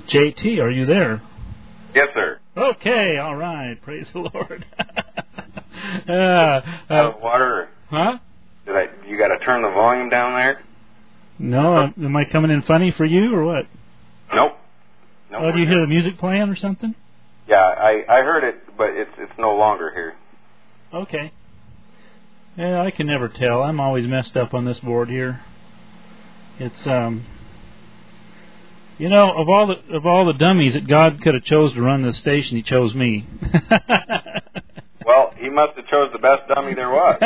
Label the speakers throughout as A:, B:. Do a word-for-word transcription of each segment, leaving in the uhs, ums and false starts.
A: J T, are you there?
B: Yes, sir.
A: Okay, all right. Praise the Lord. uh,
B: Out
A: uh,
B: of water?
A: huh?
B: Did I? You got to turn the volume down there?
A: No, am I coming in funny for you or what?
B: Nope. nope
A: Oh, do you hear the music playing or something?
B: Yeah, I, I heard it, but it's it's no longer here.
A: Okay. Yeah, I can never tell. I'm always messed up on this board here. It's um, you know, of all the of all the dummies that God could have chose to run this station, He chose me.
B: Well, He must have chose the best dummy there was.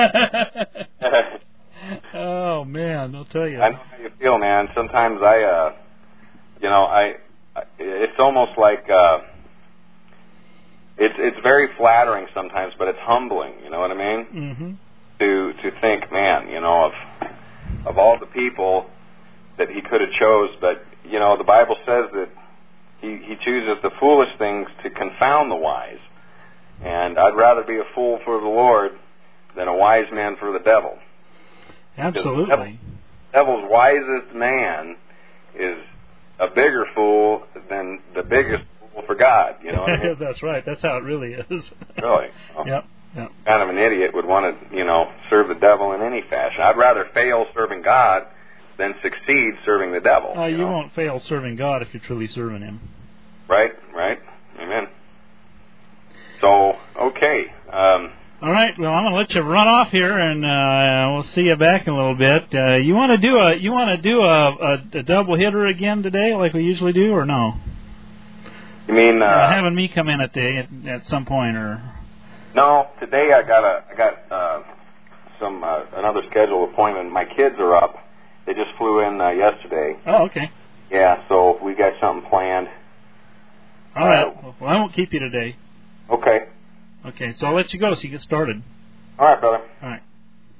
A: Oh man, I'll tell you.
B: I know how you feel, man. Sometimes I, uh, you know, I, I it's almost like uh, it's it's very flattering sometimes, but it's humbling. You know what I mean?
A: Mm-hmm.
B: To to think, man, you know, of of all the people that He could have chose, but you know, the Bible says that He He chooses the foolish things to confound the wise, and I'd rather be a fool for the Lord than a wise man for the devil.
A: Absolutely.
B: The devil, devil's wisest man is a bigger fool than the biggest fool for God. You know what I mean?
A: That's right. That's how it really is.
B: Really? Oh.
A: Yep. Yep.
B: Kind of an idiot would want to, you know, serve the devil in any fashion. I'd rather fail serving God than succeed serving the devil.
A: Uh, you
B: you know?
A: won't fail serving God if you're truly serving Him.
B: Right, right. Amen. So, okay. Um,
A: All right. Well, I'm going to let you run off here, and uh, we'll see you back in a little bit. Uh, you want to do a you want to do a, a, a double hitter again today, like we usually do, or no?
B: You mean uh,
A: uh, having me come in at the at, at some point, or
B: no? Today I got a I got uh, some uh, another scheduled appointment. My kids are up. They just flew in uh, yesterday.
A: Oh, okay.
B: Yeah, so we got something planned.
A: All right. Uh, well, I won't keep you today.
B: Okay.
A: Okay, so I'll let you go so you get started.
B: All right, brother.
A: All right.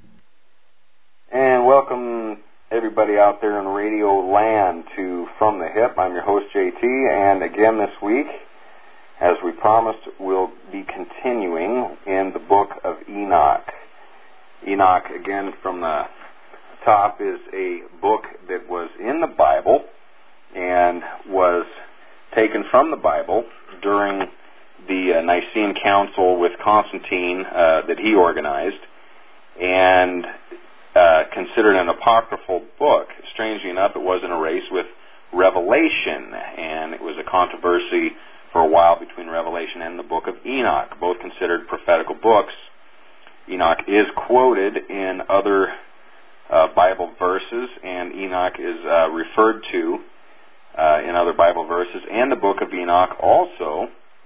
B: And welcome everybody out there in radio land to From the Hip. I'm your host, J T, and again this week, as we promised, we'll be continuing in the book of Enoch. Enoch, again, from the top, is a book that was in the Bible and was taken from the Bible during the uh, Nicene Council with Constantine uh, that he organized, and uh, considered an apocryphal book. Strangely enough, it was in a race with Revelation, and it was a controversy for a while between Revelation and the book of Enoch, both considered prophetical books. Enoch is quoted in other uh, Bible verses, and Enoch is uh, referred to uh, in other Bible verses, and the book of Enoch also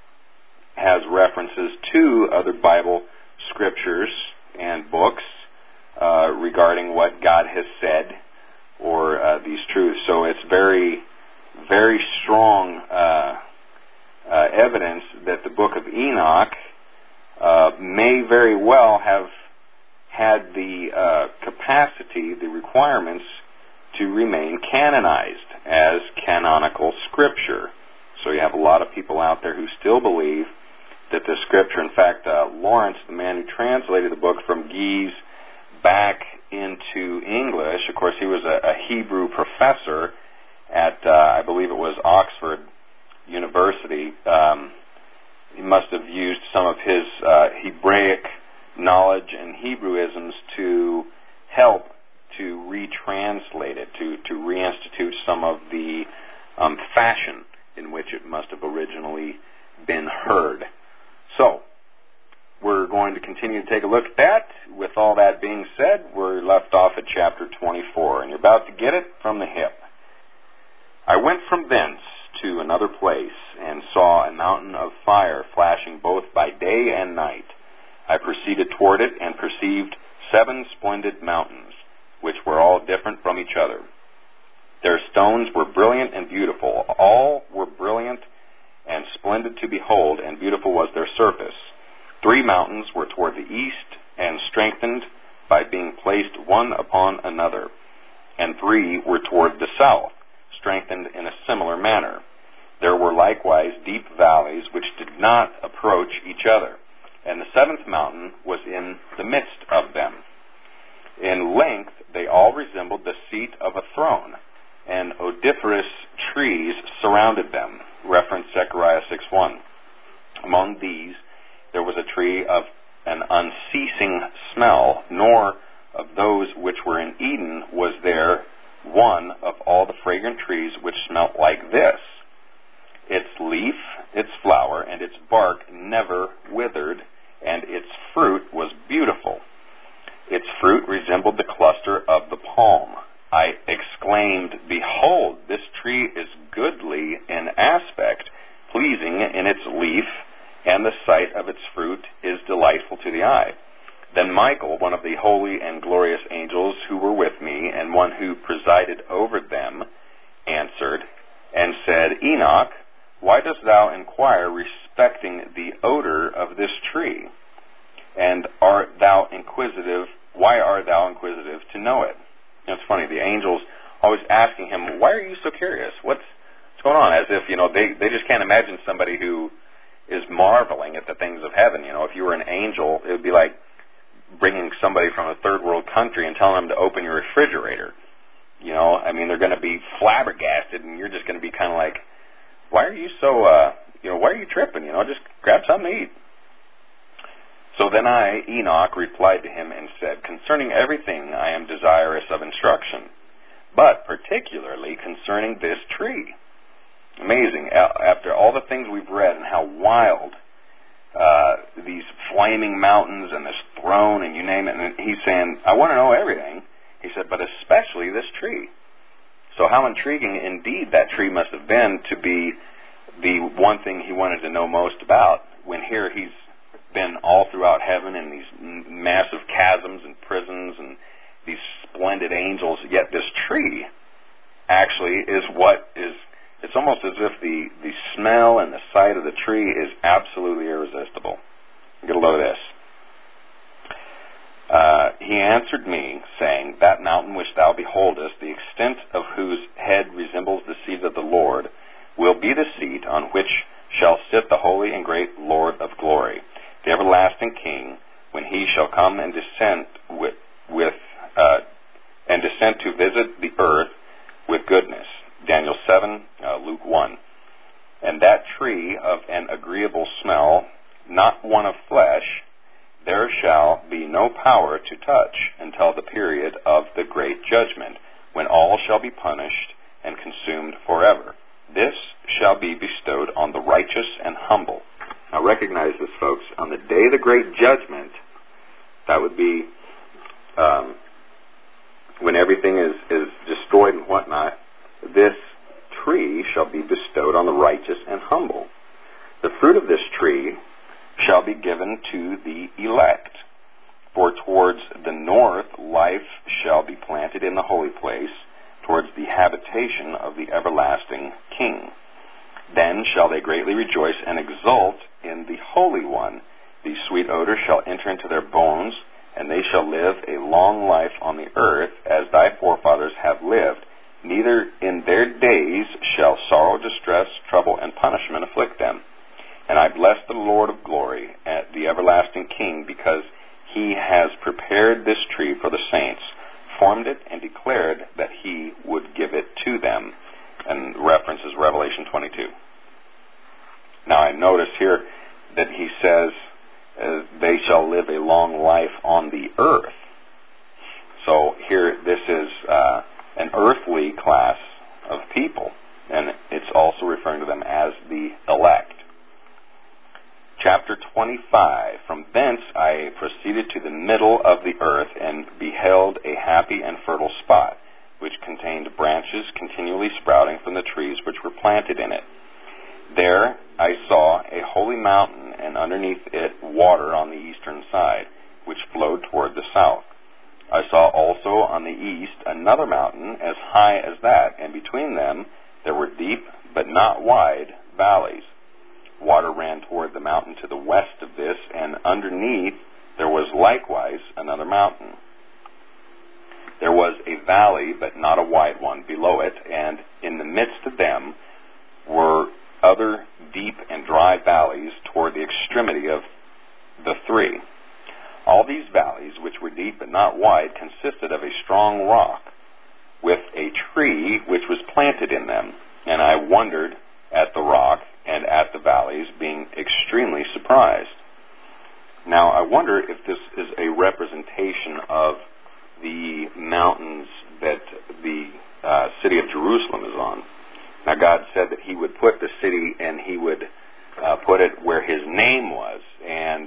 B: has references to other Bible scriptures and books uh, regarding what God has said or uh, these truths. So it's very, very strong uh, uh, evidence that the book of Enoch uh, may very well have had the uh, capacity, the requirements to remain canonized as canonical scripture. So you have a lot of people out there who still believe that the scripture, in fact, uh, Lawrence, the man who translated the book from Ge'ez back into English, of course, he was a, a Hebrew professor at, uh, I believe it was Oxford University. Um, he must have used some of his uh, Hebraic knowledge and Hebrewisms to help to retranslate it, to, to reinstitute some of the um, fashion in which it must have originally been heard. So, we're going to continue to take a look at that. With all that being said, we're left off at chapter twenty-four, and you're about to get it from the hip. I went from thence to another place, and saw a mountain of fire flashing both by day and night. I proceeded toward it, and perceived seven splendid mountains, which were all different from each other. Their stones were brilliant and beautiful. All were brilliant and splendid to behold, and beautiful was their surface. Three mountains were toward the east, and strengthened by being placed one upon another, and three were toward the south, strengthened in a similar manner. There were likewise deep valleys which did not approach each other, and the seventh mountain was in the midst of them. In length they all resembled the seat of a throne, and odoriferous trees surrounded them. Reference Zechariah six one. Among these there was a tree of an unceasing smell, nor of those which were in Eden was there one of all the fragrant trees which smelt like this. Its leaf, its flower, and its bark never withered, and its fruit was beautiful. Its fruit resembled the cluster of the palm. I exclaimed, Behold, this tree is goodly in aspect, pleasing in its leaf, and the sight of its fruit is delightful to the eye. Then Michael, one of the holy and glorious angels who were with me, and one who presided over them, answered and said, Enoch, why dost thou inquire respecting the odor of this tree? And art thou inquisitive? Why art thou inquisitive to know it? You know, it's funny, the angels always asking him, why are you so curious? What's, what's going on? As if, you know, they, they just can't imagine somebody who is marveling at the things of heaven. You know, if you were an angel, it would be like bringing somebody from a third world country and telling them to open your refrigerator. You know, I mean, they're going to be flabbergasted, and you're just going to be kind of like, why are you so, uh, you know, why are you tripping? You know, just grab something to eat. So then I, Enoch, replied to him and said, Concerning everything I am desirous of instruction, but particularly concerning this tree. Amazing. After all the things we've read and how wild uh, these flaming mountains and this throne and you name it, and he's saying, I want to know everything. He said, but especially this tree. So how intriguing indeed that tree must have been to be the one thing he wanted to know most about, when here he's been all throughout heaven in these massive chasms and prisons and these splendid angels, yet this tree actually is what is, it's almost as if the, the smell and the sight of the tree is absolutely irresistible. Get a load of this. Uh, he answered me, saying, That mountain which thou beholdest, the extent of whose head resembles the seat of the Lord, will be the seat on which shall sit the holy and great Lord of glory, the everlasting King, when he shall come and descend with, with uh, and descend to visit the earth with goodness. Daniel seven, uh, Luke one. And that tree of an agreeable smell, not one of flesh, there shall be no power to touch until the period of the great judgment, when all shall be punished and consumed forever. This shall be bestowed on the righteous and humble. Now recognize this, folks. On the day of the great judgment, that would be um, when everything is, is destroyed and whatnot, this tree shall be bestowed on the righteous and humble. The fruit of this tree shall be given to the elect. For towards the north life shall be planted in the holy place, towards the habitation of the everlasting King. Then shall they greatly rejoice and exult in the Holy One. The sweet odor shall enter into their bones, and they shall live a long life on the earth, as thy forefathers have lived. Neither in their days shall sorrow, distress, trouble, and punishment afflict them. And I bless the Lord of glory, the everlasting King, because he has prepared this tree for the saints, formed it, and declared that he would give it to them. And reference is Revelation twenty-two. Now I notice here that he says uh, they shall live a long life on the earth. So here this is uh, an earthly class of people, and it's also referring to them as the elect. Chapter twenty-five. From thence I proceeded to the middle of the earth, and beheld a happy and fertile spot, which contained branches continually sprouting from the trees which were planted in it. There I saw a holy mountain, and underneath it water on the eastern side, which flowed toward the south. I saw also on the east another mountain as high as that, and between them there were deep, but not wide, valleys. Water ran toward the mountain to the west of this, and underneath there was likewise another mountain. There was a valley, but not a wide one, below it, and in the midst of them were other deep and dry valleys toward the extremity of the three. All these valleys, which were deep but not wide, consisted of a strong rock. with a tree which was planted in them. And I wondered at the rock and at the valleys, being extremely surprised. Now, I wonder if this is a representation of the mountains that the uh, city of Jerusalem is on. Now, God said that he would put the city and he would uh, put it where his name was. And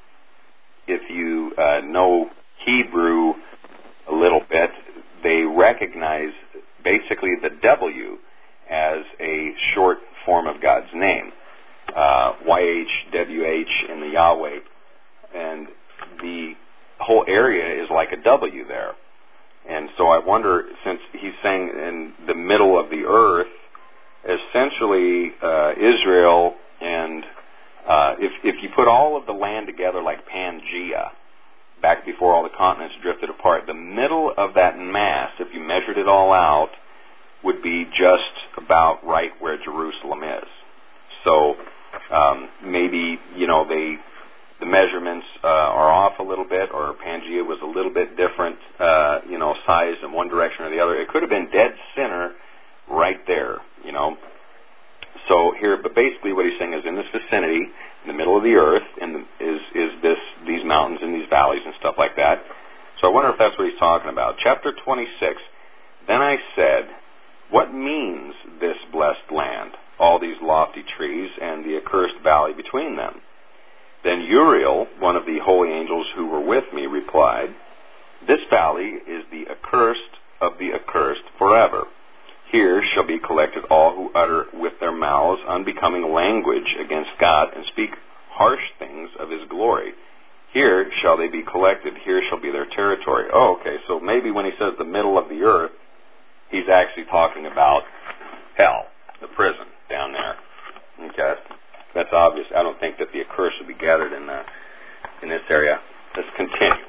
B: if you uh, know Hebrew a little bit, they recognize basically the W as a short form of God's name, uh, Y H W H in the Yahweh, and the whole area is like a W there. And so I wonder, since he's saying in the middle of the earth, essentially uh, Israel, and uh, if, if you put all of the land together like Pangea, back before all the continents drifted apart, the middle of that mass, if you measured it all out, would be just about right where Jerusalem is. So um, maybe, you know, they the measurements uh, are off a little bit, or Pangea was a little bit different, uh, you know, size in one direction or the other. It could have been dead center right there, you know. So here, but basically what he's saying is in this vicinity, in the middle of the earth, in the, is is this these mountains and these valleys and stuff like that. So I wonder if that's what he's talking about. Chapter twenty-six, then I said, what means this blessed land, all these lofty trees and the accursed valley between them? Then Uriel, one of the holy angels who were with me, replied, this valley is the accursed of the accursed forever. Here shall be collected all who utter with their mouths unbecoming language against God and speak harsh things of his glory. Here shall they be collected. Here shall be their territory. Oh, okay, so maybe when he says the middle of the earth, he's actually talking about hell, the prison down there. Okay, that's obvious. I don't think that the accursed should be gathered in the, in this area. Let's continue.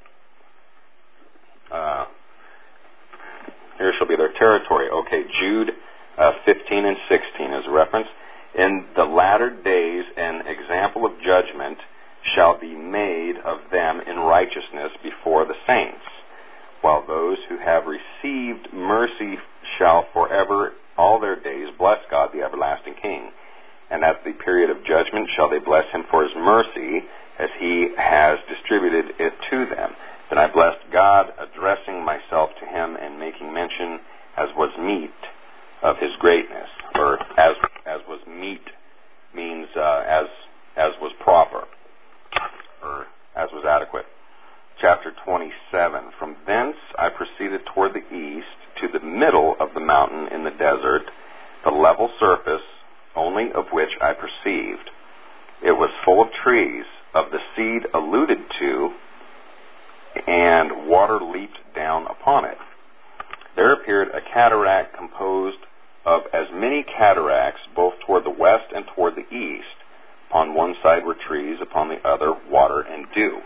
B: Uh, here shall be their territory. Okay, Jude uh, fifteen and sixteen is a reference. In the latter days an example of judgment shall be made of them in righteousness before the saints, while those who have received mercy shall forever all their days bless God, the everlasting King. And at the period of judgment shall they bless him for his mercy, as he has distributed it to them. Then I blessed God, addressing myself to him and making mention, as was meet, of his greatness. Or as as was meet means uh, as as was proper, or as was adequate. Chapter twenty-seven. From thence I proceeded toward the east to the middle of the mountain in the desert, the level surface only of which I perceived. It was full of trees, of the seed alluded to, and water leaped down upon it. There appeared a cataract composed of as many cataracts, both toward the west and toward the east. Upon one side were trees, upon the other water and dew.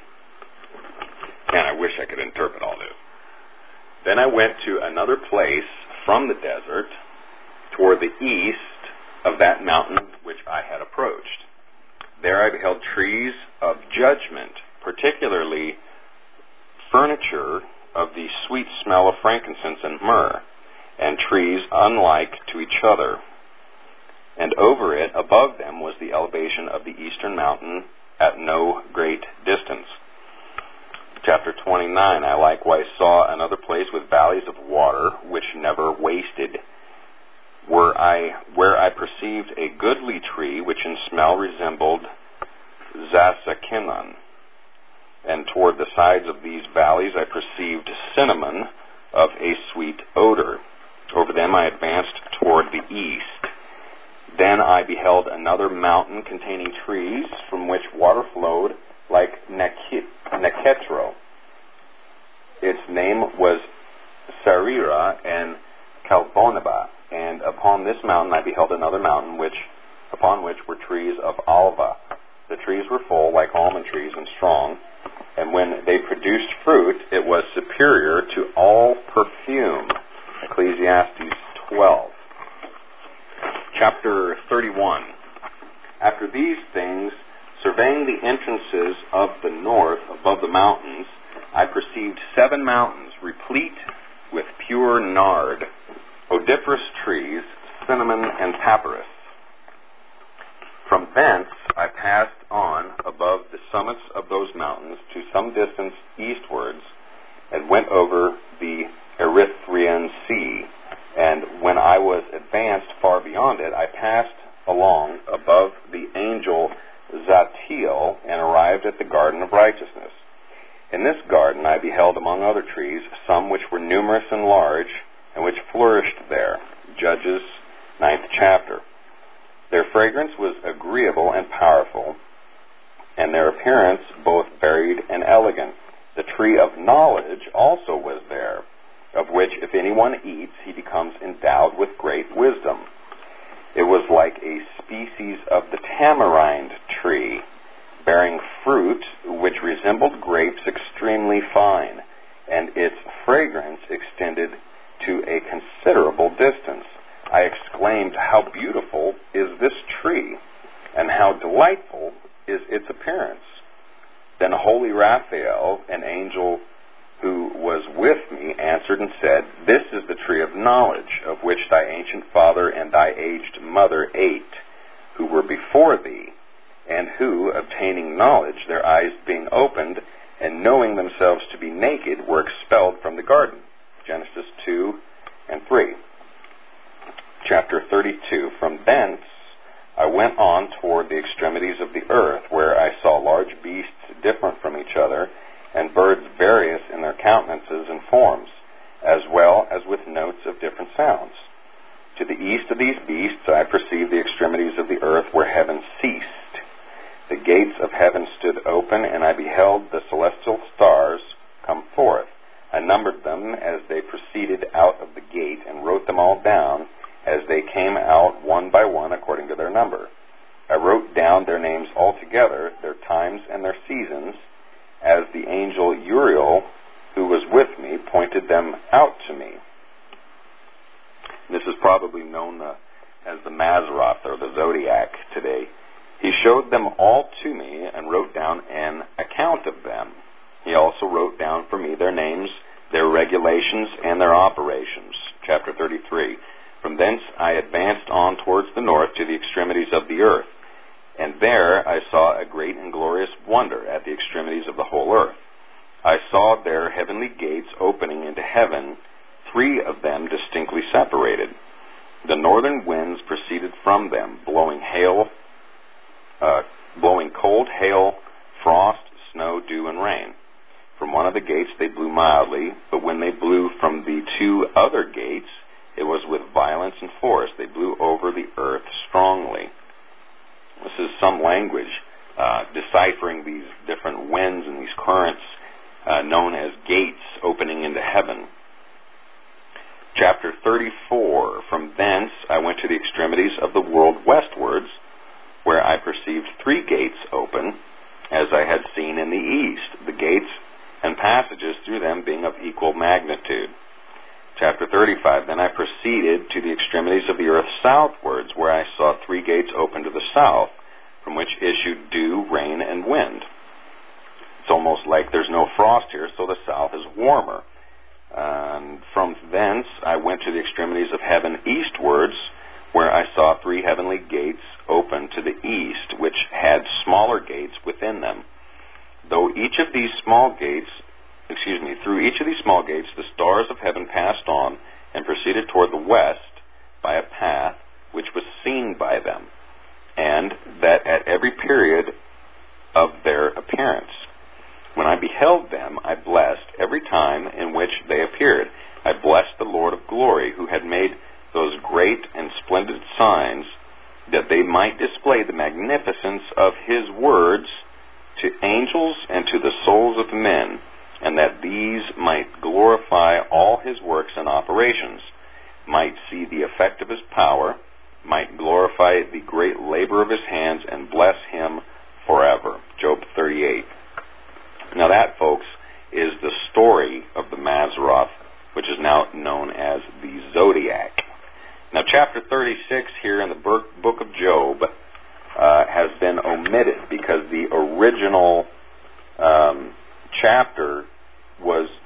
B: And I wish I could interpret all this. Then I went to another place from the desert toward the east of that mountain which I had approached. There I beheld trees of judgment, particularly furniture of the sweet smell of frankincense and myrrh, and trees unlike to each other. And over it, above them, was the elevation of the eastern mountain at no great distance. Chapter twenty-nine, I likewise saw another place with valleys of water, which never wasted, where I, where I perceived a goodly tree, which in smell resembled zasakinon. And toward the sides of these valleys I perceived cinnamon of a sweet odor. Over them I advanced toward the east. Then I beheld another mountain containing trees from which water flowed like Neketro. Its name was Sarira and Kalbonaba. And upon this mountain I beheld another mountain which, upon which were trees of Alva. The trees were full like almond trees and strong, and when they produced fruit it was superior to all perfume. Ecclesiastes twelve. Chapter thirty-one. After these things, surveying the entrances of the north above the mountains, I perceived seven mountains, replete with pure nard, odoriferous trees, cinnamon, and papyrus. From thence I passed on above the summits of those mountains to some distance eastwards, and went over the Erythraean Sea. And when I was advanced far beyond it, I passed along above the angel Zatiel, and arrived at the garden of righteousness. In this garden I beheld among other trees some which were numerous and large, and which flourished there. Judges, ninth chapter. Their fragrance was agreeable and powerful, and their appearance both varied and elegant. The tree of knowledge also was there, of which if anyone eats, he becomes endowed with great wisdom. It was like a species of the tamarind tree, bearing fruit which resembled grapes extremely fine, and its fragrance extended to a considerable distance. I exclaimed, "How beautiful is this tree, and how delightful is its appearance!" Then holy Raphael, an angel who was with me, answered and said, "This is the tree of knowledge, of which thy ancient father and thy aged mother ate, who were before thee, and who, obtaining knowledge, their eyes being opened, and knowing themselves to be naked, were expelled from the garden." Genesis two and three. Chapter thirty-two. From thence I went on toward the extremities of the earth, where I saw large beasts different from each other, and birds various in their countenances and forms, as well as with notes of different sounds. To the east of these beasts I perceived the extremities of the earth where heaven ceased. The gates of heaven stood open, and I beheld the celestial stars come forth. I numbered them as they proceeded out of the gate, and wrote them all down as they came out one by one according to their number. I wrote down their names altogether, their times and their seasons, as the angel Uriel, who was with me, pointed them out to me. This is probably known uh, as the Mazzaroth, or the Zodiac today. He showed them all to me and wrote down an account of them. He also wrote down for me their names, their regulations, and their operations. Chapter thirty-three. From thence I advanced on towards the north to the extremities of the earth, and there I saw a great and glorious wonder at the extremities of the whole earth. I saw there heavenly gates opening into heaven, three of them distinctly separated. The northern winds proceeded from them, blowing hail, uh, blowing cold hail, frost, snow, dew, and rain. From one of the gates they blew mildly, but when they blew from the two other gates, it was with violence and force. They blew over the earth strongly. This is some language uh, deciphering these different winds and these currents uh, known as gates opening into heaven. Chapter thirty-four. From thence I went to the extremities of the world westwards, where I perceived three gates open, as I had seen in the east, the gates and passages through them being of equal magnitude. Chapter thirty-five. Then I proceeded to the extremities of the earth southwards, where I saw three gates open to the south, from which issued dew, rain, and wind. It's almost like there's no frost here, so the south is warmer. And from thence I went to the extremities of heaven eastwards, where I saw three heavenly gates open to the east, which had smaller gates within them. Though each of these small gates Excuse me, through each of these small gates the stars of heaven passed on and proceeded toward the west by a path which was seen by them, and that at every period of their appearance. When I beheld them, I blessed every time in which they appeared. I blessed the Lord of glory, who had made those great and splendid signs, that they might display the magnificence of his words to angels and to the souls of men, and that these might glorify all his works and operations, might see the effect of his power, might glorify the great labor of his hands, and bless him forever. Job thirty-eight. Now that, folks, is the story of the Mazzaroth, which is now known as the Zodiac. Now chapter thirty-six here in the book of Job uh, has been omitted because the original um, chapter was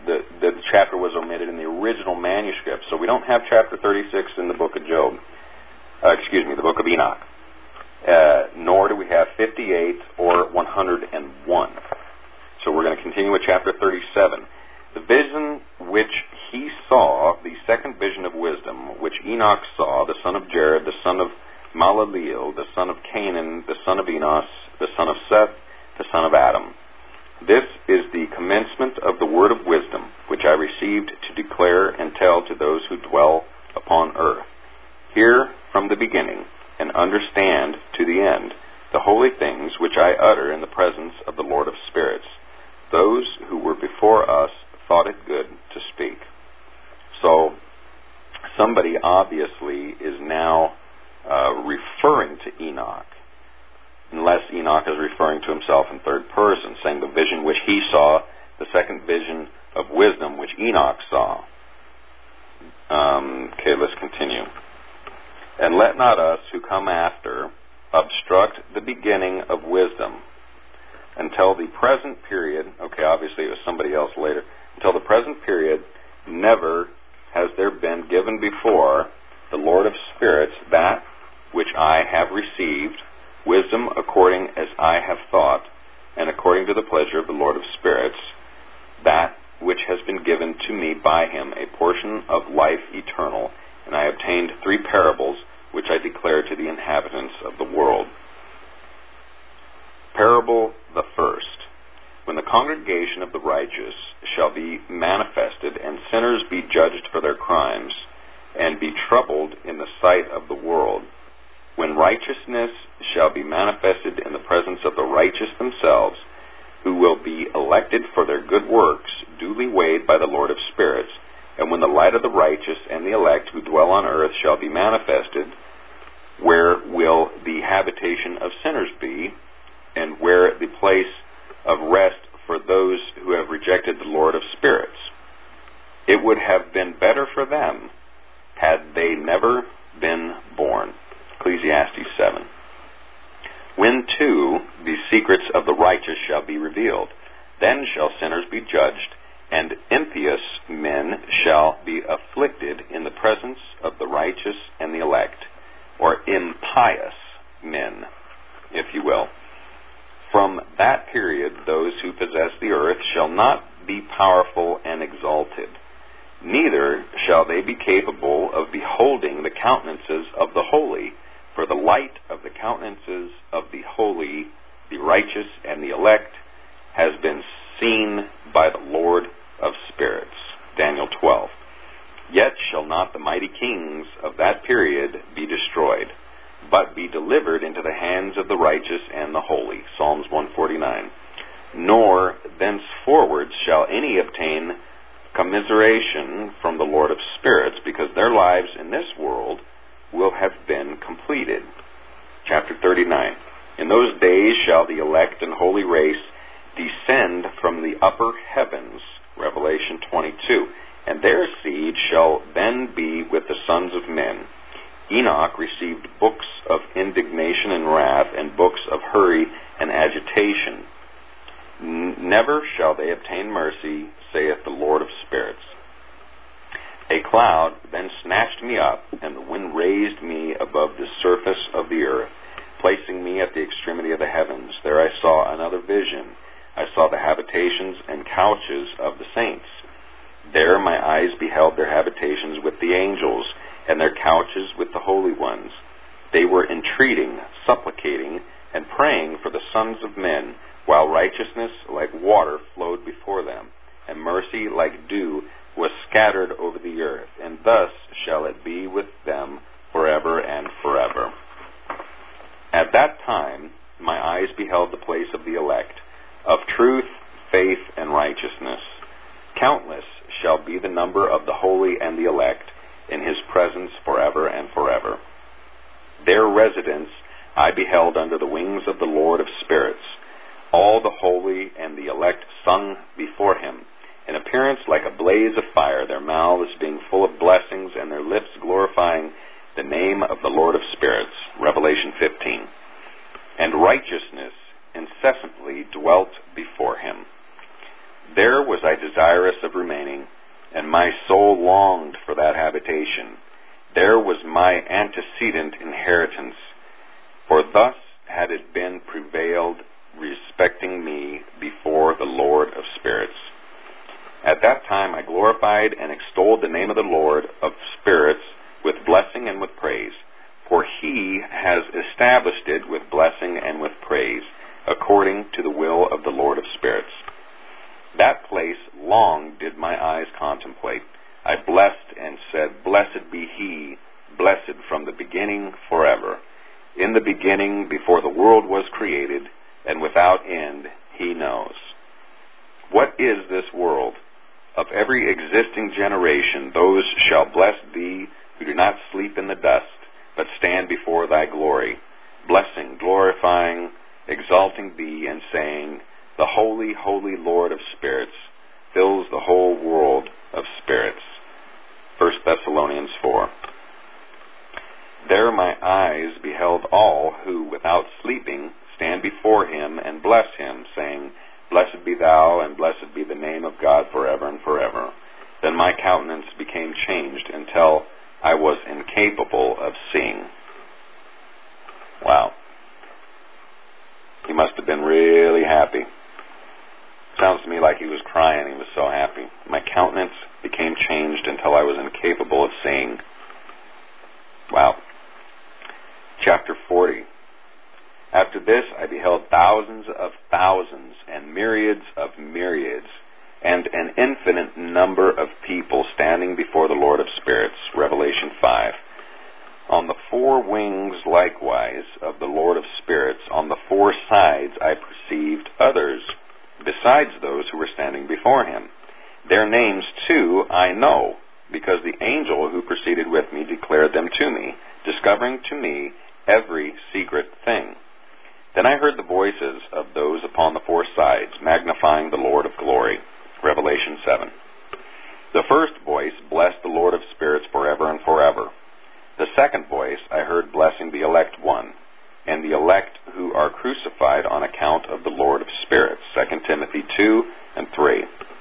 B: the, the chapter was omitted in the original manuscript. So we don't have chapter thirty-six in the book of Job. Uh, excuse me, the book of Enoch. Uh, nor do we have fifty-eight or one hundred one. So we're going to continue with chapter thirty-seven. The vision which he saw, the second vision of wisdom, which Enoch saw, the son of Jared, the son of Malaleel, the son of Canaan, the son of Enos, the son of Seth, the son of Adam. This is the commencement of the word of wisdom, which I received to declare and tell to those who dwell upon earth. Hear from the beginning, and understand to the end the holy things which I utter in the presence of the Lord of spirits. Those who were before us thought it good to speak. So, somebody obviously is now uh, referring to Enoch, unless Enoch is referring to himself in third person, saying the vision which he saw, the second vision of wisdom which Enoch saw. Um, okay, let's continue. And let not us who come after obstruct the beginning of wisdom until the present period, okay, obviously it was somebody else later, until the present period, never has there been given before the Lord of spirits that which I have received, wisdom according as I have thought, and according to the pleasure of the Lord of spirits, that which has been given to me by him, a portion of life eternal. And I obtained three parables, which I declare to the inhabitants of the world. Parable the first. When the congregation of the righteous shall be manifested, and sinners be judged for their crimes, and be troubled in the sight of the world, when righteousness shall be manifested in the presence of the righteous themselves, who will be elected for their good works, duly weighed by the Lord of spirits, and when the light of the righteous and the elect who dwell on earth shall be manifested, where will the habitation of sinners be, and where the place of rest for those who have rejected the Lord of spirits? It would have been better for them had they never been born. Ecclesiastes seven. When, too, the secrets of the righteous shall be revealed, then shall sinners be judged, and impious men shall be afflicted in the presence of the righteous and the elect, or impious men, if you will. From that period, those who possess the earth shall not be powerful and exalted, neither shall they be capable of beholding the countenances of the holy, for the light of the countenances of the holy, the righteous, and the elect has been seen by the Lord of spirits. Daniel twelve. Yet shall not the mighty kings of that period be destroyed, but be delivered into the hands of the righteous and the holy. Psalms one forty-nine. Nor thenceforward shall any obtain commiseration from the Lord of spirits, because their lives in this world will have been completed. Chapter thirty-nine. In those days shall the elect and holy race descend from the upper heavens. Revelation twenty-two. And their seed shall then be with the sons of men. Enoch received books of indignation and wrath, and books of hurry and agitation. N- never shall they obtain mercy, saith the Lord of spirits. A cloud then snatched me up, and the wind raised me above the surface of the earth, placing me at the extremity of the heavens. There I saw another vision. I saw the habitations and couches of the saints. There my eyes beheld their habitations with the angels, and their couches with the holy ones. They were entreating, supplicating, and praying for the sons of men, while righteousness like water flowed before them, and mercy like dew was scattered over the earth. And thus shall it be with them forever and forever. At that time my eyes beheld the place of the elect, of truth, faith, and righteousness. Countless shall be the number of the holy and the elect in his presence forever and forever. Their residence I beheld under the wings of the Lord of spirits. All the holy and the elect sung before him, in appearance like a blaze of fire, their mouths being full of blessings, and their lips glorifying the name of the Lord of spirits. Revelation fifteen. And righteousness incessantly dwelt before him. There was I desirous of remaining, and my soul longed for that habitation. There was my antecedent inheritance, for thus had it been prevailed respecting me before the Lord of spirits. At that time I glorified and extolled the name of the Lord of spirits with blessing and with praise, for he has established it with blessing and with praise, according to the will of the Lord of spirits. That place long did my eyes contemplate. I blessed and said, Blessed be he, blessed from the beginning forever. In the beginning, before the world was created, and without end, he knows. What is this world? Of every existing generation, those shall bless thee who do not sleep in the dust, but stand before thy glory, blessing, glorifying, exalting thee, and saying, The holy, holy Lord of spirits fills the whole world of spirits. First Thessalonians four. There my eyes beheld all who, without sleeping, stand before him and bless him, saying, Blessed be thou, and blessed be the name of God forever and forever. Then my countenance became changed until I was incapable of seeing. Wow. He must have been really happy. Sounds to me like he was crying. He was so happy. My countenance became changed until I was incapable of seeing. Wow. Chapter forty. After this I beheld thousands of thousands and myriads of myriads and an infinite number of people standing before the Lord of spirits. Revelation five. On the four wings likewise of the Lord of spirits, on the four sides I perceived others, besides those who were standing before him. Their names too I know, because the angel who proceeded with me declared them to me, discovering to me every secret thing. Then I heard the voices of those upon the four sides, magnifying the Lord of glory. Revelation seven. The first voice blessed the Lord of spirits forever and forever. The second voice I heard blessing the elect one, and the elect who are crucified on account of the Lord of spirits. Second Timothy two and three.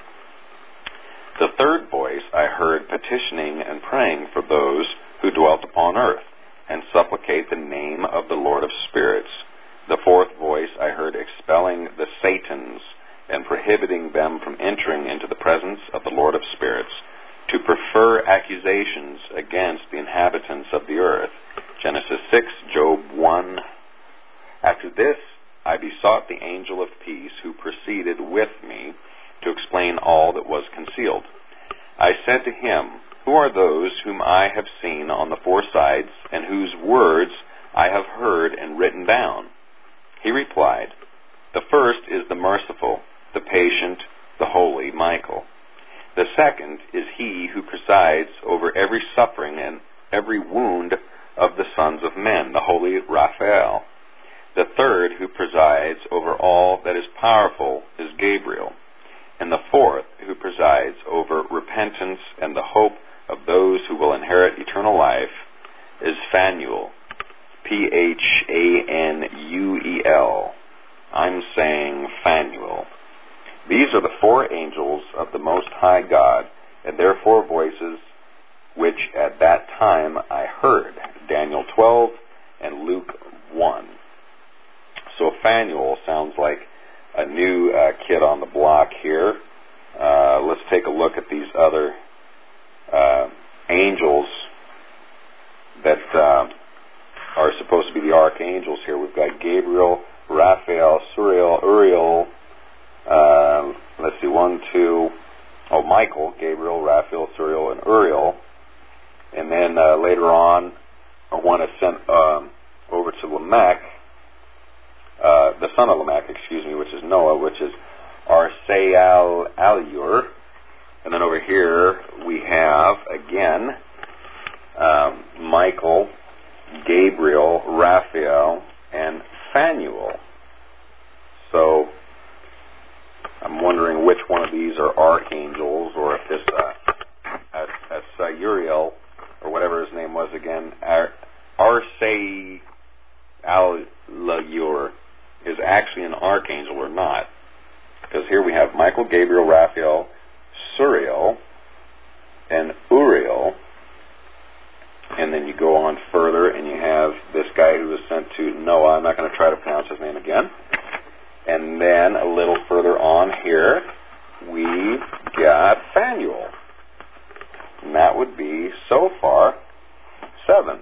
B: The third voice I heard petitioning and praying for those who dwelt upon earth, and supplicate the name of the Lord of spirits. The fourth voice I heard expelling the Satans and prohibiting them from entering into the presence of the Lord of spirits, to prefer accusations against the inhabitants of the earth. Genesis six, Job one. After this I besought the angel of peace who proceeded with me to explain all that was concealed. I said to him, Who are those whom I have seen on the four sides, and whose words I have heard and written down? He replied, The first is the merciful, the patient, the holy Michael. The second is he who presides over every suffering and every wound of the sons of men, the holy Raphael. The third who presides over all that is powerful is Gabriel. And the fourth who presides over repentance and the hope of those who will inherit eternal life is Phanuel. P H A N U E L. I'm saying Phanuel. These are the four angels of the Most High God, and their four voices, which at that time I heard. Daniel twelve and Luke one. So Phanuel sounds like a new uh, kid on the block here. Uh, let's take a look at these other uh, angels that uh, are supposed to be the archangels here. We've got Gabriel, Raphael, Suriel, Uriel. Uh, let's see, one, two, oh, Michael, Gabriel, Raphael, Suriel, and Uriel. And then uh, later on, I want to send um, over to Lamech, uh, the son of Lamech, excuse me, which is Noah, which is Arsael Aliur. And then over here we have, again, um, Michael, Gabriel, Raphael, and Phanuel. So I'm wondering which one of these are archangels, or if this uh, as, as Uriel, or whatever his name was again, Ar- Arsael Aliur, is actually an archangel or not. Because here we have Michael, Gabriel, Raphael, Suriel, and Uriel. And then you go on further and you have this guy who was sent to Noah. I'm not going to try to pronounce his name again. And then a little further on here, we got Phanuel. And that would be, so far, seven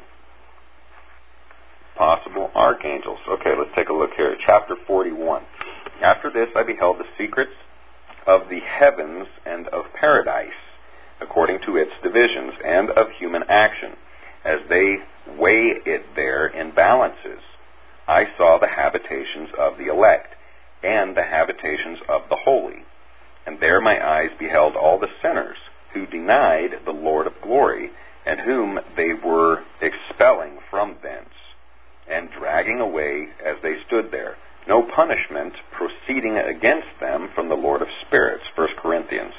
B: possible archangels. Okay, let's take a look here. Chapter forty-one. After this I beheld the secrets of the heavens and of paradise, according to its divisions, and of human action, as they weigh it there in balances. I saw the habitations of the elect, and the habitations of the holy. And there my eyes beheld all the sinners, who denied the Lord of glory, and whom they were expelling from thence, and dragging away as they stood there, no punishment proceeding against them from the Lord of spirits. First Corinthians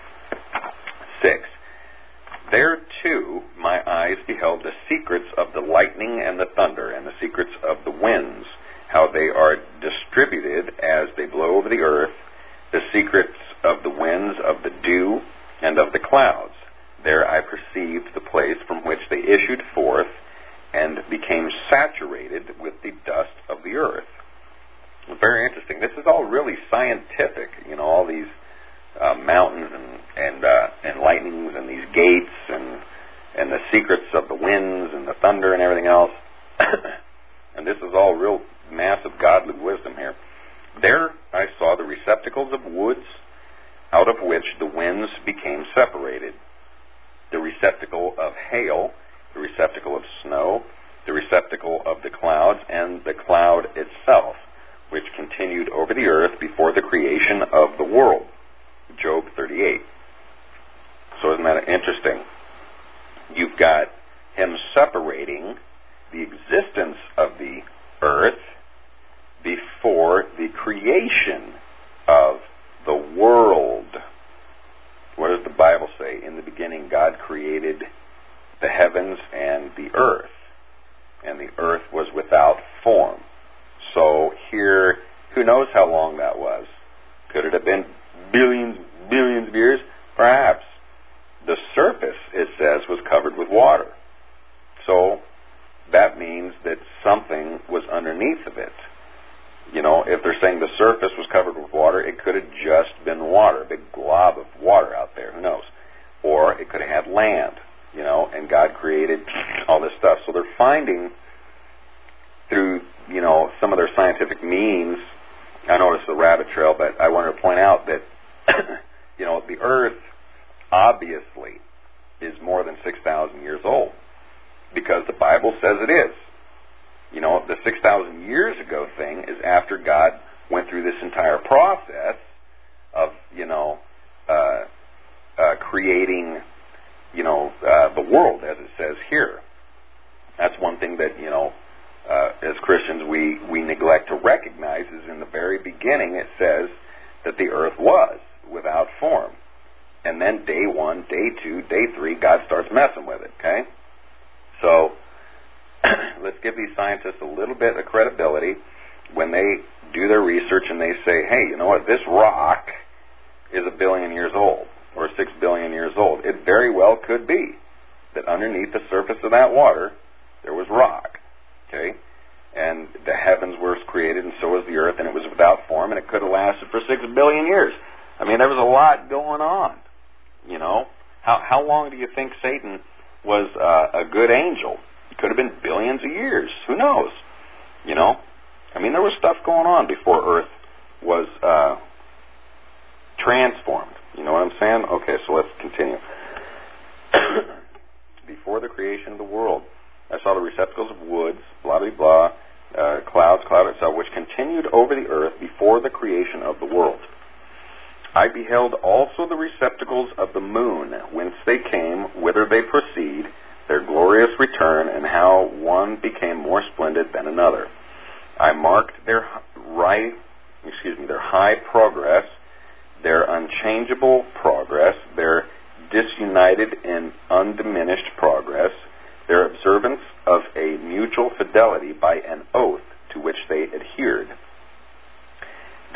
B: six. There too my eyes beheld the secrets of the lightning and the thunder, and the secrets of the winds, how they are distributed as they blow over the earth, the secrets of the winds, of the dew, and of the clouds. There I perceived the place from which they issued forth, and became saturated with the dust of the earth. Very interesting. This is all really scientific, you know, all these uh, mountains and and, uh, and lightnings and these gates and and the secrets of the winds and the thunder and everything else. And this is all real massive godly wisdom here. There I saw the receptacles of woods, out of which the winds became separated, the receptacle of hail, the receptacle of snow, the receptacle of the clouds, and the cloud itself, which continued over the earth before the creation of the world. Job thirty-eight. So isn't that interesting? You've got him separating the existence of the earth before the creation of the world. What does the Bible say? In the beginning, God created the heavens and the earth, and the earth was without form. So here, who knows how long that was? Could it have been billions, billions of years? Perhaps. The surface, it says, was covered with water. So that means that something was underneath of it. You know, if they're saying the surface was covered with water, it could have just been water, a big glob of water out there. Who knows? Or it could have had land, you know, and God created all this stuff. So they're finding through, you know, some of their scientific means, I know it's a rabbit trail, but I wanted to point out that, you know, the earth obviously is more than six thousand years old, because the Bible says it is. You know, the six thousand years ago thing is after God went through this entire process of, you know, uh, uh, creating, you know, uh, the world, as it says here. That's one thing that, you know, uh, as Christians we, we neglect to recognize is in the very beginning it says that the earth was without form. And then day one, day two, day three, God starts messing with it, okay? So let's give these scientists a little bit of credibility when they do their research and they say, hey, you know what, this rock is a billion years old or six billion years old. It very well could be that underneath the surface of that water there was rock, okay? And the heavens were created and so was the earth, and it was without form, and it could have lasted for six billion years. I mean, there was a lot going on, you know. How, how long do you think Satan was uh, a good angel? It could have been billions of years. Who knows? You know? I mean, there was stuff going on before Earth was uh, transformed. You know what I'm saying? Okay, so let's continue. Before the creation of the world, I saw the receptacles of woods, blah, blah, blah, uh, clouds, cloud itself, which continued over the earth before the creation of the world. I beheld also the receptacles of the moon, whence they came, whither they proceed, their glorious return, and how one became more splendid than another. I marked their right, excuse me, their high progress, their unchangeable progress, their disunited and undiminished progress, their observance of a mutual fidelity by an oath to which they adhered, their perceived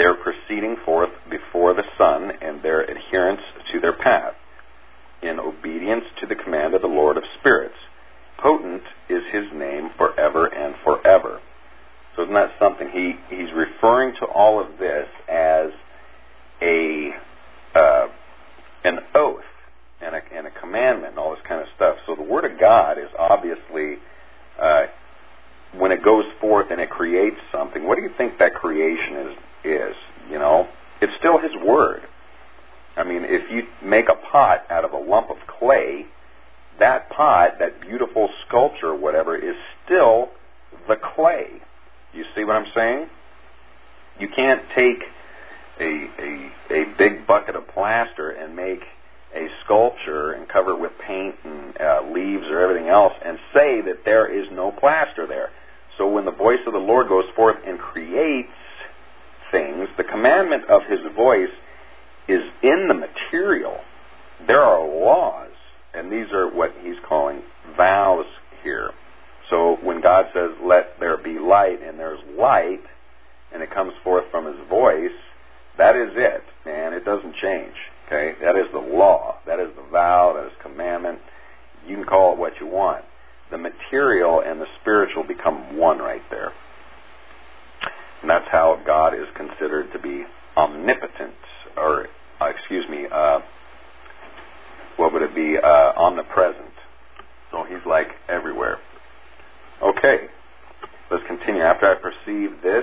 B: proceeding forth before the sun and their adherence to their path, in obedience to the command of the Lord of spirits. Potent is his name forever and forever. So isn't that something? He, he's referring to all of this as a uh, an oath and a, and a commandment and all this kind of stuff. So the Word of God is obviously, uh, when it goes forth and it creates something, what do you think that creation is? is? You know, it's still His Word. I mean, if you make a pot out of a lump of clay, that pot, that beautiful sculpture, whatever, is still the clay. You see what I'm saying? You can't take a, a, a big bucket of plaster and make a sculpture and cover it with paint and uh, leaves or everything else and say that there is no plaster there. So when the voice of the Lord goes forth and creates things, the commandment of His voice is in the material. There are laws, and these are what He's calling vows here. So when God says, let there be light, and there's light, and it comes forth from His voice, that is it, man. It doesn't change. Okay? That is the law. That is the vow. That is commandment. You can call it what you want. The material and the spiritual become one right there. And that's how God is considered to be omnipotent, or, uh, excuse me, uh, what would it be? Uh, omnipresent. So He's like everywhere. Okay, let's continue. After I perceived this,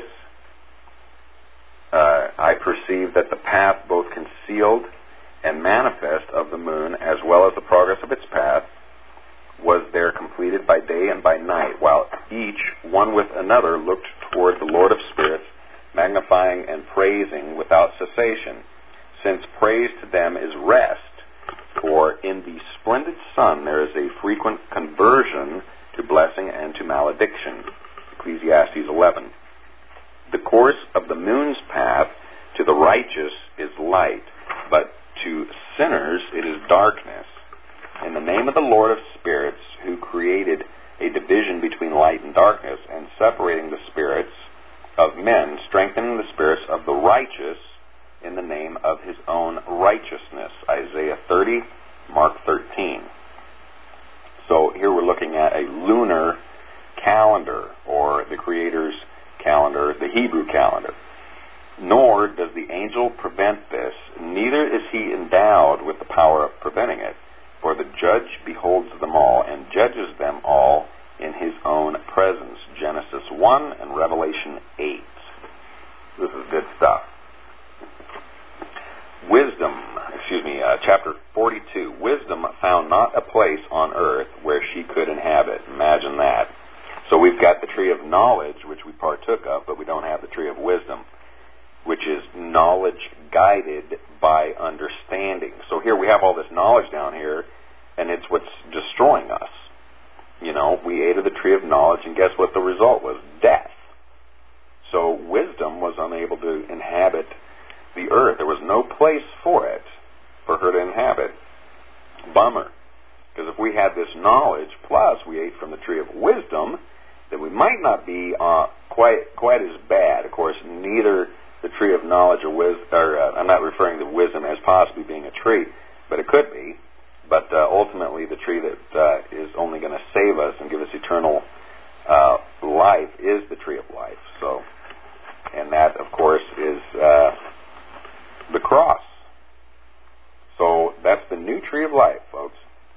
B: uh, I perceived that the path both concealed and manifest of the moon, as well as the progress of its path, was there completed by day and by night, while each, one with another, looked toward the Lord of spirits, magnifying and praising without cessation, since praise to them is rest, for in the splendid sun there is a frequent conversion to blessing and to malediction. Ecclesiastes eleven. The course of the moon's path to the righteous is light, but to sinners it is darkness. In the name of the Lord of spirits, who created a division between light and darkness, and separating the spirits of men, strengthening the spirits of the righteous in the name of His own righteousness. Isaiah thirty, Mark thirteen. So here we're looking at a lunar calendar, or the Creator's calendar, the Hebrew calendar. Nor does the angel prevent this, neither is he endowed with the power of preventing it. For the judge beholds them all and judges them all in His own presence. Genesis one and Revelation eight. This is good stuff. Wisdom, excuse me, uh, chapter forty-two. Wisdom found not a place on earth where she could inhabit. Imagine that. So we've got the tree of knowledge, which we partook of, but we don't have the tree of wisdom, which is knowledge guided by understanding. So here we have all this knowledge down here, and it's what's destroying us. You know, we ate of the tree of knowledge, and guess what the result was? Death. So wisdom was unable to inhabit the earth. There was no place for it, for her to inhabit. Bummer. Because if we had this knowledge, plus we ate from the tree of wisdom, then we might not be uh, quite quite as bad. Of course, neither the tree of knowledge or wisdom, or uh, I'm not referring to wisdom as possibly being a tree, but it could be. But uh, ultimately, the tree that uh, is only going to save us and give us eternal uh, life is the tree of life. So, and that, of course, is uh, the cross. So that's the new tree of life, folks.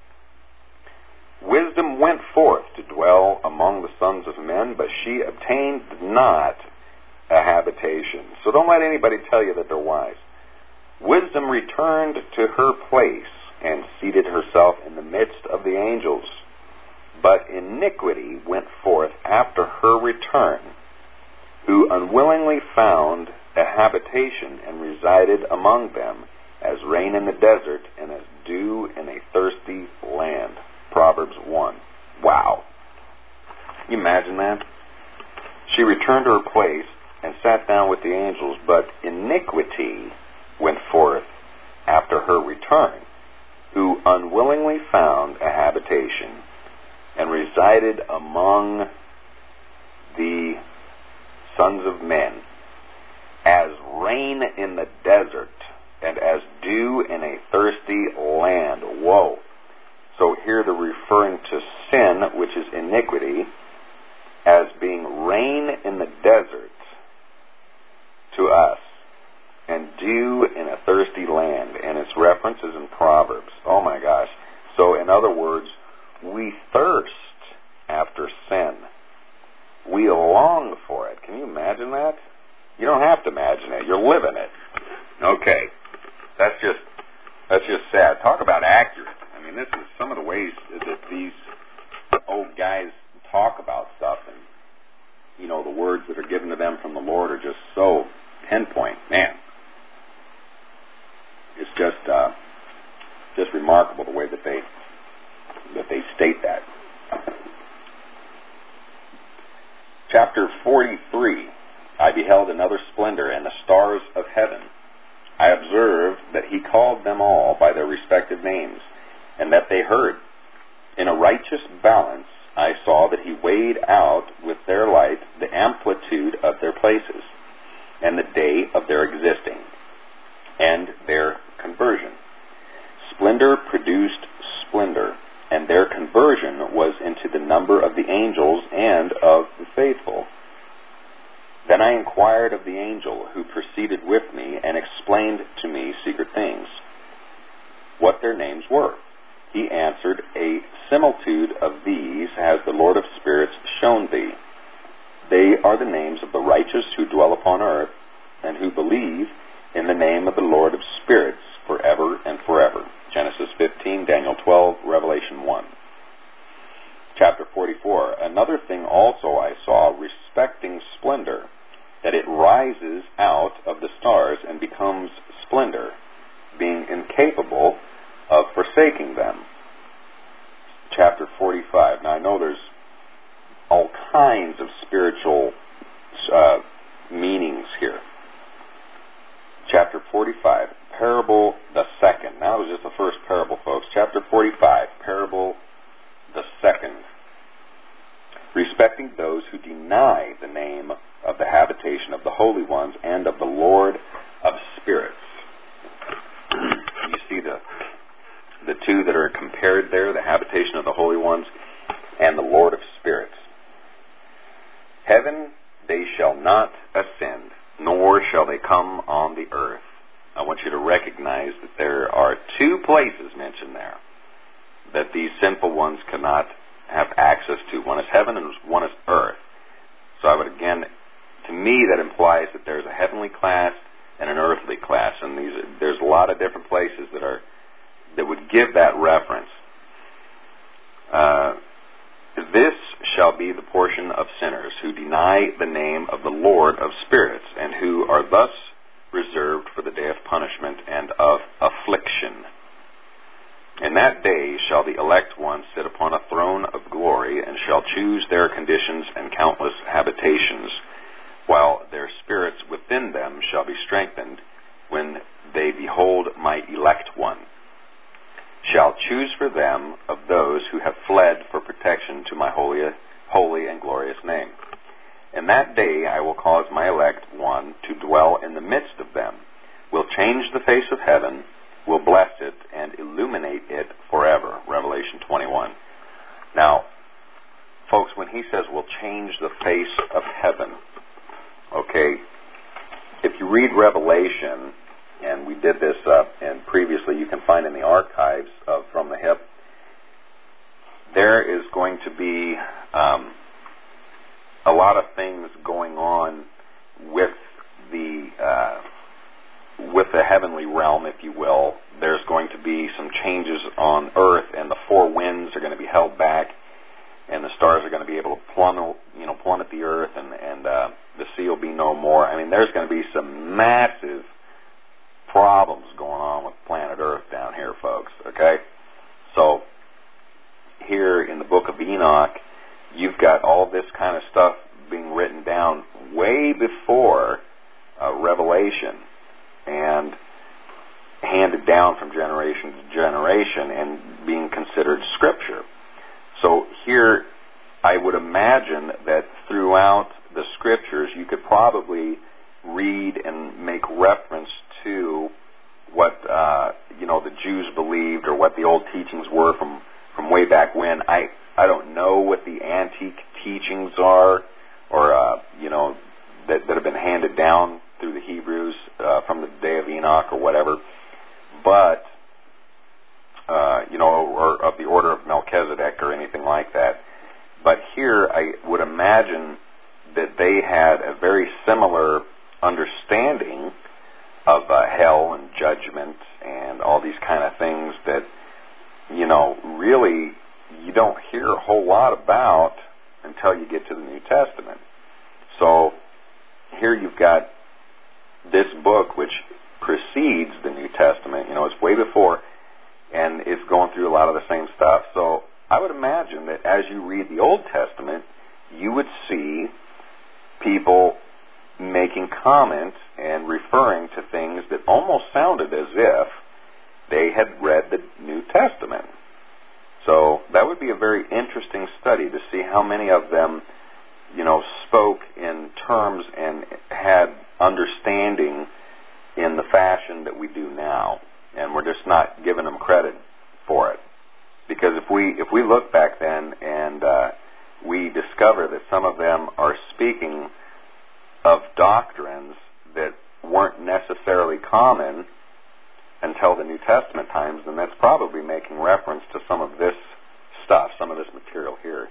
B: Wisdom went forth to dwell among the sons of men, but she obtained not a habitation. So don't let anybody tell you that they're wise. Wisdom returned to her place and seated herself in the midst of the angels. But iniquity went forth after her return, who unwillingly found a habitation and resided among them, as rain in the desert and as dew in a thirsty land. Proverbs one. Wow. Can you imagine that? She returned to her place and sat down with the angels, but iniquity went forth after her return, who unwillingly found a habitation and resided among the sons of men, as rain rain in the desert and as dew in a thirsty land. Whoa. So here they're referring to sin, which is iniquity, as being rain in the desert to us and dew in a thirsty land. And its references in Proverbs. Oh my gosh. So in other words, we thirst after sin. We long for it. Can you imagine that? You don't have to imagine it. You're living it. Okay. That's just that's just sad. Talk about accurate. I mean, this is some of the ways that these old guys talk about stuff, and you know, the words that are given to them from the Lord are just so pinpoint. Man, it's just uh, just remarkable the way that they that they state that. Chapter forty-three. I beheld another splendor in the stars of heaven. I observed that he called them all by their respective names, and that they heard. In a righteous balance I saw that he weighed out with their light the amplitude of their places, and the day of their existing, and their conversion. Splendor produced splendor, and their conversion was into the number of the angels and of the faithful. Then I inquired of the angel who proceeded with me, and explained to me secret things, what their names were. He answered, A similitude of these has the Lord of spirits shown thee. They are the names of the righteous who dwell upon earth, and who believe in the name of the Lord of spirits forever and forever. Genesis fifteen, Daniel twelve, Revelation one. Chapter forty-four. Another thing also I saw respecting splendor, that it rises out of the stars and becomes splendor, being incapable of forsaking them. Chapter forty-five. Now I know there's all kinds of spiritual uh, meanings here. Chapter forty-five, parable the second. Now it was just the first parable, folks. Chapter forty-five, parable the second. Respecting those who deny the name of the habitation of the holy ones and of the Lord of spirits. You see the the two that are compared there, the habitation of the holy ones and the Lord of spirits. Heaven they shall not ascend, nor shall they come on the earth. I want you to recognize that there are two places mentioned there that these sinful ones cannot have access to. One is heaven and one is earth. So I would again, to me that implies that there's a heavenly class and an earthly class, and these there's a lot of different places that are that would give that reference. Uh, this shall be the portion of sinners who deny the name of the Lord of spirits, and who are thus reserved for the day of punishment and of affliction. In that day shall the elect ones sit upon a throne of glory, and shall choose their conditions and countless habitations, while their spirits within them shall be strengthened when they behold my elect one. Shall choose for them of those who have fled for protection to my holy, holy and glorious name. In that day I will cause my elect one to dwell in the midst of them, will change the face of heaven, will bless it, and illuminate it forever. Revelation twenty-one. Now, folks, when he says we'll change the face of heaven, okay, if you read Revelation, and we did this uh, and previously, you can find in the archives of From the Hip, there is going to be um, a lot of things going on with the uh, with the heavenly realm, if you will. There's going to be some changes on earth, and the four winds are going to be held back, and the stars are going to be able to plummet, you know, plummet the earth, and, and uh, the sea will be no more. I mean, there's going to be some massive problems going on with planet Earth down here, folks, okay? So, here in the book of Enoch, you've got all this kind of stuff being written down way before uh, Revelation, and handed down from generation to generation and being considered scripture. So here, I would imagine that throughout the scriptures, you could probably read and make reference to what uh, you know the Jews believed or what the old teachings were from, from way back when. I I don't know what the antique teachings are, or uh, you know that that have been handed down through the Hebrews uh, from the day of Enoch or whatever, but uh, you know, or of the order of Melchizedek or anything like that. But here, I would imagine that they had a very similar understanding of uh, hell and judgment and all these kind of things that, you know, really you don't hear a whole lot about until you get to the New Testament. So here you've got this book which precedes the New Testament. You know, it's way before, and it's going through a lot of the same stuff. So I would imagine that as you read the Old Testament, you would see people making comments and referring to things that almost sounded as if they had read the New Testament. So that would be a very interesting study to see how many of them, you know, spoke in terms and had understanding in the fashion that we do now, and we're just not giving them credit for it. Because if we if we look back then and uh, we discover that some of them are speaking of doctrines that weren't necessarily common until the New Testament times, then that's probably making reference to some of this stuff, some of this material here.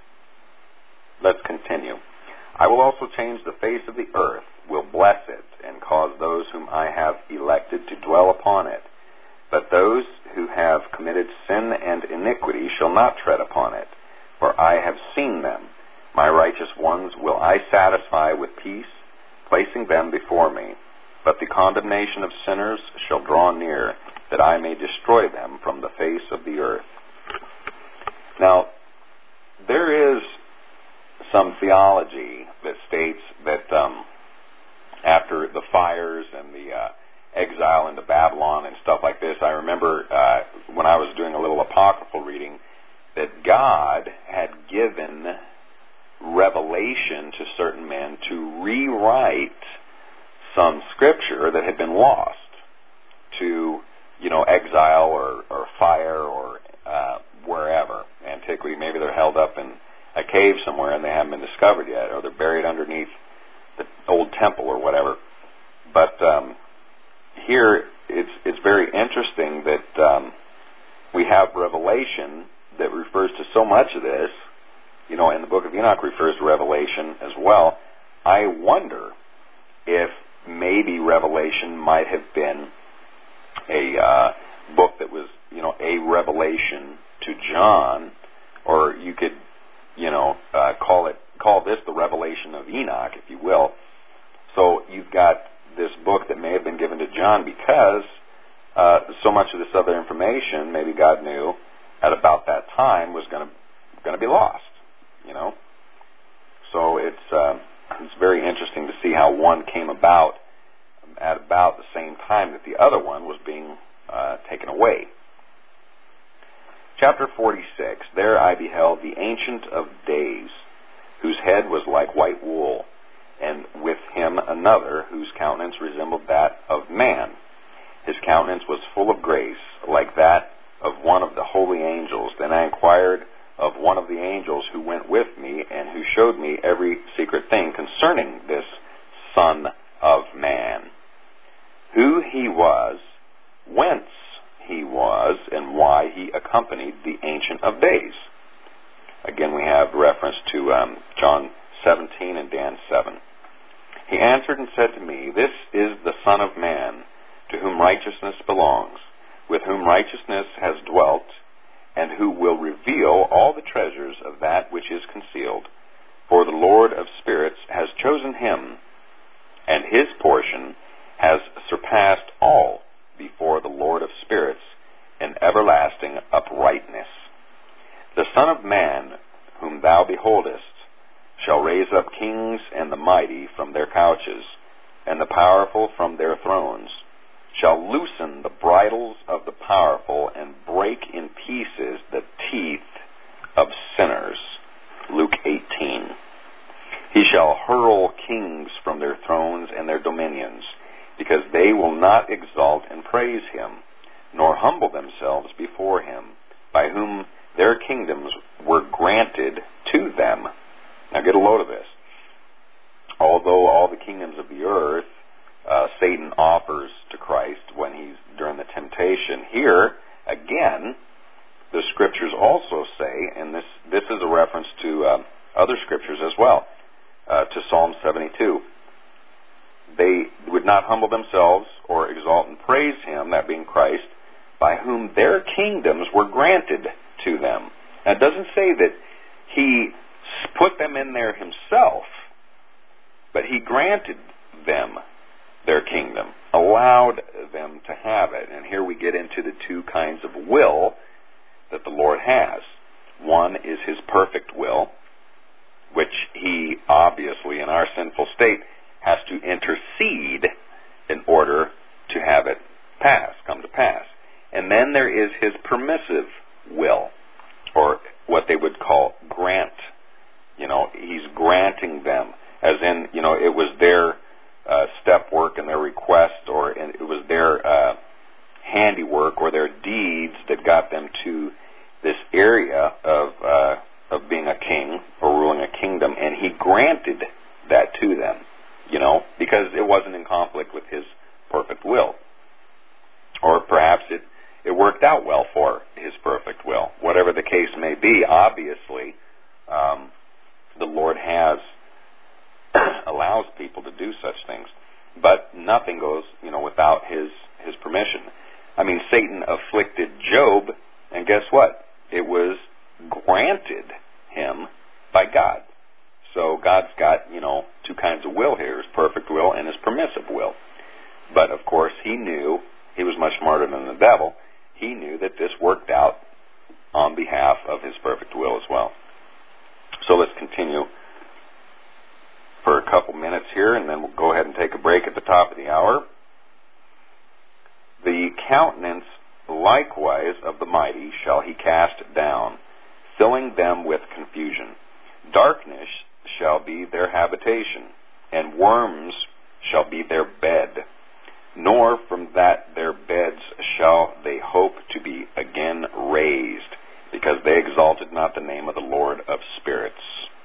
B: Let's continue. I will also change the face of the earth, will bless it, and cause those whom I have elected to dwell upon it. But those who have committed sin and iniquity shall not tread upon it, for I have seen them. My righteous ones will I satisfy with peace, placing them before me. But the condemnation of sinners shall draw near, that I may destroy them from the face of the earth. Now, there is some theology that states that um, after the fires and the uh, exile into Babylon and stuff like this, I remember uh, when I was doing a little apocryphal reading, that God had given revelation to certain men to rewrite some scripture that had been lost to, you know, exile or, or fire or uh, wherever, antiquity. Maybe they're held up in a cave somewhere and they haven't been discovered yet, or they're buried underneath the old temple or whatever. But um, here it's it's very interesting that um, we have revelation that refers to so much of this. You know, and the book of Enoch refers to Revelation as well. I wonder if maybe Revelation might have been a uh, book that was, you know, a revelation to John, or you could, you know, uh, call it call this the revelation of Enoch, if you will. So you've got this book that may have been given to John because uh, so much of this other information, maybe God knew at about that time, was going to going to be lost. You know, so it's uh, it's very interesting to see how one came about at about the same time that the other one was being uh, taken away. Chapter forty-six. There I beheld the Ancient of Days, whose head was like white wool, and with him another whose countenance resembled that of man. His countenance was full of grace, like that of one of the holy angels. Then I inquired of one of the angels who went with me and who showed me every secret thing concerning this Son of Man, who he was, whence he was, and why he accompanied the Ancient of Days. Again, we have reference to um, John seventeen and Dan seven. He answered and said to me, This is the Son of Man, to whom righteousness belongs, with whom righteousness has dwelt, and who will reveal all the treasures of that which is concealed. For the Lord of spirits has chosen him, and his portion has surpassed all before the Lord of spirits in everlasting uprightness. The Son of Man, whom thou beholdest, shall raise up kings and the mighty from their couches, and the powerful from their thrones, shall loosen the bridles of the powerful and break in pieces the teeth of sinners. Luke eighteen. He shall hurl kings from their thrones thrones and their dominions, because they will not exalt and praise him, nor humble themselves before him, by whom their kingdoms were granted to them. Now get a load of this. Although all the kingdoms of the earth uh, Satan offers to Christ when he's during the temptation, here again the scriptures also say, and this this is a reference to uh, other scriptures as well, uh, to Psalm seventy-two. They would not humble themselves or exalt and praise him, that being Christ, by whom their kingdoms were granted to them. Now it doesn't say that he put them in there himself, but he granted them their kingdom, allowed them to have it. And here we get into the two kinds of will that the Lord has. One is his perfect will, which he obviously in our sinful state has to intercede in order to have it pass, come to pass. And then there is his permissive will, or what they would call grant. You know, he's granting them, as in, you know, it was their uh, step work and their request, or it was their uh, handiwork or their deeds that got them to this area of uh, of being a king or ruling a kingdom, and he granted that to them, you know, because it wasn't in conflict with his perfect will. Or perhaps it, it worked out well for his perfect will. Whatever the case may be, obviously, um, the Lord has allows people to do such things, but nothing goes, you know, without his his permission. I mean, Satan afflicted Job, and guess what? It was granted him by God. So God's got, you know, two kinds of will here: his perfect will and his permissive will. But of course, he knew, he was much smarter than the devil. He knew that this worked out on behalf of his perfect will as well. So let's continue for a couple minutes here, and then we'll go ahead and take a break at the top of the hour. The countenance likewise of the mighty shall he cast down, filling them with confusion. Darkness shall be their habitation, and worms shall be their bed. Nor from that their beds shall they hope to be again raised, because they exalted not the name of the Lord of spirits.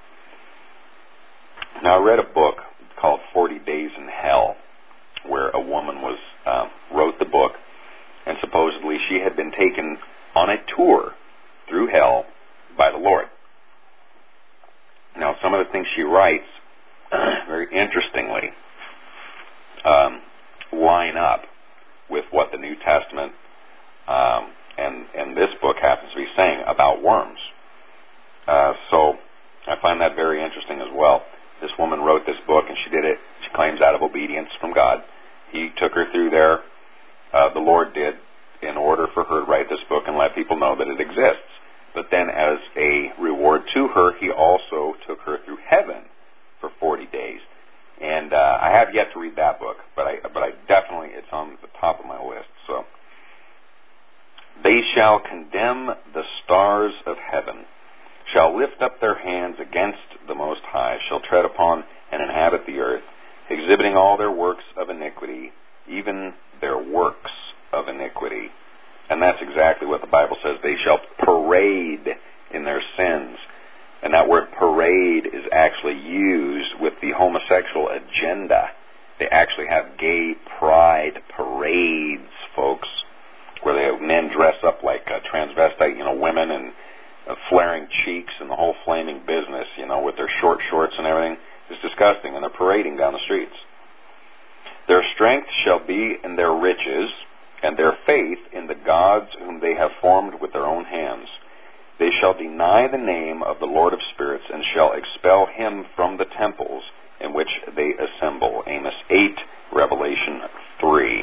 B: Now I read a book called Forty Days in Hell, where a woman was um, wrote the book, and supposedly she had been taken on a tour through hell by the Lord. Now some of the things she writes, very interestingly, um, line up with what the New Testament um, and, and this book happens to be saying about worms. Uh, so I find that very interesting as well. This woman wrote this book, and she did it, she claims, out of obedience from God. He took her through there, uh, the Lord did, in order for her to write this book and let people know that it exists. But then as a reward to her, he also took her through heaven for forty days. And uh, I have yet to read that book, but I, but I definitely, it's on the top of my list. So, they shall condemn the stars of heaven, shall lift up their hands against the Most High, shall tread upon and inhabit the earth, exhibiting all their works of iniquity, even their works of iniquity. And that's exactly what the Bible says. They shall parade in their sins. And that word parade is actually used with the homosexual agenda. They actually have gay pride parades, folks, where they have men dress up like uh, transvestite, you know, women, and uh, flaring cheeks and the whole flaming business, you know, with their short shorts and everything. It's disgusting, and they're parading down the streets. Their strength shall be in their riches, and their faith in the gods whom they have formed with their own hands. They shall deny the name of the Lord of spirits, and shall expel him from the temples in which they assemble. Amos eight, Revelation three.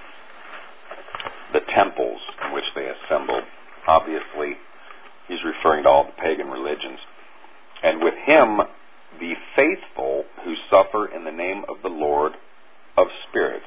B: The temples in which they assemble. Obviously, he's referring to all the pagan religions. And with him, the faithful who suffer in the name of the Lord of spirits.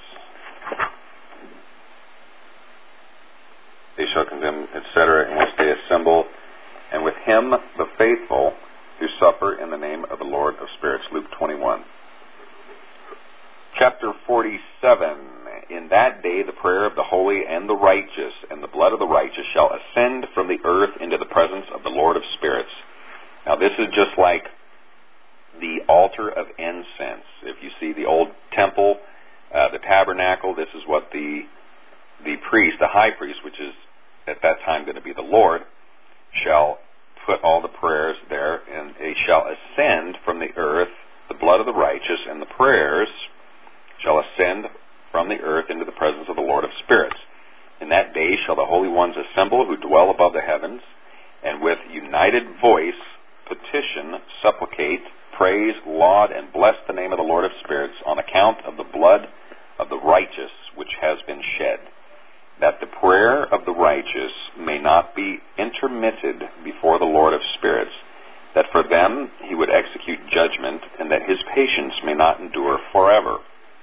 B: They shall condemn, et cetera, in which they assemble. And with him, the faithful who suffer in the name of the Lord of spirits. Luke twenty-one. chapter forty-seven. In that day the prayer of the holy and the righteous and the blood of the righteous shall ascend from the earth into the presence of the Lord of spirits. Now this is just like the altar of incense. If you see the old temple, uh, the tabernacle, this is what the the priest, the high priest, which is at that time going to be the Lord, shall put all the prayers there, and they shall ascend from the earth, the blood of the righteous and the prayers shall ascend from the earth into the presence of the Lord of spirits. In that day shall the holy ones assemble who dwell above the heavens, and with united voice petition, supplicate, praise, laud, and bless the name of the Lord of spirits on account of the blood of the righteous which has been shed, that the prayer of the righteous may not be intermitted before the Lord of spirits, that for them he would execute judgment, and that his patience may not endure forever.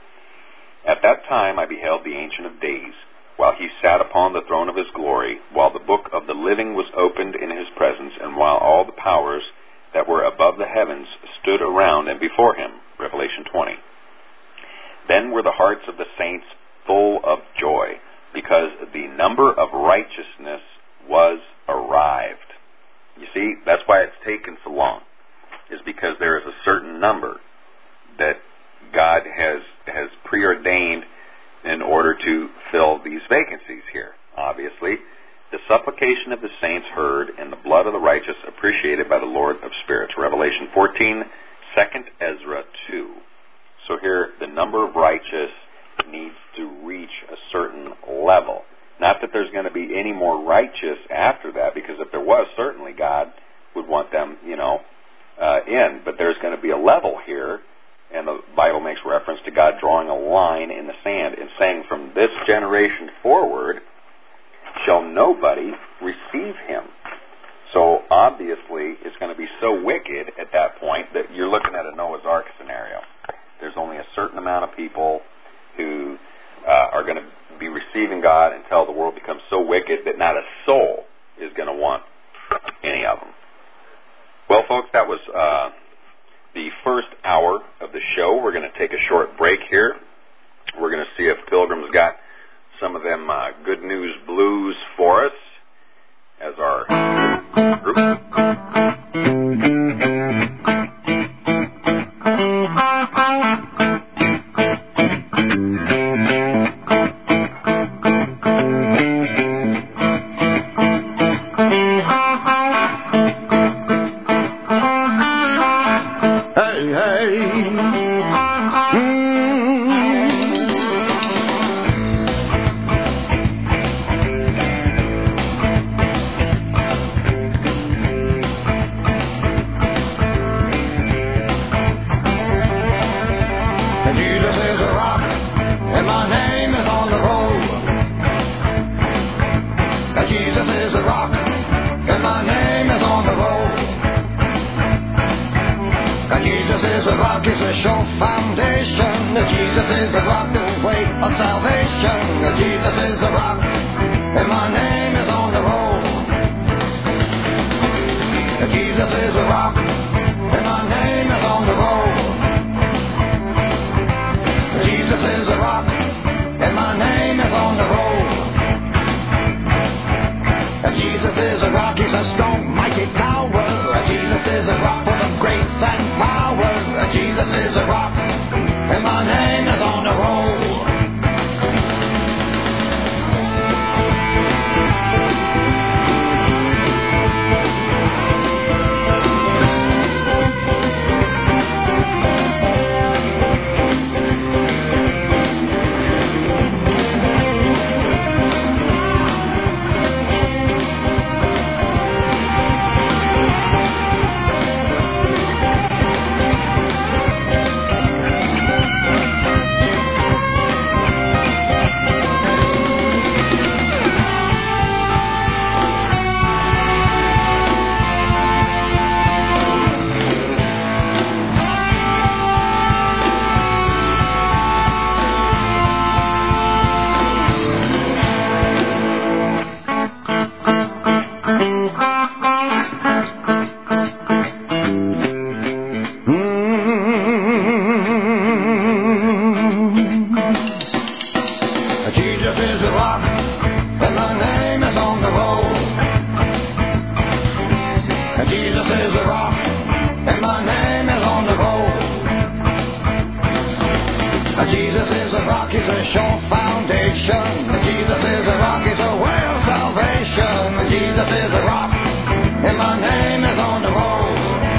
B: At that time I beheld the Ancient of Days, while he sat upon the throne of his glory, while the book of the living was opened in his presence, and while all the powers that were above the heavens stood around and before him. Revelation twenty. Then were the hearts of the saints full of joy, because the number of righteousness was arrived. You see, that's why it's taken so long, is because there is a certain number that God has has preordained in order to fill these vacancies here. Obviously, the supplication of the saints heard, and the blood of the righteous appreciated by the Lord of spirits. Revelation fourteen, Second Ezra two. So here, the number of righteous needs to reach a certain level. Not that there's going to be any more righteous after that, because if there was, certainly God would want them, you know, uh, in. But there's going to be a level here, and the Bible makes reference to God drawing a line in the sand and saying, from this generation forward shall nobody receive him. So obviously it's going to be so wicked at that point that you're looking at a Noah's Ark scenario. There's only a certain amount of people who uh, are going to be receiving God until the world becomes so wicked that not a soul is going to want any of them. Well, folks, that was uh, the first hour of the show. We're going to take a short break here. We're going to see if Pilgrim's got some of them uh, good news blues for us as our group.
C: Jesus is a rock, he's a sure foundation. Jesus is a rock, he's a way of salvation. Jesus is a rock, and my name is on the roll.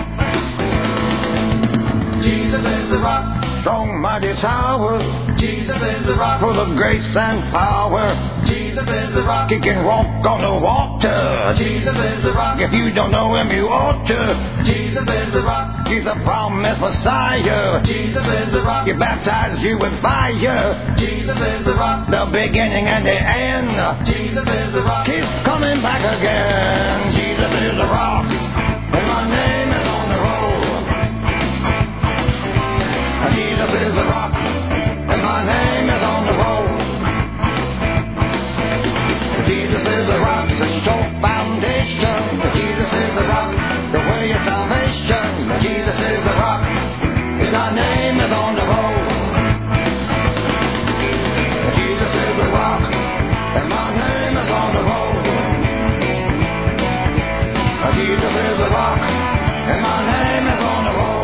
C: Jesus is a rock, strong mighty tower. Jesus is a rock, full of grace and power. Jesus is a rock, he can walk on the water. Jesus is a rock, if you don't know him you ought to. Jesus is a rock, he's a promised Messiah. Jesus is a rock, he baptizes you with fire. Jesus is a rock, the beginning and the end. Jesus is a rock, he's coming back again. Jesus is a rock, and my name is on the roll. Jesus is a rock, and my name is on the roll. Jesus is a rock, it's a sure foundation. Jesus is a rock, the way of salvation. Jesus is a rock, and my name is on the roll. Jesus is a rock, and my name is on the roll. Jesus is a rock, and my name is on the roll.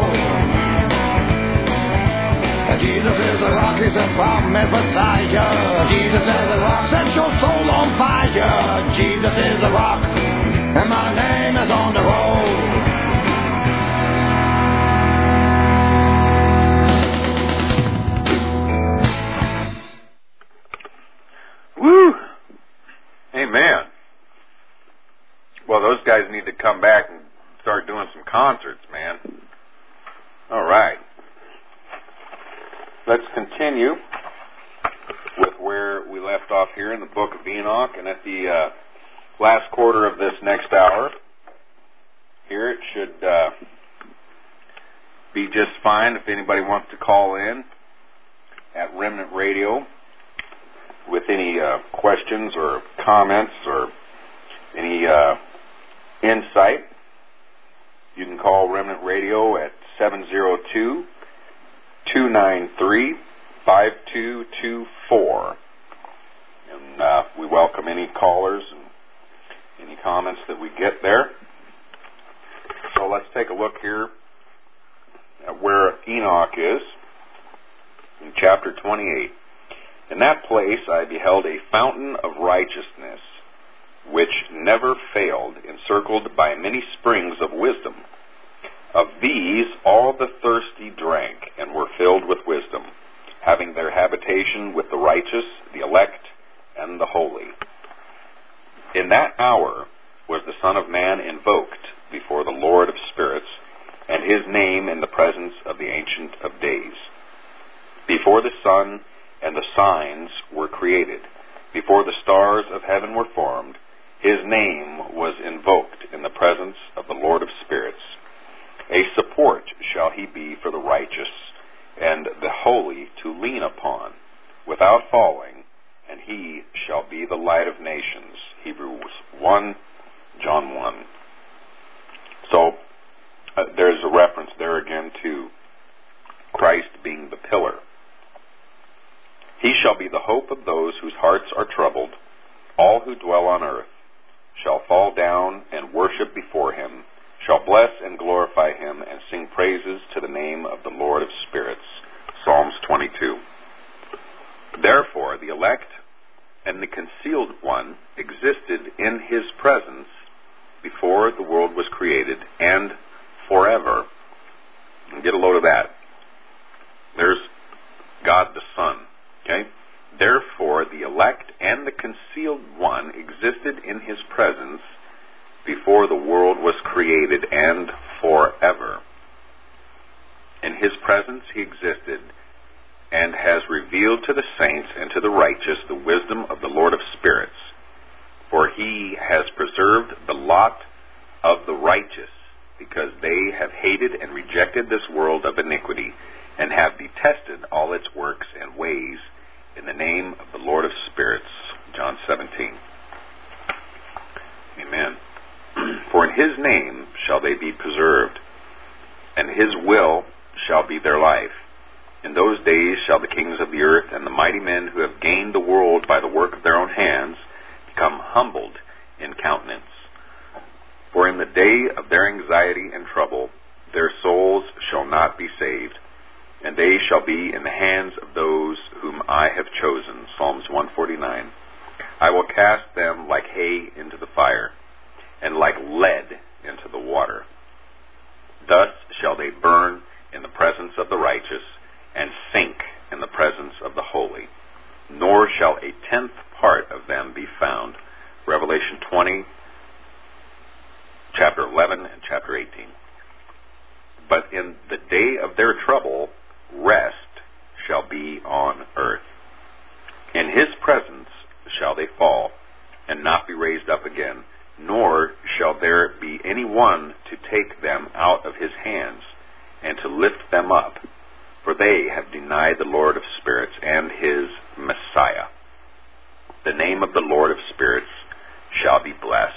C: Jesus is a rock, he's a promised Messiah. Jesus is a rock, set your soul on fire. Jesus is a rock, and my name is on the roll.
B: Woo! Amen. Well, those guys need to come back and start doing some concerts, man. All right. Let's continue with where we left off here in the book of Enoch, and at the uh, last quarter of this next hour here, it should uh, be just fine if anybody wants to call in at Remnant Radio with any uh, questions or comments or any uh, insight. You can call Remnant Radio at seven oh two, two nine three, five two two four. And uh, we welcome any callers and any comments that we get there. So let's take a look here at where Enoch is in chapter twenty-eight. In that place I beheld a fountain of righteousness, which never failed, encircled by many springs of wisdom. Of these all the thirsty drank, and were filled with wisdom, having their habitation with the righteous, the elect, and the holy. In that hour was the Son of Man invoked before the Lord of spirits, and his name in the presence of the Ancient of Days. Before the sun and the signs were created, before the stars of heaven were formed, his name was invoked in the presence of the Lord of spirits. A support shall he be for the righteous, and the holy to lean upon, without falling, and he shall be the light of nations. Hebrews one, John one. So, uh, there's a reference there again to Christ being the pillar. He shall be the hope of those whose hearts are troubled. All who dwell on earth shall fall down and worship before him, shall bless and glorify him, and sing praises to the name of the Lord of spirits. Psalms twenty-two. Therefore the elect and the concealed one existed in his presence before the world was created, and forever. And get a load of that. There's God the Son. Okay? Therefore the elect and the concealed one existed in his presence before the world was created, and forever. In his presence he existed, and has revealed to the saints and to the righteous the wisdom of the Lord of spirits. For he has preserved the lot of the righteous, because they have hated and rejected this world of iniquity, and have detested all its works and ways, in the name of the Lord of spirits. John seventeen. Amen. For in his name shall they be preserved, and his will shall be their life. In those days shall the kings of the earth and the mighty men who have gained the world by the work of their own hands become humbled in countenance. For in the day of their anxiety and trouble their souls shall not be saved. and they shall be in the hands of those whom I have chosen. Psalms one forty-nine. I will cast them like hay into the fire, and like lead into the water. Thus shall they burn in the presence of the righteous, and sink in the presence of the holy. Nor shall a tenth part of them be found. Revelation twenty, chapter eleven, and chapter eighteen. But in the day of their trouble, rest shall be on earth. In his presence shall they fall, and not be raised up again, nor shall there be any one to take them out of his hands, and to lift them up, for they have denied the Lord of spirits and his Messiah. The name of the Lord of spirits shall be blessed.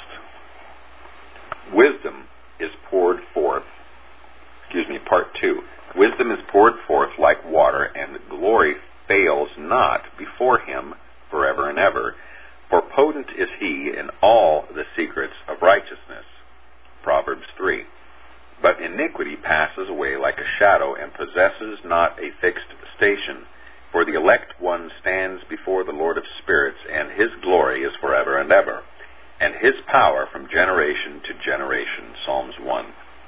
B: Wisdom is poured forth, excuse me, part two. Wisdom is poured forth like water, and glory fails not before him forever and ever. For potent is he in all the secrets of righteousness. Proverbs three. But iniquity passes away like a shadow, and possesses not a fixed station. For the elect one stands before the Lord of spirits, and his glory is forever and ever, and his power from generation to generation. Psalms one.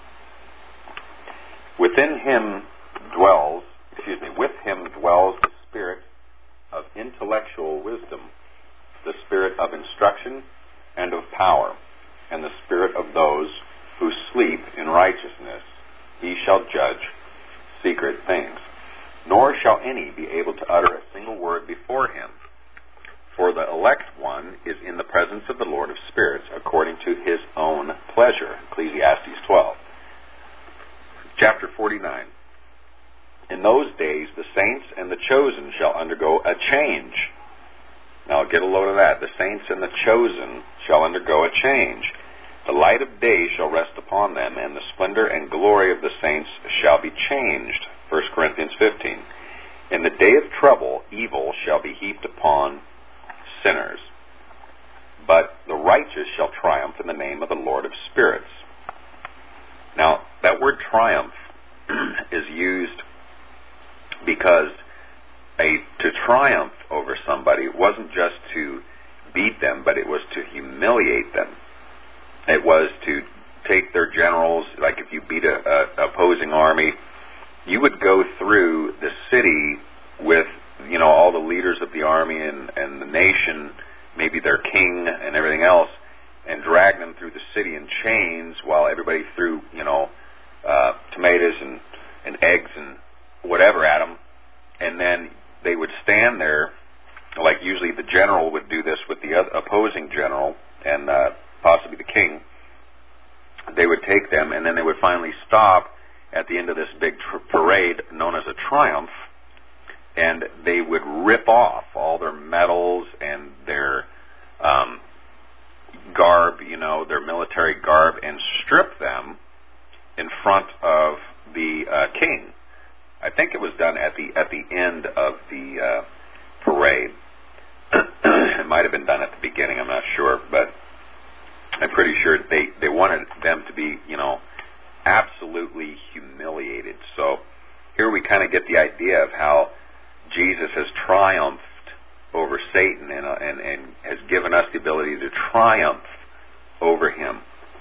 B: Within him dwells, excuse me, with him dwells the spirit of intellectual wisdom, the spirit of instruction and of power, and the spirit of those who sleep in righteousness. He shall judge secret things. Nor shall any be able to utter a single word before him. For the elect one is in the presence of the Lord of spirits, according to his own pleasure. Ecclesiastes twelve. Chapter forty-nine. In those days the saints and the chosen shall undergo a change. Now get a load of that. The saints and the chosen shall undergo a change. The light of day shall rest upon them, and the splendor and glory of the saints shall be changed. First Corinthians fifteen. In the day of trouble, evil shall be heaped upon sinners, but the righteous shall triumph in the name of the Lord of spirits. Now, that word triumph is used because a, to triumph over somebody wasn't just to beat them, but it was to humiliate them. It was to take their generals, like if you beat a, a opposing army, you would go through the city with, you know, all the leaders of the army and, and the nation, maybe their king and everything else, and drag them through the city in chains while everybody threw, you know, uh, tomatoes and, and eggs and whatever at them. And then they would stand there, like usually the general would do this with the other opposing general and uh, possibly the king. They would take them, and then they would finally stop at the end of this big tr- parade known as a triumph, and they would rip off all their medals and their um, garb, you know, their military garb, and strip them in front of the uh, king. I think it was done at the at the end of the uh, parade. It might have been done at the beginning, I'm not sure, but I'm pretty sure they, they wanted them to be, you know, absolutely humiliated. So here we kind of get the idea of how Jesus has triumphed over Satan and, uh, and, and has given us the ability to triumph over him.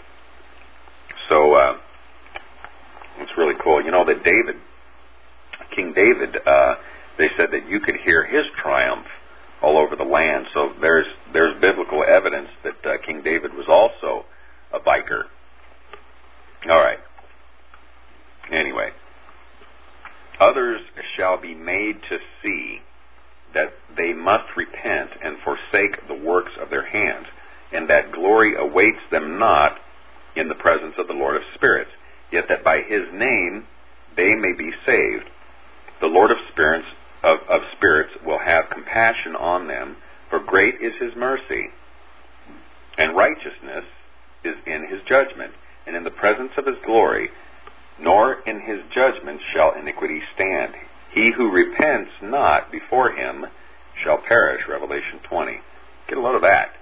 B: So uh, it's really cool. You know that David, King David, uh, they said that you could hear his triumph all over the land. So there's there's biblical evidence that uh, King David was also a biker. All right. Anyway, others shall be made to see that they must repent and forsake the works of their hands, and that glory awaits them not in the presence of the Lord of spirits, yet that by his name they may be saved. The Lord of spirits Of, of spirits will have compassion on them, for great is his mercy, and righteousness is in his judgment, and in the presence of his glory, nor in his judgment shall iniquity stand. He who repents not before him shall perish. Revelation twenty. Get a load of that.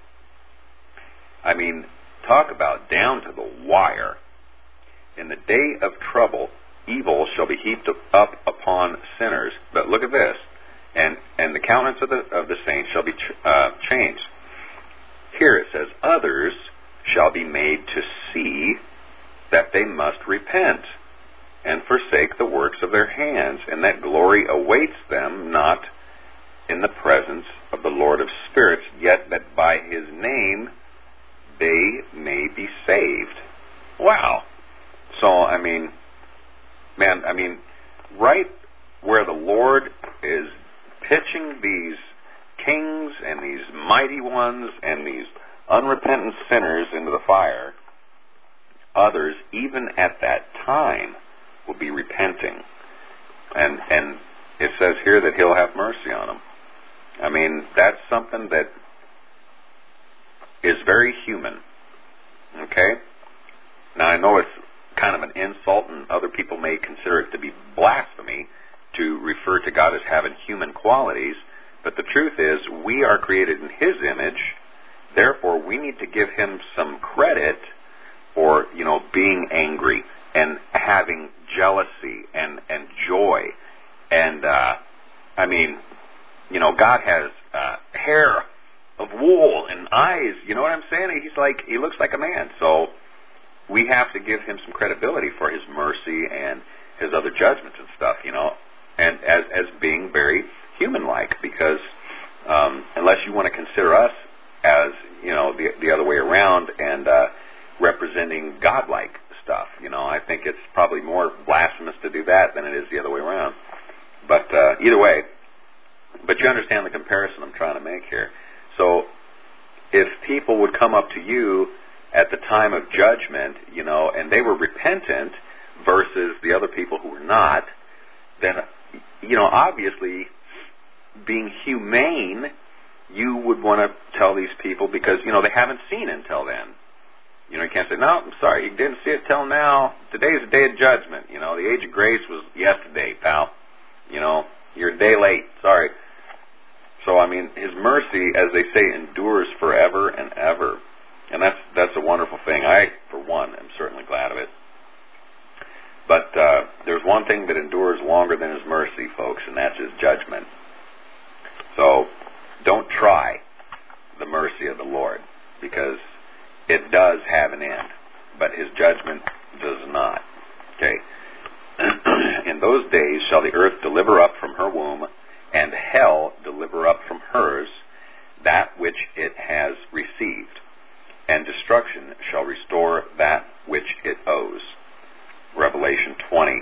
B: I mean, talk about down to the wire. In the day of trouble, evil shall be heaped up upon sinners. But look at this. And and the countenance of the of the saints shall be ch- uh, changed. Here it says, others shall be made to see that they must repent and forsake the works of their hands, and that glory awaits them not in the presence of the Lord of spirits, yet that by his name they may be saved. Wow. So, I mean, man, I mean, right where the Lord is pitching these kings and these mighty ones and these unrepentant sinners into the fire, others, even at that time, will be repenting. And and it says here that he'll have mercy on them. I mean, that's something that is very human. Okay? Now, I know it's kind of an insult, and other people may consider it to be blasphemy to refer to God as having human qualities, but the truth is, we are created in his image. Therefore, we need to give him some credit for, you know, being angry and having jealousy and, and joy. And, uh, I mean, you know, God has uh, hair of wool and eyes. You know what I'm saying? He's like, he looks like a man. So we have to give him some credibility for his mercy and his other judgments and stuff, you know, and as, as being very human-like, because um, unless you want to consider us as, you know, the, the other way around and uh, representing godlike stuff, you know, I think it's probably more blasphemous to do that than it is the other way around. But uh, either way, but you understand the comparison I'm trying to make here. So if people would come up to you at the time of judgment, you know, and they were repentant versus the other people who were not, then, you know, obviously, being humane, you would want to tell these people because, you know, they haven't seen it until then. You know, you can't say, no, I'm sorry, you didn't see it till now. Today's the day of judgment. You know, the age of grace was yesterday, pal. You know, you're a day late. Sorry. So, I mean, his mercy, as they say, endures forever and ever. And that's that's a wonderful thing. I, for one, am certainly glad of it. But uh, there's one thing that endures longer than his mercy, folks, and that's his judgment. So don't try the mercy of the Lord, because it does have an end, but his judgment does not. Okay. In those days shall the earth deliver up from her womb, and hell deliver up from hers that which it has received, and destruction shall restore that which it owes. Revelation twenty.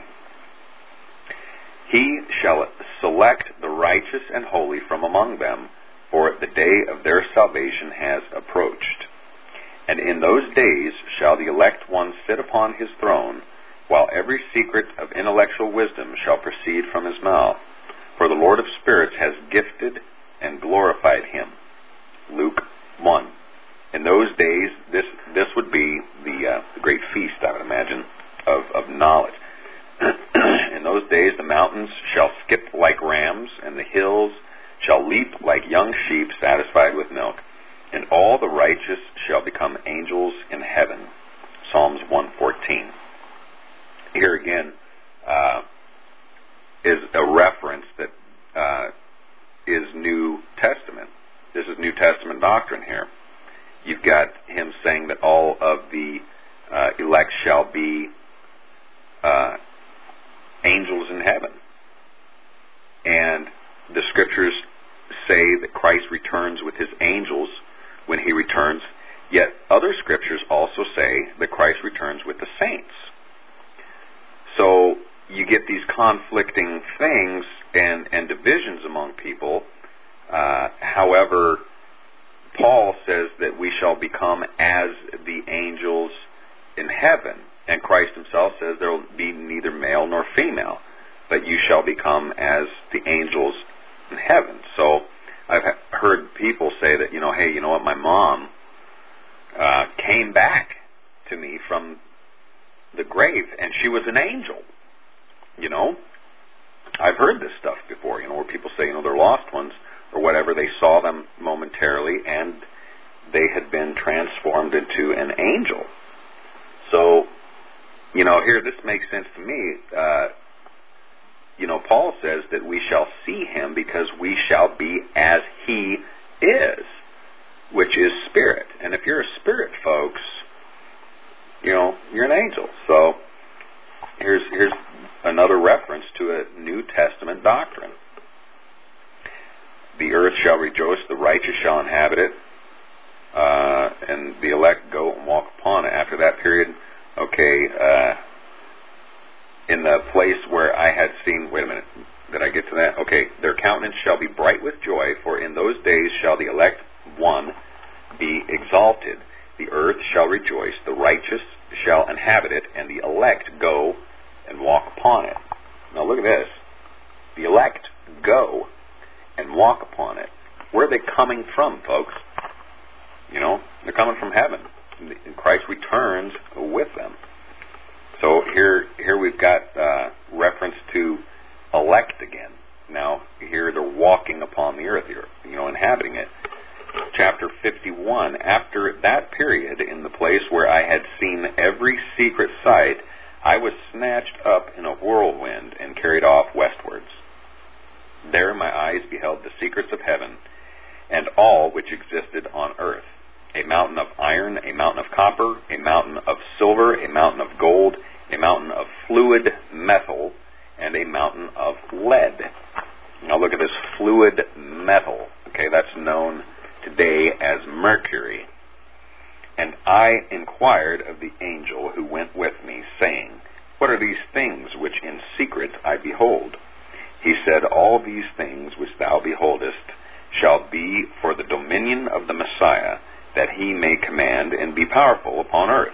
B: He shall select the righteous and holy from among them, for the day of their salvation has approached. And in those days shall the elect one sit upon his throne, while every secret of intellectual wisdom shall proceed from his mouth. For the Lord of spirits has gifted and glorified him. Luke one. In those days, this this would be the, uh, the great feast, I would imagine, of, of knowledge. In those days the mountains shall skip like rams, and the hills shall leap like young sheep satisfied with milk. And all the righteous shall become angels in heaven. Psalms one fourteen. Here again uh, is a reference that uh, is New Testament. This is New Testament doctrine here. You've got him saying that all of the uh, elect shall be uh, angels in heaven. And the scriptures say that Christ returns with his angels when he returns, yet other scriptures also say that Christ returns with the saints. So you get these conflicting things and, and divisions among people. Uh, however, Paul says that we shall become as the angels in heaven. And Christ himself says there will be neither male nor female, but you shall become as the angels in heaven. So I've heard people say that, you know, hey, you know what, my mom uh, came back to me from the grave, and she was an angel. You know, I've heard this stuff before, you know, where people say, you know, they're lost ones or whatever, they saw them momentarily and they had been transformed into an angel. So, you know, here, this makes sense to me. Uh, you know, Paul says that we shall see him because we shall be as he is, which is spirit. And if you're a spirit, folks, you know, you're an angel. So here's here's another reference to a New Testament doctrine. The earth shall rejoice, the righteous shall inhabit it, uh, and the elect go and walk upon it. After that period, okay, uh, in the place where I had seen, wait a minute, did I get to that? Okay, their countenance shall be bright with joy, for in those days shall the elect one be exalted. The earth shall rejoice, the righteous shall inhabit it, and the elect go and walk upon it. Now look at this. The elect go and walk upon it. Where are they coming from, folks? You know, they're coming from heaven. And Christ returns with them. So here, here we've got uh, reference to elect again. Now, here they're walking upon the earth, here, you know, inhabiting it. Chapter fifty-one, after that period, in the place where I had seen every secret sight, I was snatched up in a whirlwind and carried off westwards. There my eyes beheld the secrets of heaven, and all which existed on earth. A mountain of iron, a mountain of copper, a mountain of silver, a mountain of gold, a mountain of fluid metal, and a mountain of lead. Now look at this fluid metal. Okay, that's known today as mercury. And I inquired of the angel who went with me, saying, What are these things which in secret I behold? He said, All these things which thou beholdest shall be for the dominion of the Messiah, that he may command and be powerful upon earth.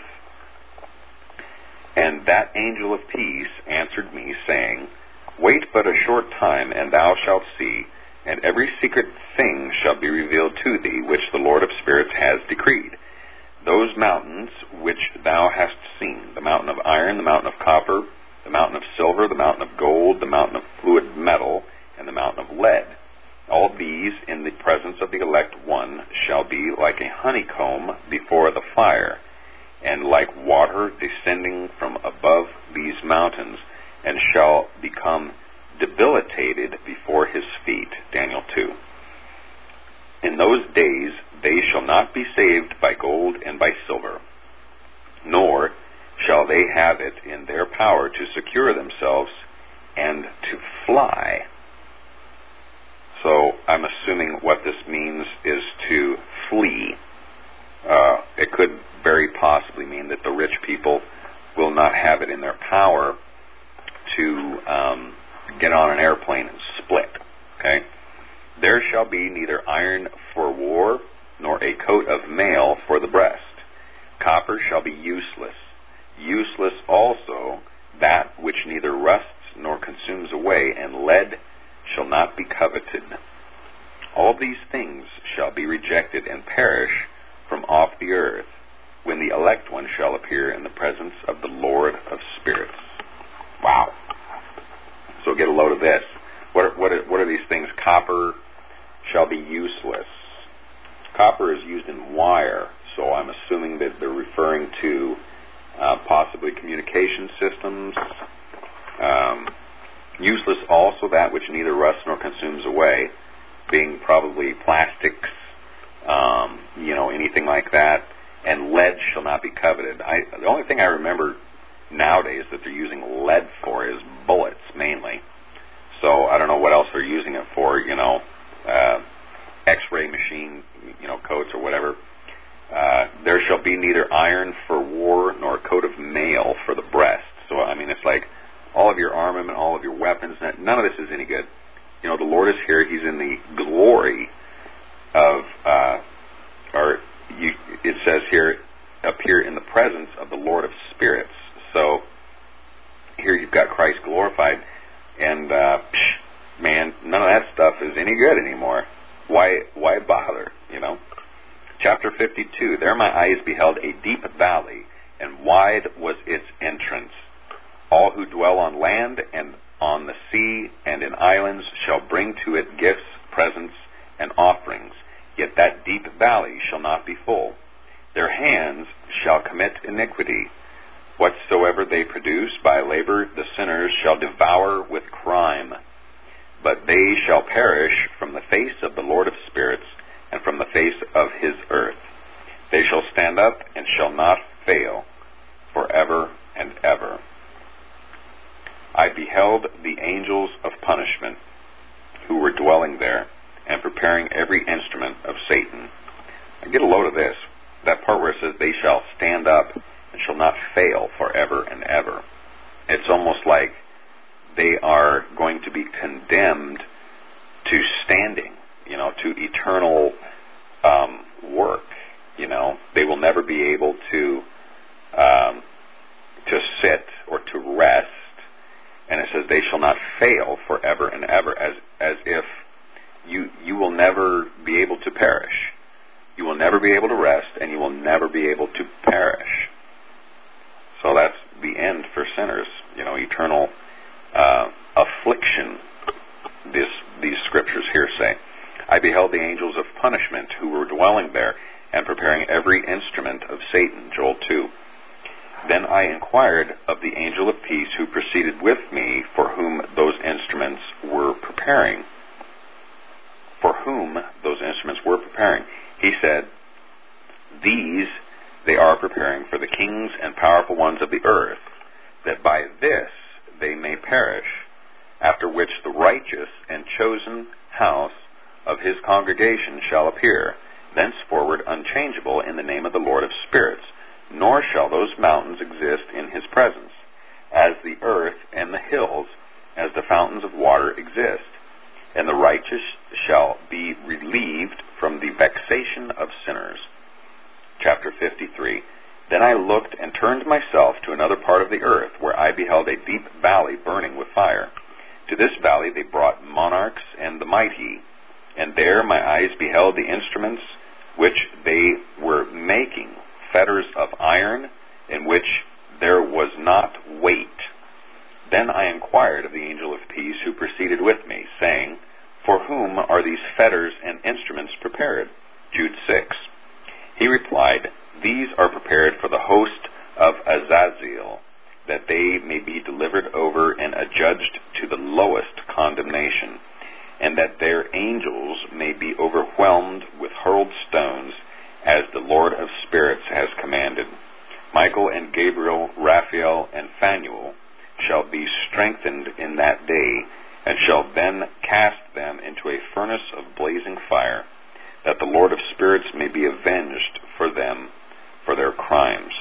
B: And that angel of peace answered me, saying, Wait but a short time, and thou shalt see, and every secret thing shall be revealed to thee, which the Lord of spirits has decreed. Those mountains which thou hast seen, the mountain of iron, the mountain of copper, the mountain of silver, the mountain of gold, the mountain of fluid metal, and the mountain of lead, all these in the presence of the elect one shall be like a honeycomb before the fire, and like water descending from above these mountains, and shall become debilitated before his feet. Daniel two. In those days they shall not be saved by gold and by silver, nor shall they have it in their power to secure themselves and to fly. So I'm assuming what this means is to flee. Uh, it could very possibly mean that the rich people will not have it in their power to um, get on an airplane and split. Okay? There shall be neither iron for war, nor a coat of mail for the breast. Copper shall be useless. Useless also that which neither rusts nor consumes away, and lead shall not be coveted. All these things shall be rejected and perish from off the earth, when the elect one shall appear in the presence of the Lord of spirits. Wow. So get a load of this. What are, what are, what are these things? Copper shall be useless. Copper is used in wire, so I'm assuming that they're referring to uh, possibly communication systems. Um, useless also that which neither rusts nor consumes away, being probably plastics, um, you know, anything like that. And lead shall not be coveted. I, the only thing I remember nowadays that they're using lead for is bullets, mainly. So I don't know what else they're using it for, you know, uh, X-ray machine, you know, coats or whatever. Uh, there shall be neither iron for war nor a coat of mail for the breast. So, I mean, it's like all of your armament, all of your weapons, none of this is any good. You know, the Lord is here. He's in the glory of, uh, or you, it says here, appear in the presence of the Lord of spirits. So here you've got Christ glorified, and uh, psh, man, none of that stuff is any good anymore. Why, why bother? You know. Chapter fifty-two. There my eyes beheld a deep valley, and wide was its entrance. All who dwell on land and on the sea and in islands shall bring to it gifts, presents, and offerings. Yet that deep valley shall not be full. Their hands shall commit iniquity. Whatsoever they produce by labor, the sinners shall devour with crime. But they shall perish from the face of the Lord of spirits, and from the face of his earth. They shall stand up, and shall not fail, forever and ever. I beheld the angels of punishment, who were dwelling there, and preparing every instrument of Satan. Now get a load of this. That part where it says, they shall stand up, and shall not fail forever and ever. It's almost like they are going to be condemned to standing, you know, to eternal um, work. You know, they will never be able to um, to sit or to rest. And it says they shall not fail forever and ever, as as if you you will never be able to perish. You will never be able to rest, and you will never be able to perish. So that's the end for sinners. You know, eternal uh, affliction. This these scriptures here say, I beheld the angels of punishment who were dwelling there, and preparing every instrument of Satan. Joel two. Then I inquired of the angel of peace who proceeded with me, for whom those instruments were preparing. For whom those instruments were preparing. He said, these they are preparing for the kings and powerful ones of the earth, that by this they may perish, after which the righteous and chosen house of his congregation shall appear, thenceforward unchangeable in the name of the Lord of spirits. Nor shall those mountains exist in his presence, as the earth and the hills, as the fountains of water exist. And the righteous shall be relieved from the vexation of sinners. Chapter fifty-three. Then I looked and turned myself to another part of the earth, where I beheld a deep valley burning with fire. To this valley they brought monarchs and the mighty, and there my eyes beheld the instruments which they were making, fetters of iron, in which there was not weight. Then I inquired of the angel of peace who proceeded with me, saying, for whom are these fetters and instruments prepared? Jude six. He replied, these are prepared for the host of Azazel, that they may be delivered over and adjudged to the lowest condemnation, and that their angels may be overwhelmed with hurled stones, as the Lord of spirits has commanded. Michael and Gabriel, Raphael and Phanuel shall be strengthened in that day, and shall then cast them into a furnace of blazing fire, that the Lord of spirits may be avenged for them for their crimes.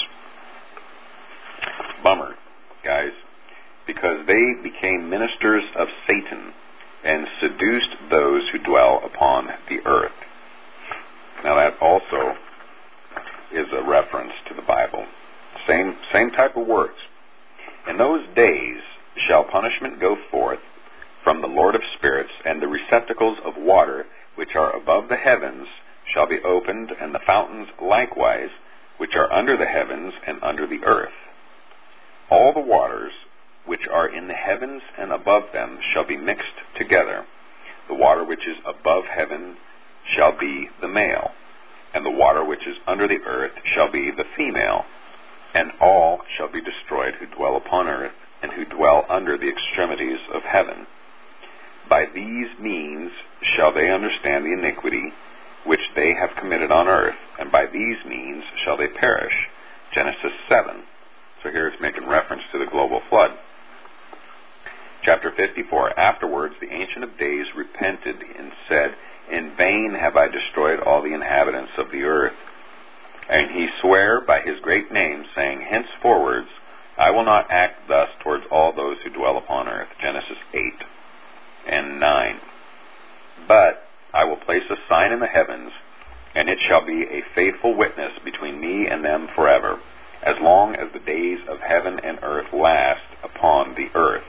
B: Bummer, guys, because they became ministers of Satan and seduced those who dwell upon the earth. Now that also is a reference to the Bible. Same same type of words. In those days shall punishment go forth from the Lord of spirits, and the receptacles of water which are above the heavens shall be opened, and the fountains likewise which are under the heavens and under the earth. All the waters which are in the heavens and above them shall be mixed together. The water which is above heaven shall be the male, and the water which is under the earth shall be the female, and all shall be destroyed who dwell upon earth, and who dwell under the extremities of heaven. By these means shall they understand the iniquity which they have committed on earth, and by these means shall they perish. Genesis seven. So here it's making reference to the global flood. Chapter fifty-four. Afterwards the Ancient of Days repented and said, in vain have I destroyed all the inhabitants of the earth. And he sware by his great name, saying, henceforwards I will not act thus towards all those who dwell upon earth. Genesis eight and nine. But I will place a sign in the heavens, and it shall be a faithful witness between me and them forever, as long as the days of heaven and earth last upon the earth.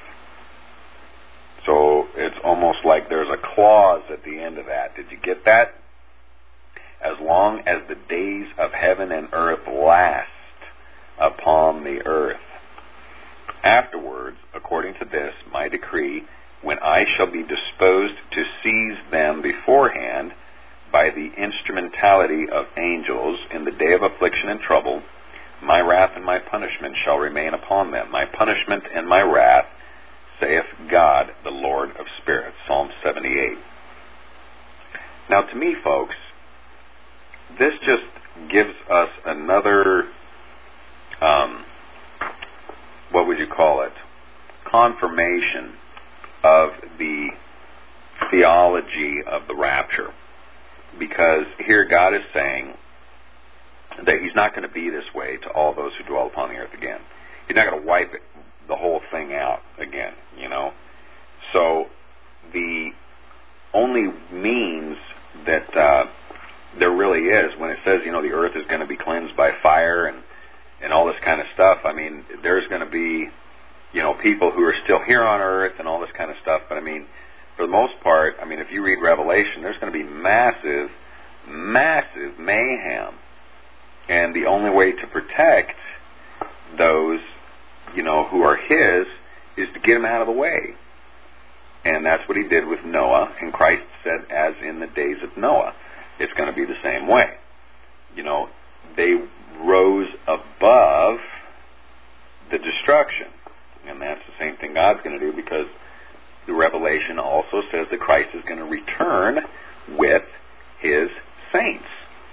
B: So it's almost like there's a clause at the end of that. Did you get that? As long as the days of heaven and earth last upon the earth. Afterwards, according to this, my decree, when I shall be disposed to seize them beforehand by the instrumentality of angels in the day of affliction and trouble, My wrath and my punishment shall remain upon them. My punishment and my wrath, saith God, the Lord of spirits. Psalm seventy-eight. Now, to me, folks, this just gives us another, um, what would you call it, confirmation of the theology of the rapture. Because here God is saying that he's not going to be this way to all those who dwell upon the earth again. He's not going to wipe it, the whole thing out again, you know. So the only means that uh, there really is, when it says, you know, the earth is going to be cleansed by fire and, and all this kind of stuff, I mean, there's going to be, you know, people who are still here on earth and all this kind of stuff. But I mean, for the most part, I mean, if you read Revelation, there's going to be massive, massive mayhem. And the only way to protect those, you know, who are his is to get them out of the way. And that's what he did with Noah. And Christ said, as in the days of Noah, it's going to be the same way. You know, they rose above the destruction. And that's the same thing God's going to do, because the Revelation also says that Christ is going to return with his saints.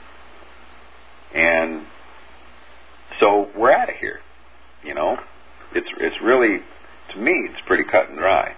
B: And so we're out of here. You know, it's it's really, to me, it's pretty cut and dry.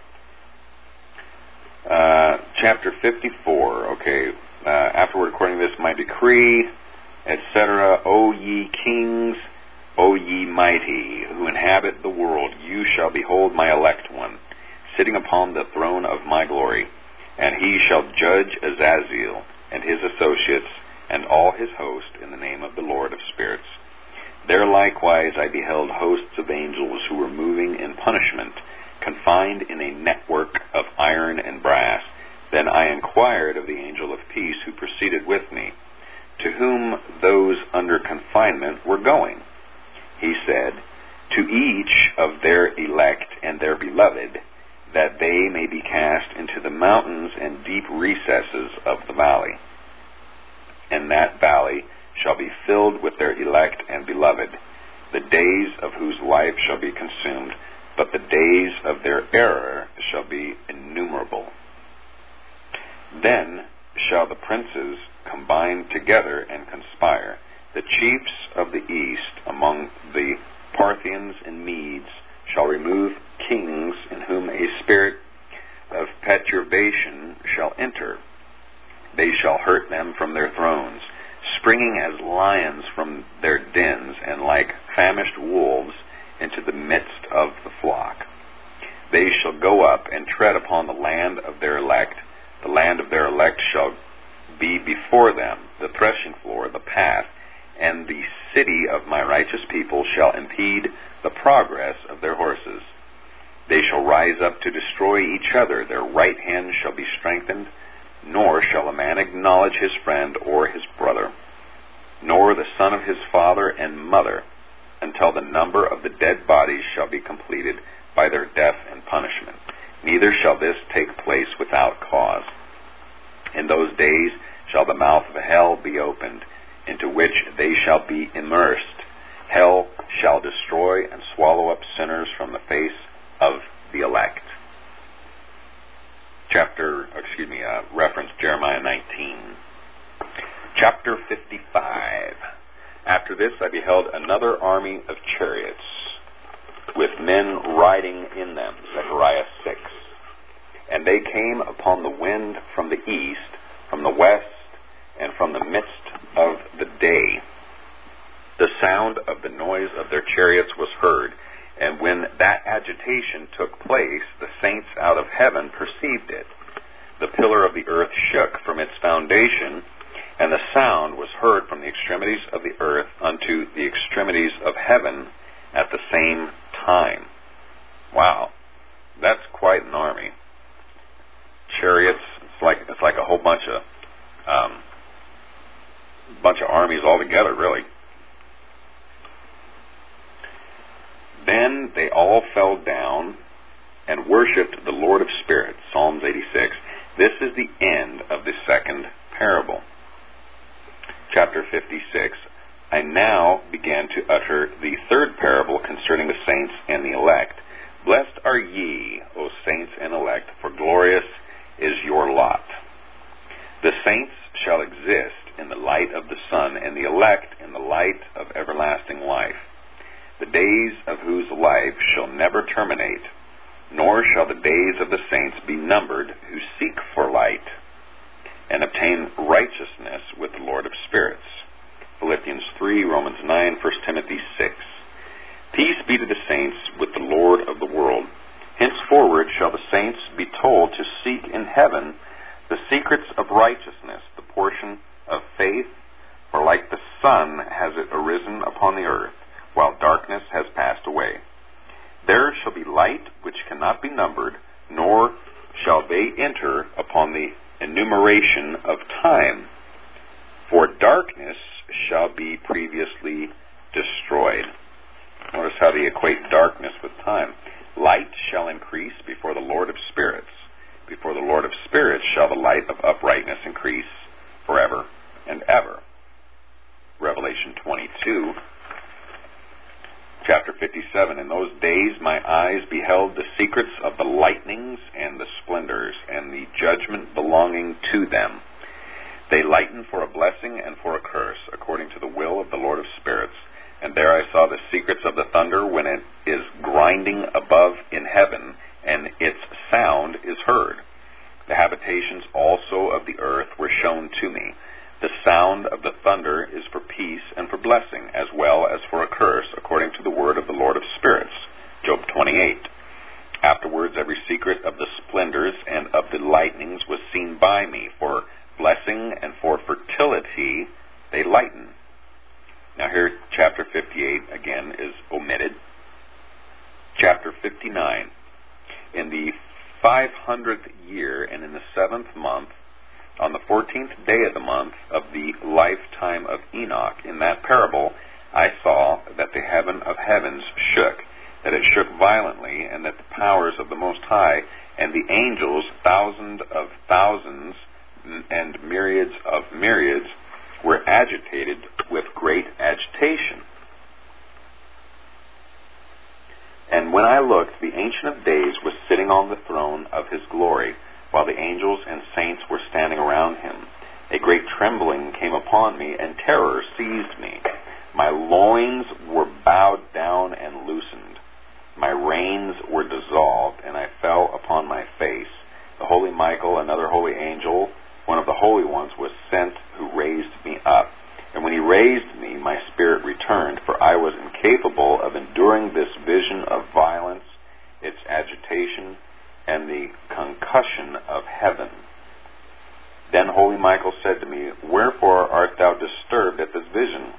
B: Uh, chapter fifty-four, okay. Uh, afterward, according to this, my decree, et cetera, O ye kings, O ye mighty, who inhabit the world, you shall behold my elect one, sitting upon the throne of my glory. And he shall judge Azazel and his associates and all his host in the name of the Lord of spirits. There likewise I beheld hosts of angels who were moving in punishment, confined in a network of iron and brass. Then I inquired of the angel of peace who proceeded with me, to whom those under confinement were going. He said, to each of their elect and their beloved, that they may be cast into the mountains and deep recesses of the valley. And that valley shall be filled with their elect and beloved, the days of whose life shall be consumed, but the days of their error shall be innumerable. Then shall the princes combine together and conspire, the chiefs of the east among the Parthians and Medes shall remove kings in whom a spirit of perturbation shall enter. They shall hurt them from their thrones, springing as lions from their dens, and like famished wolves into the midst of the flock. They shall go up and tread upon the land of their elect. The land of their elect shall be before them, the threshing floor, the path, and the city of my righteous people shall impede the progress of their horses. They shall rise up to destroy each other. Their right hand shall be strengthened, nor shall a man acknowledge his friend or his brother, nor the son of his father and mother, until the number of the dead bodies shall be completed by their death and punishment. Neither shall this take place without cause. In those days shall the mouth of hell be opened, into which they shall be immersed. Hell shall destroy and swallow up sinners from the face of the elect. Chapter, excuse me, uh, reference Jeremiah nineteen. Chapter fifty-five. After this I beheld another army of chariots, with men riding in them. Zechariah six. And they came upon the wind from the east, from the west, and from the midst of the day. The sound of the noise of their chariots was heard, and when that agitation took place, the saints out of heaven perceived it. The pillar of the earth shook from its foundation, and the sound was heard from the extremities of the earth unto the extremities of heaven at the same time. Wow, that's quite an army. Chariots, it's like it's like a whole bunch of um, bunch of armies all together, really. Then they all fell down and worshipped the Lord of spirits. Psalms eighty-six. This is the end of the second parable. Chapter fifty-six. I now began to utter the third parable concerning the saints and the elect. Blessed are ye, O saints and elect, for glorious is your lot. The saints shall exist in the light of the sun, and the elect in the light of everlasting life, the days of whose life shall never terminate, nor shall the days of the saints be numbered who seek for light and obtain righteousness with the Lord of spirits. Philippians three, Romans nine, First Timothy six. Peace be to the saints with the Lord of the world. Henceforward shall the saints be told to seek in heaven the secrets of righteousness, the portion of faith, for like the sun has it arisen upon the earth, while darkness has passed away. There shall be light which cannot be numbered, nor shall they enter upon the enumeration of time, for darkness shall be previously destroyed. Notice how they equate darkness with time. Light shall increase before the Lord of spirits. Before the Lord of spirits shall the light of uprightness increase forever and ever. Revelation twenty-two, chapter fifty-seven. In those days my eyes beheld the secrets of the lightnings and the splendors, and the judgment belonging to them. They lighten for a blessing and for a curse, according to the will of the Lord of spirits. And there I saw the secrets of the thunder when it is grinding above in heaven, and its sound is heard. The habitations also of the earth were shown to me. The sound of the thunder is for peace and for blessing, as well as for a curse, according to the word of the Lord of spirits. Job twenty-eight. Afterwards every secret of the splendors and of the lightnings was seen by me. For blessing and for fertility they lighten. Now here, chapter fifty-eight, again, is omitted. Chapter fifty-nine. In the five hundredth year and in the seventh month, on the fourteenth day of the month of the lifetime of Enoch, in that parable, I saw that the heaven of heavens shook, that it shook violently, and that the powers of the Most High and the angels, thousands of thousands and myriads of myriads, were agitated with great agitation. And when I looked, the Ancient of Days was sitting on the throne of his glory, while the angels and saints were standing around him. A great trembling came upon me, and terror seized me. My loins were bowed down and loosened. My reins were dissolved, and I fell upon my face. The holy Michael, another holy angel, one of the holy ones, was sent, who raised me up. And when he raised me, my spirit returned, for I was incapable of enduring this vision of violence, its agitation, and the concussion of heaven. Then holy Michael said to me, Wherefore art thou disturbed at this vision?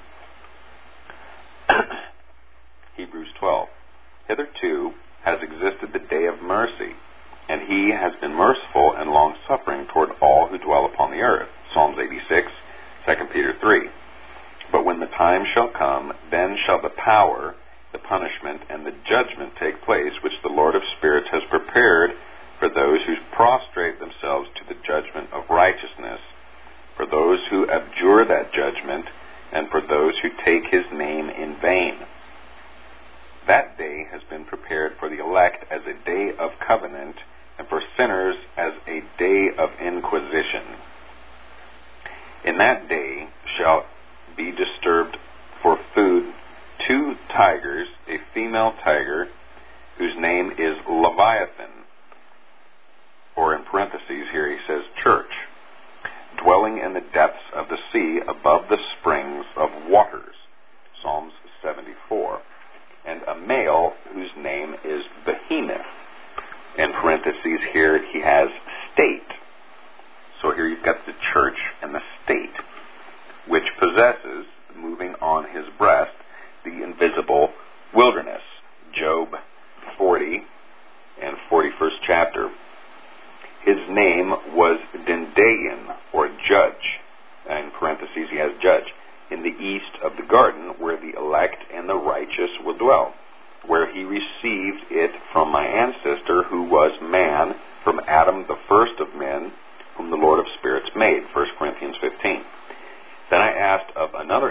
B: Hebrews twelve. Hitherto has existed the day of mercy, and he has been merciful and long-suffering toward all who dwell upon the earth. Psalms eighty-six, Second Peter three. But when the time shall come, then shall the power, the punishment, and the judgment take place, which the Lord of spirits has prepared for those who prostrate themselves to the judgment of righteousness, for those who abjure that judgment, and for those who take his name in vain. That day has been prepared for the elect as a day of covenant, and for sinners as a day of inquisition. In that day shall be disturbed for food two tigers, a female tiger, whose name is Leviathan, or in parentheses here he says church, dwelling in the depths of the sea above the springs of waters. Psalms seventy-four. And a male whose name is Behemoth. In parentheses here he has state. So here you've got the church and the state, which possesses, moving on his breast, the invisible wilderness. Job forty and forty-first chapter. His name was Dendayan, or judge. In parentheses he has judge. In the east of the garden, where the elect and the righteous will dwell, where he received it from my ancestor, who was man, from Adam the first of men, whom the Lord of spirits made. First Corinthians fifteen. Then I asked of another angel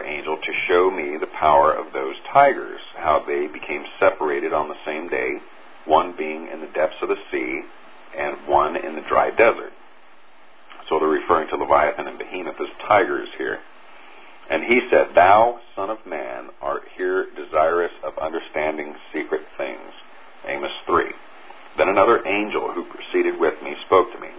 B: to show me the power of those tigers, how they became separated on the same day, one being in the depths of the sea and one in the dry desert. So they're referring to Leviathan and Behemoth as tigers here. And he said, Thou, son of man, art here desirous of understanding secret things. Amos three. Then another angel who proceeded with me spoke to me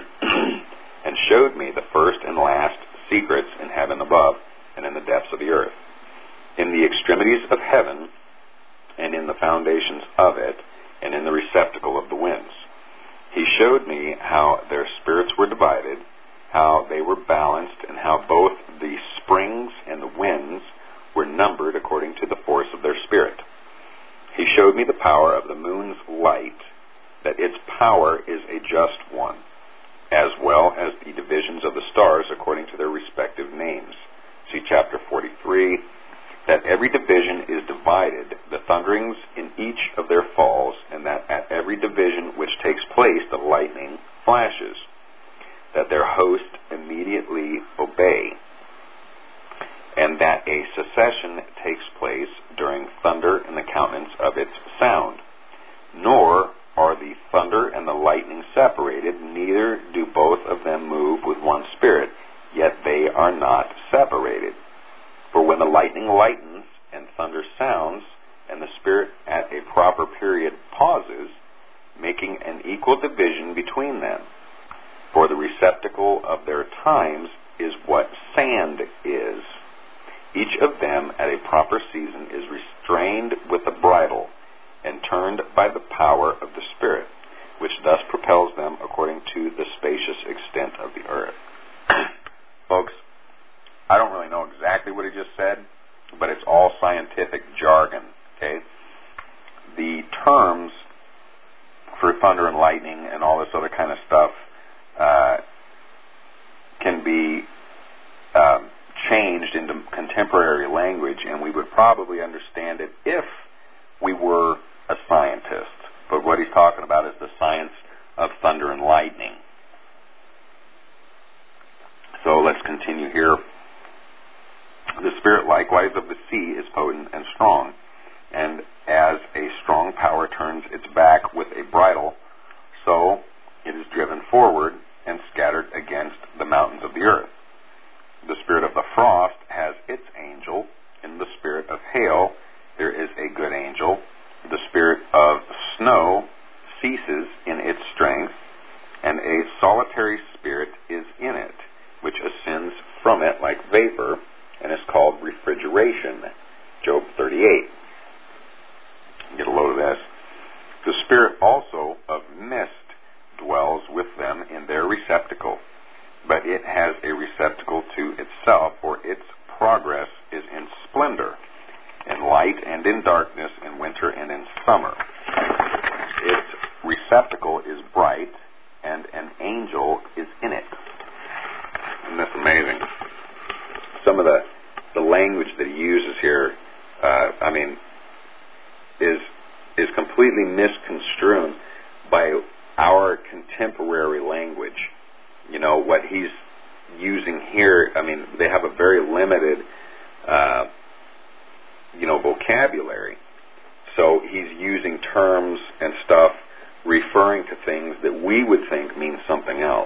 B: and showed me the first and last secrets in heaven above and in the depths of the earth, in the extremities of heaven and in the foundations of it and in the receptacle of the winds. He showed me how their spirits were divided, how they were balanced, and how both the springs and the winds were numbered according to the force of their spirit. He showed me the power of the moon's light, that its power is a just one, as well as the divisions of the stars according to their respective names. See chapter forty-three, that every division is divided, the thunderings in each of their falls, and that at every division which takes place the lightning flashes, that their host immediately obey, and that a cessation takes place during thunder in the countenance of its sound. Nor are the thunder and the lightning separated, neither do both of them move with one spirit, yet they are not separated. For when the lightning lightens and thunder sounds, and the spirit at a proper period pauses, making an equal division between them. For the receptacle of their times is what sand is. Each of them at a proper season is restrained with a bridle and turned by the power of the Spirit, which thus propels them according to the spacious extent of the earth. Folks, I don't really know exactly what he just said, but it's all scientific jargon, okay? The terms for thunder and lightning and all this other kind of stuff uh, can be um, changed into contemporary language, and we would probably understand it if we were a scientist. But what he's talking about is the science of thunder and lightning. So let's continue here. The spirit likewise of the sea is potent and strong, and as a strong power turns its back with a bridle, so it is driven forward and scattered against the mountains of the earth. The spirit of the frost has its angel. In the spirit of hail there is a good angel. The spirit of snow ceases in its strength, and a solitary spirit is in it, which ascends from it like vapor, and is called refrigeration. Job thirty-eight. Get a load of this. The spirit also of mist dwells with them in their receptacle, but it has a receptacle to itself, for its progress is in splendor, in light and in darkness, in winter and in summer. Its receptacle is bright, and an angel is in it. Isn't this amazing? Some of the, the language that he uses here, uh, I mean, is is completely misconstrued by our contemporary language. You know, what he's using here, I mean, they have a very limited, uh, you know, vocabulary. So he's using terms and stuff referring to things that we would think mean something else.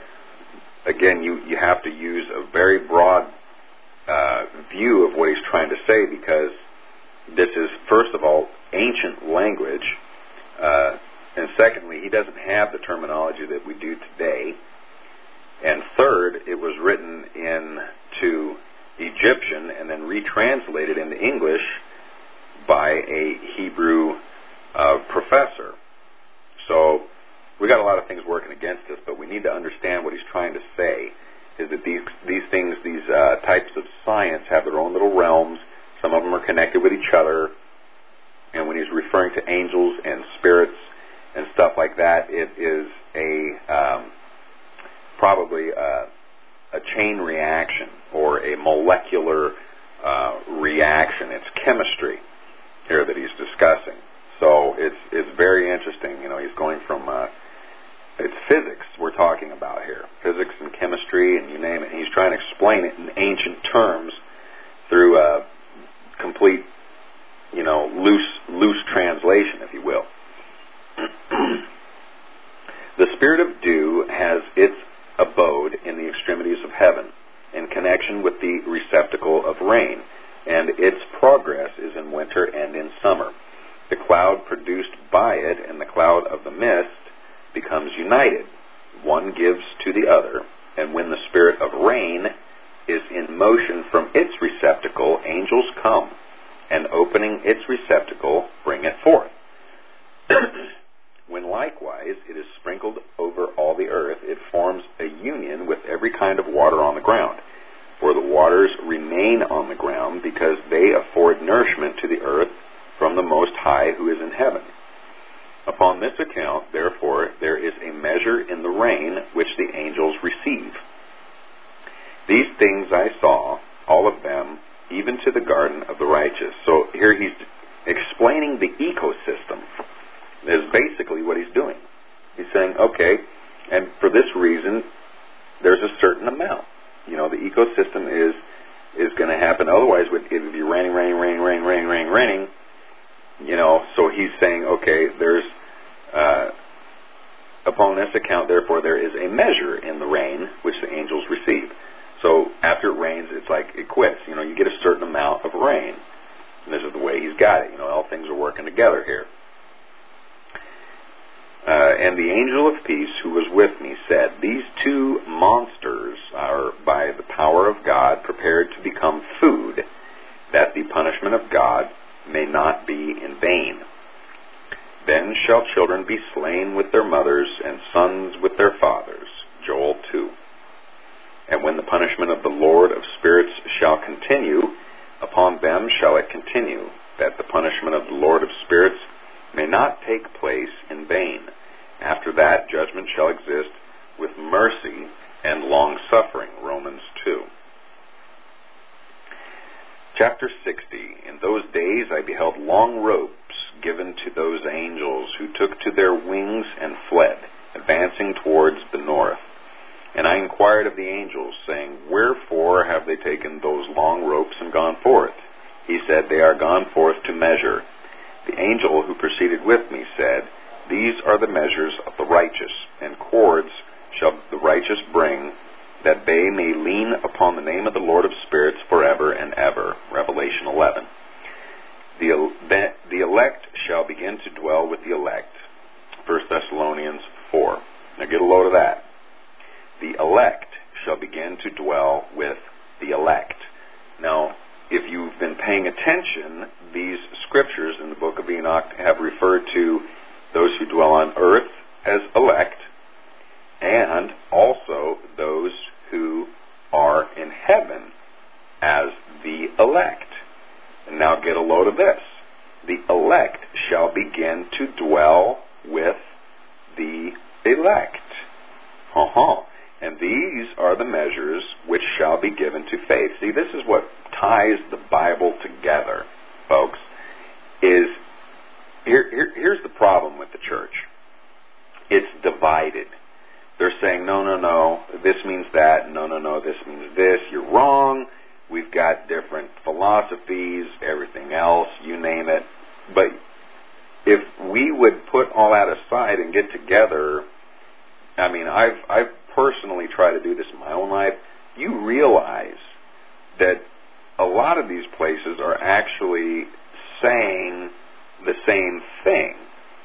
B: Again, you, you have to use a very broad uh, view of what he's trying to say, because this is, first of all, ancient language, uh, and secondly, he doesn't have the terminology that we do today, and third, it was written into Egyptian and then retranslated into English by a Hebrew uh, professor. So we got a lot of things working against us, but we need to understand what he's trying to say, is that these these things, these uh, types of science have their own little realms. Some of them are connected with each other. And when he's referring to angels and spirits and stuff like that, it is a um, probably a, a chain reaction or a molecular uh, reaction. It's chemistry here that he's discussing. So it's it's very interesting. You know, he's going from uh, it's physics we're talking about here, physics and chemistry and you name it. And he's trying to explain it in ancient terms through uh, complete, you know, loose loose translation, if you will. The spirit of dew has its abode in the extremities of heaven, in connection with the receptacle of rain, and its progress is in winter and in summer. The cloud produced by it and the cloud of the mist becomes united. One gives to the other, and when the spirit of rain is in motion from its receptacle, angels come, and opening its receptacle, bring it forth. When likewise it is sprinkled over all the earth, it forms a union with every kind of water on the ground. For the waters remain on the ground, because they afford nourishment to the earth from the Most High who is in heaven. Upon this account, therefore, there is a measure in the rain which the angels receive. These things I saw, all of them, even to the garden of the righteous. So here he's explaining the ecosystem. Is basically what he's doing. He's saying, okay, and for this reason, there's a certain amount. You know, the ecosystem is is going to happen. Otherwise, it would be raining, raining, raining, raining, raining, raining, raining. You know, so he's saying, okay, there's, uh, upon this account, therefore, there is a measure in the rain which the angels receive. So after it rains, it's like it quits. You know, you get a certain amount of rain. And this is the way he's got it. You know, all things are working together here. Uh, and the angel of peace who was with me said, these two monsters are by the power of God prepared to become food, that the punishment of God may not be in vain. Then shall children be slain with their mothers, and sons with their fathers. Joel two. And when the punishment of the Lord of spirits shall continue, upon them shall it continue, that the punishment of the Lord of spirits may not take place in vain. After that, judgment shall exist with mercy and long-suffering. Romans two. Chapter sixty. In those days I beheld long ropes given to those angels who took to their wings and fled, advancing towards the north. And I inquired of the angels, saying, wherefore have they taken those long ropes and gone forth? He said, they are gone forth to measure. The angel who proceeded with me said, these are the measures of the righteous, and cords shall the righteous bring, that they may lean upon the name of the Lord of spirits forever and ever. Revelation eleven. The, the, the elect shall begin to dwell with the elect. First Thessalonians four. Now get a load of that. The elect shall begin to dwell with the elect. Now, if you've been paying attention, these scriptures in the book of Enoch have referred to those who dwell on earth as elect, and also those who are in heaven as the elect. And now get a load of this. The elect shall begin to dwell with the elect. Uh-huh. And these are the measures which shall be given to faith. See, this is what ties the Bible together, folks, is here, here, here's the problem with the church. It's divided. They're saying, no, no, no, this means that, no, no, no, this means this, you're wrong, we've got different philosophies, everything else, you name it. But if we would put all that aside and get together, I mean, I've, I've personally tried to do this in my own life, you realize that a lot of these places are actually saying the same thing,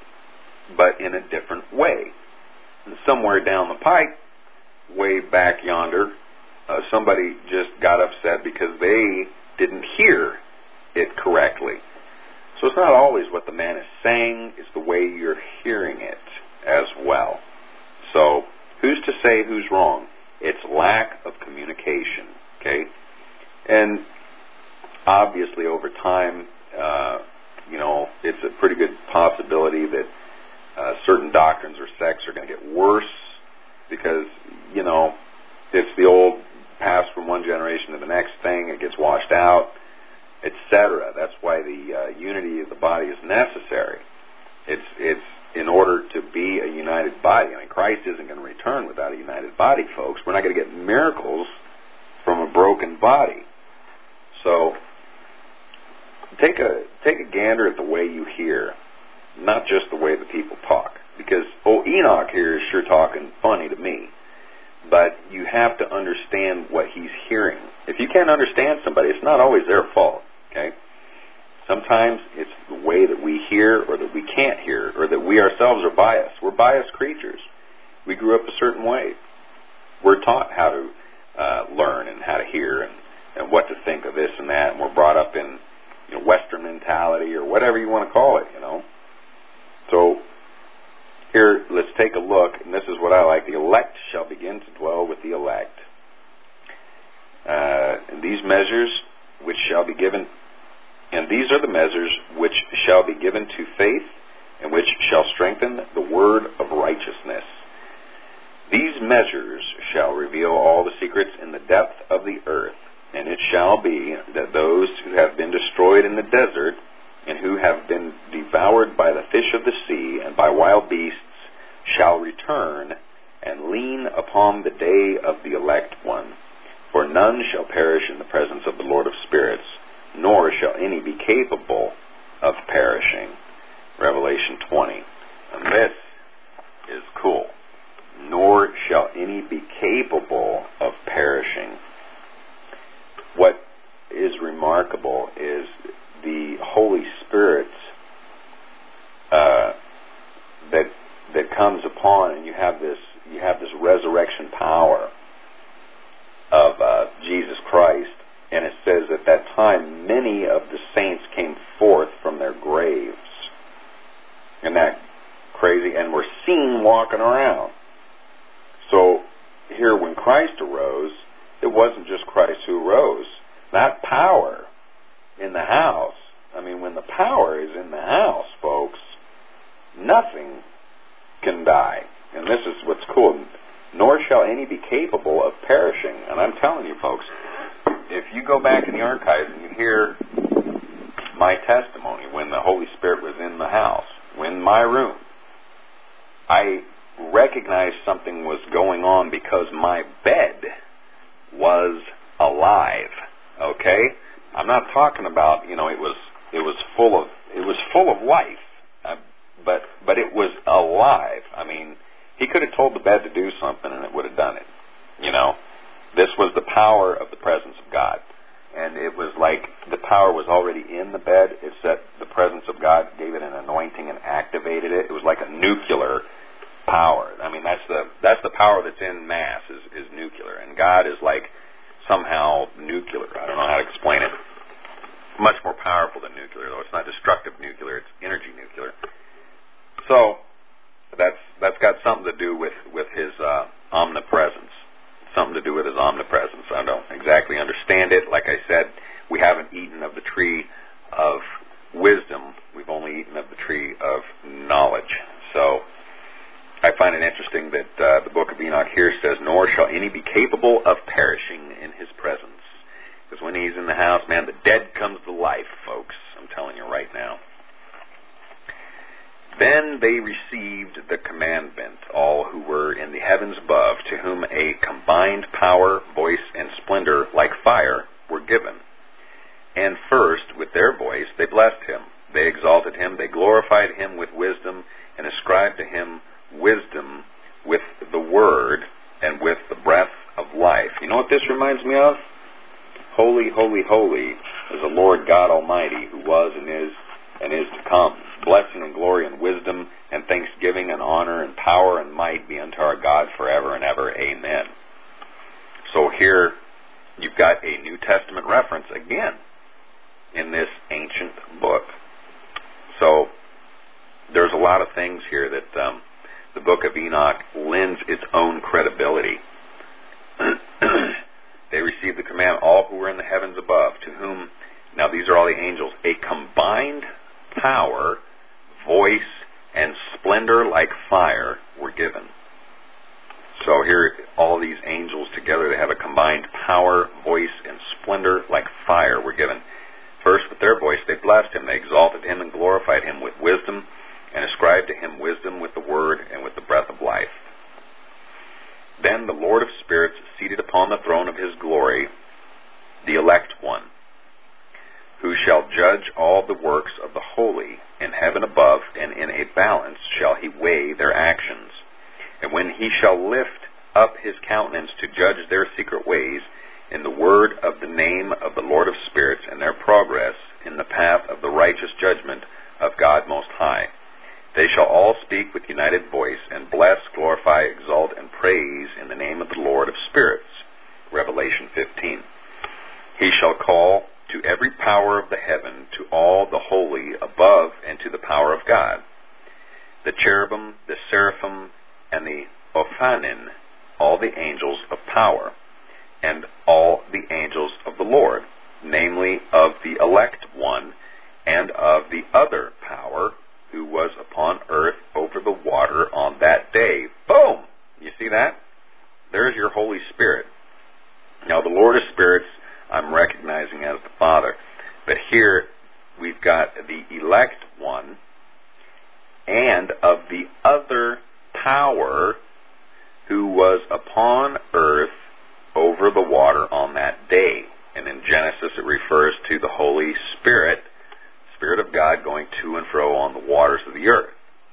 B: but in a different way. And somewhere down the pike, way back yonder, uh, somebody just got upset because they didn't hear it correctly. So it's not always what the man is saying, it's the way you're hearing it as well. So who's to say who's wrong? It's lack of communication, okay? And obviously over time, uh, you know, it's a pretty good possibility that uh, certain doctrines or sects are going to get worse because, you know, it's the old passed from one generation to the next thing, it gets washed out, et cetera. That's why the uh, unity of the body is necessary. It's it's in order to be a united body. I mean, Christ isn't going to return without a united body, folks. We're not going to get miracles from a broken body. So take a take a gander at the way you hear, not just the way the people talk. Because, oh, Enoch here is sure talking funny to me. But you have to understand what he's hearing. If you can't understand somebody, it's not always their fault, okay? Sometimes it's the way that we hear or that we can't hear or that we ourselves are biased. We're biased creatures. We grew up a certain way. We're taught how to uh, learn and how to hear and, and what to think of this and that. And we're brought up in you know, Western mentality or whatever you want to call it, you know. So here, let's take a look, and this is what I like. The elect shall begin to dwell with the elect. Uh, and these measures which shall be given, and these are the measures which shall be given to faith, and which shall strengthen the word of righteousness. These measures shall reveal all the secrets in the depth of the earth, and it shall be that those who have been destroyed in the desert, and who have been devoured by the fish of the sea and by wild beasts, shall return and lean upon the day of the elect one. For none shall perish in the presence of the Lord of spirits, nor shall any be capable of perishing. Revelation twenty. And this is cool. Nor shall any be capable of perishing. What is remarkable is the Holy Spirit uh, that that comes upon, and you have this you have this resurrection power of uh, Jesus Christ, and it says at that time many of the saints came forth from their graves. Isn't that crazy? And were seen walking around. So here, when Christ arose, it wasn't just Christ who arose. That power in the house. I mean, when the power is in the house, folks, nothing can die. And this is what's cool. Nor shall any be capable of perishing. And I'm telling you, folks, if you go back in the archives and you hear my testimony when the Holy Spirit was in the house, in my room, I recognized something was going on because my bed was alive. Okay? I'm not talking about, you know, it was it was full of it was full of life, uh, but but it was alive. I mean, he could have told the bed to do something and it would have done it. You know, this was the power of the presence of God, and it was like the power was already in the bed. It's that the presence of God gave it an anointing and activated it. It was like a nuclear power. I mean, that's the that's the power that's in mass is is nuclear, and God is like somehow nuclear. I don't know how to explain it. Much more powerful than nuclear, though. It's not destructive nuclear. It's energy nuclear. So that's that's got something to do with with his uh, omnipresence. Something to do with his omnipresence. I don't exactly understand it. Like I said, we haven't eaten of the tree of wisdom. We've only eaten of the tree of knowledge. So I find it interesting that uh, the book of Enoch here says, nor shall any be capable of perishing in his presence. Because when he's in the house, man, the dead comes to life, folks. I'm telling you right now. Then they received the commandment, all who were in the heavens above, to whom a combined power, voice, and splendor like fire were given. And first, with their voice, they blessed him. They exalted him. They glorified him with wisdom and ascribed to him wisdom with the word and with the breath of life. You know what this reminds me of? Holy, holy, holy is the Lord God Almighty, who was and is and is to come. Blessing and glory and wisdom and thanksgiving and honor and power and might be unto our God forever and ever. Amen. So here you've got a New Testament reference again in this ancient book. So there's a lot of things here that um, the book of Enoch lends its own credibility. They received the command, all who were in the heavens above, to whom, now these are all the angels, a combined power, voice, and splendor like fire were given. So here, all these angels together, they have a combined power, voice, and splendor like fire were given. First, with their voice, they blessed him. They exalted him and glorified him with wisdom, and ascribed to him wisdom with the word and with the breath of life. Then the Lord of spirits, seated upon the throne of his glory, the elect one, who shall judge all the works of the holy in heaven above, and in a balance shall he weigh their actions. And when he shall lift up his countenance to judge their secret ways, in the word of the name of the Lord of spirits, and their progress in the path of the righteous judgment of God Most High, they shall all speak with united voice, and bless, glorify, exalt, and praise in the name of the Lord of spirits. Revelation fifteen. He shall call to every power of the heaven, to all the holy above, and to the power of God, the cherubim, the seraphim, and the Ophanim, all the angels of power, and all the angels of the Lord, namely of the elect one, and of the other power, who was upon earth over the water on that day. Boom! You see that? There's your Holy Spirit. Now, the Lord of spirits, I'm recognizing as the Father. But here, we've got the elect one, and of the other power, who was upon earth over the water on that day. And in Genesis, it refers to the Holy Spirit, Spirit of God going to and fro on the waters of the earth.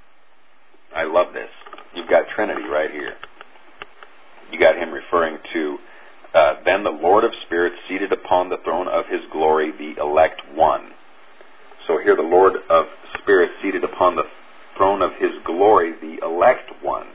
B: I love this. You've got Trinity right here. You got him referring to, uh, then the Lord of spirits seated upon the throne of his glory, the elect one. So here the Lord of spirits seated upon the throne of his glory, the elect one.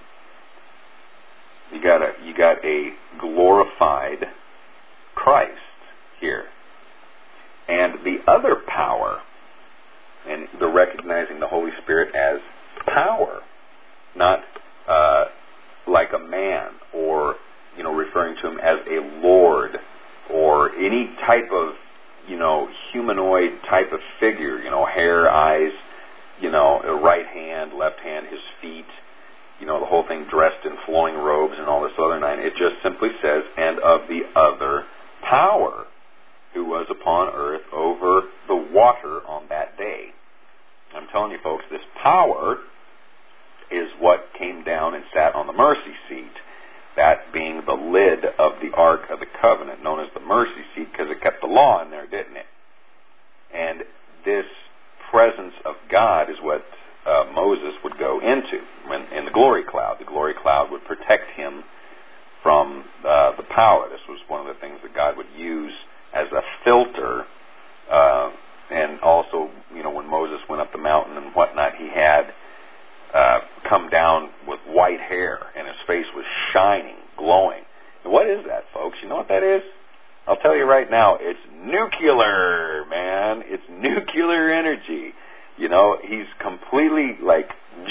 B: You got a, you got a glorified Christ here. And the other power, and they're recognizing the Holy Spirit as power, not uh, like a man, or, you know, referring to him as a lord, or any type of, you know, humanoid type of figure, you know, hair, eyes, you know, a right hand, left hand, his feet, you know, the whole thing dressed in flowing robes and all this other nine. It just simply says, and of the other power, who was upon earth over the water on that day. I'm telling you, folks, this power is what came down and sat on the mercy seat, that being the lid of the Ark of the Covenant, known as the mercy seat, because it kept the law in there, didn't it? And this presence of God is what uh, Moses would go into when, in the glory cloud. The glory cloud would protect him from uh, the power. This was one of the things that God would use as a filter, uh, and also, you know, when Moses went up the mountain and whatnot, he had uh, come down with white hair, and his face was shining, glowing. And what is that, folks? You know what that is? I'll tell you right now, it's nuclear, man. It's nuclear energy. You know, he's completely, like,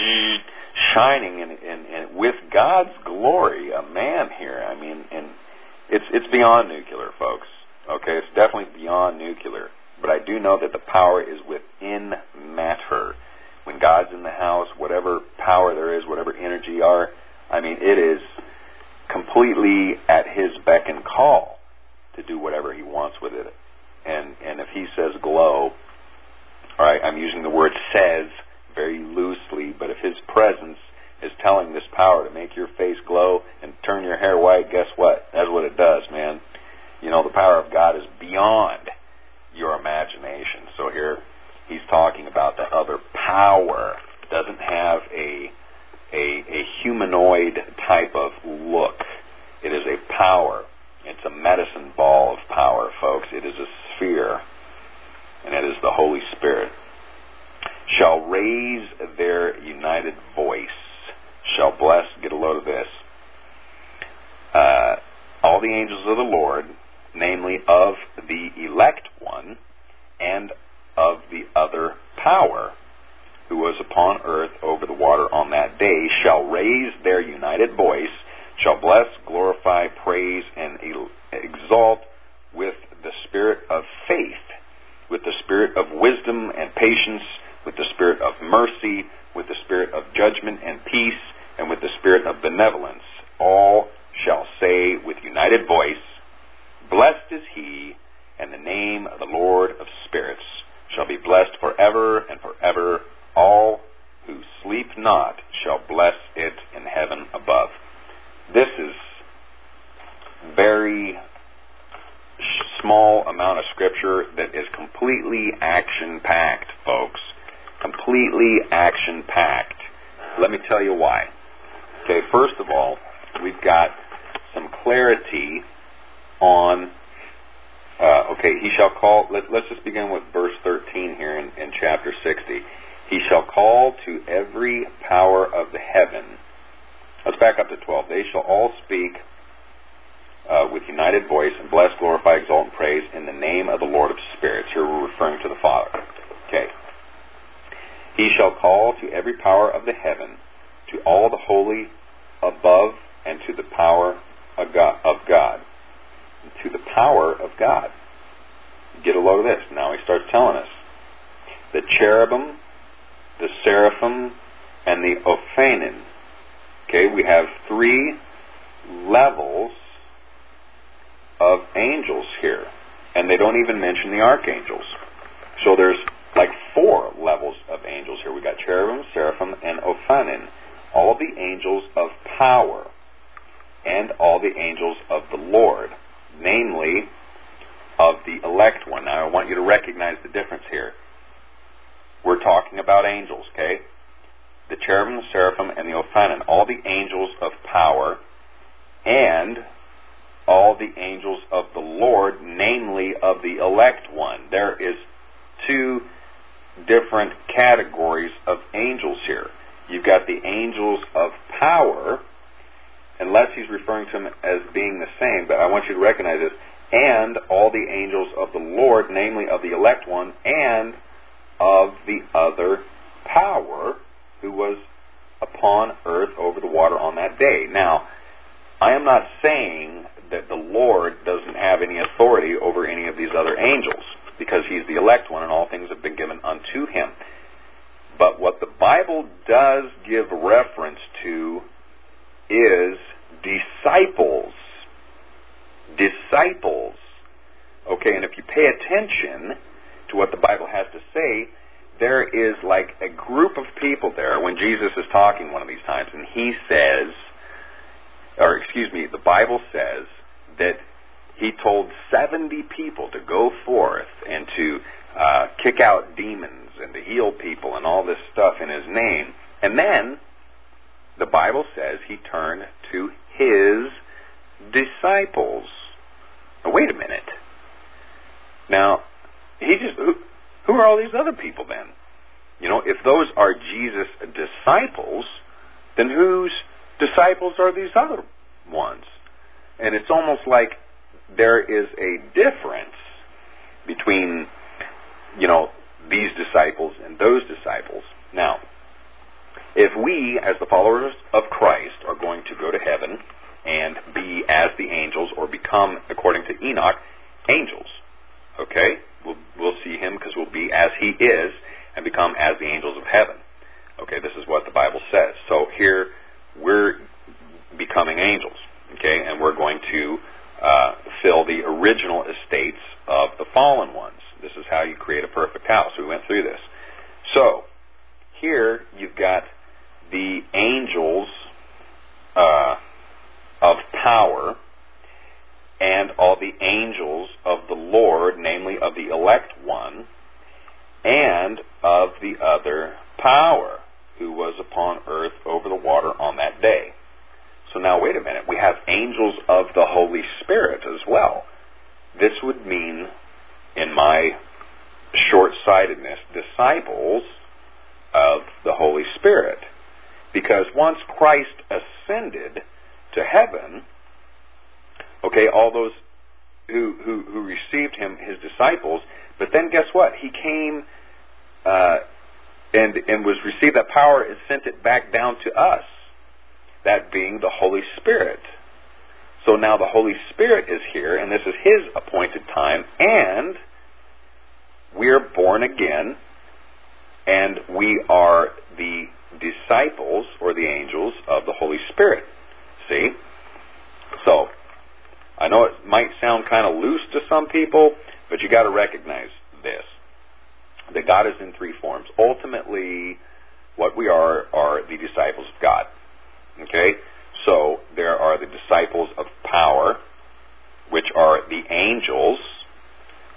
B: shining in, in, in, with God's glory, a man here. I mean, and it's it's beyond nuclear, folks. Okay, it's definitely beyond nuclear. But I do know that the power is within matter. When God's in the house, whatever power there is, whatever energy are, I mean, it is completely at his beck and call to do whatever he wants with it. And and if he says glow, all right, I'm using the word says very loosely, but if his presence is telling this power to make your face glow and turn your hair white, guess what? That's what it does, man. You know, the power of God is beyond your imagination. So here he's talking about the other power. It doesn't have a, a, a humanoid type of look. It is a power. It's a medicine ball of power, folks. It is a sphere, and it is the Holy Spirit. Shall raise their united voice, shall bless, get a load of this, uh, all the angels of the Lord, namely of the elect one, and of the other power, who was upon earth over the water on that day, shall raise their united voice, shall bless, glorify, praise, and exalt with the spirit of faith, with the spirit of wisdom and patience, with the spirit of mercy, with the spirit of judgment and peace, and with the spirit of benevolence. All shall say with united voice, blessed is he, and the name of the Lord of spirits shall be blessed forever and forever. All who sleep not shall bless it in heaven above. This is very small amount of Scripture that is completely action-packed, folks. Completely action-packed. Let me tell you why. Okay, first of all, we've got some clarity on, uh, okay, he shall call, let, let's just begin with verse thirteen here in, in chapter sixty. He shall call to every power of the heaven. Let's back up to twelve. They shall all speak uh, with united voice and bless, glorify, exalt, and praise in the name of the Lord of spirits. Here we're referring to the Father. Okay. He shall call to every power of the heaven, to all the holy above, and to the power of God. Of God. To the power of God. Get a load of this. Now he starts telling us. The cherubim, the seraphim, and the ophanim. Okay, we have three levels of angels here. And they don't even mention the archangels. So there's like four levels of angels here. We got cherubim, seraphim, and ophanim. All the angels of power and all the angels of the Lord, namely of the elect one. Now I want you to recognize the difference here. We're talking about angels, okay? The cherubim, the seraphim, and the ophanim, all the angels of power and all the angels of the Lord, namely of the elect one. There is two different categories of angels here. You've got the angels of power, unless he's referring to them as being the same, but I want you to recognize this, and all the angels of the Lord, namely of the elect one, and of the other power who was upon earth over the water on that day. Now, I am not saying that the Lord doesn't have any authority over any of these other angels, because he's the elect one and all things have been given unto him. But what the Bible does give reference to is disciples. Disciples. Okay, and if you pay attention to what the Bible has to say, there is like a group of people there when Jesus is talking one of these times, and he says, or excuse me, the Bible says that he told seventy people to go forth and to uh, kick out demons and to heal people and all this stuff in his name. And then the Bible says he turned to his disciples. Now, wait a minute. Now, he just who, who are all these other people then? You know, if those are Jesus' disciples, then whose disciples are these other ones? And it's almost like there is a difference between, you know, these disciples and those disciples. Now, if we, as the followers of Christ, are going to go to heaven and be as the angels, or become, according to Enoch, angels, okay? We'll, we'll see him because we'll be as he is and become as the angels of heaven. Okay, this is what the Bible says. So here, we're becoming angels, okay? And we're going to uh, fill the original estates of the fallen ones. This is how you create a perfect house. We went through this. So, here you've got the angels uh, of power and all the angels of the Lord, namely of the elect one, and of the other power who was upon earth over the water on that day. So now wait a minute. We have angels of the Holy Spirit as well. This would mean, in my short-sightedness, disciples of the Holy Spirit. Because once Christ ascended to heaven, okay, all those who, who, who received him, his disciples, but then guess what? He came uh, and, and was received that power and sent it back down to us, that being the Holy Spirit. So now the Holy Spirit is here, and this is his appointed time, and we're born again, and we are the disciples, or the angels, of the Holy Spirit. See? So, I know it might sound kind of loose to some people, but you got to recognize this. That God is in three forms. Ultimately, what we are are the disciples of God. Okay? So, there are the disciples of power, which are the angels,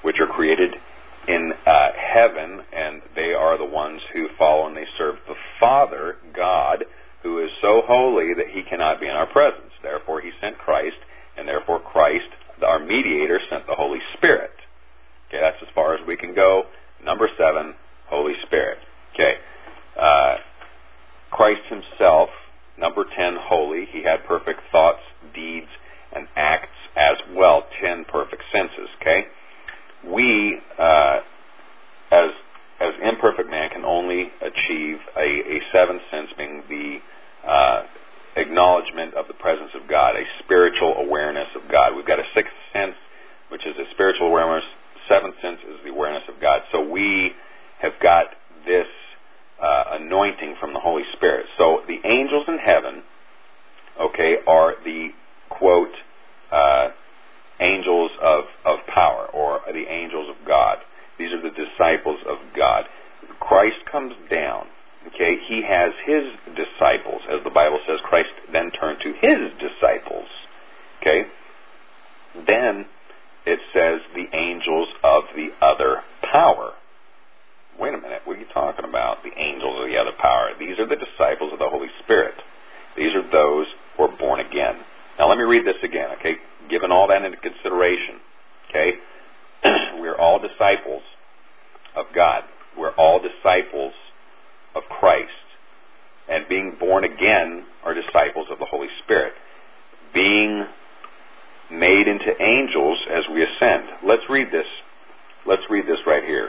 B: which are created in uh, heaven, and they are the ones who follow and they serve the Father, God, who is so holy that he cannot be in our presence. Therefore, he sent Christ, and therefore Christ, our mediator, sent the Holy Spirit. Okay, that's as far as we can go. Number seven, Holy Spirit. Okay, uh, Christ himself, number ten, holy. He had perfect thoughts, deeds, and acts as well. Ten perfect senses. Okay, we, uh, as as imperfect man, can only achieve a, a seventh sense, being the uh, acknowledgement of the presence of God, a spiritual awareness of God. We've got a sixth sense, which is a spiritual awareness. Seventh sense is the awareness of God. So we have got this uh, anointing from the Holy Spirit. So the angels in heaven, okay, are the, quote, uh, angels of, of power, or the angels of God. These are the disciples of God. Christ comes down, okay, he has his disciples. As the Bible says, Christ then turned to his disciples, okay. Then it says the angels of the other power. Wait a minute, what are you talking about? The angels of the other power. These are the disciples of the Holy Spirit. These are those who are born again. Now let me read this again, okay? Given all that into consideration, okay? We're all disciples of God. We're all disciples of Christ. And being born again are disciples of the Holy Spirit. Being made into angels as we ascend. Let's read this. Let's read this right here.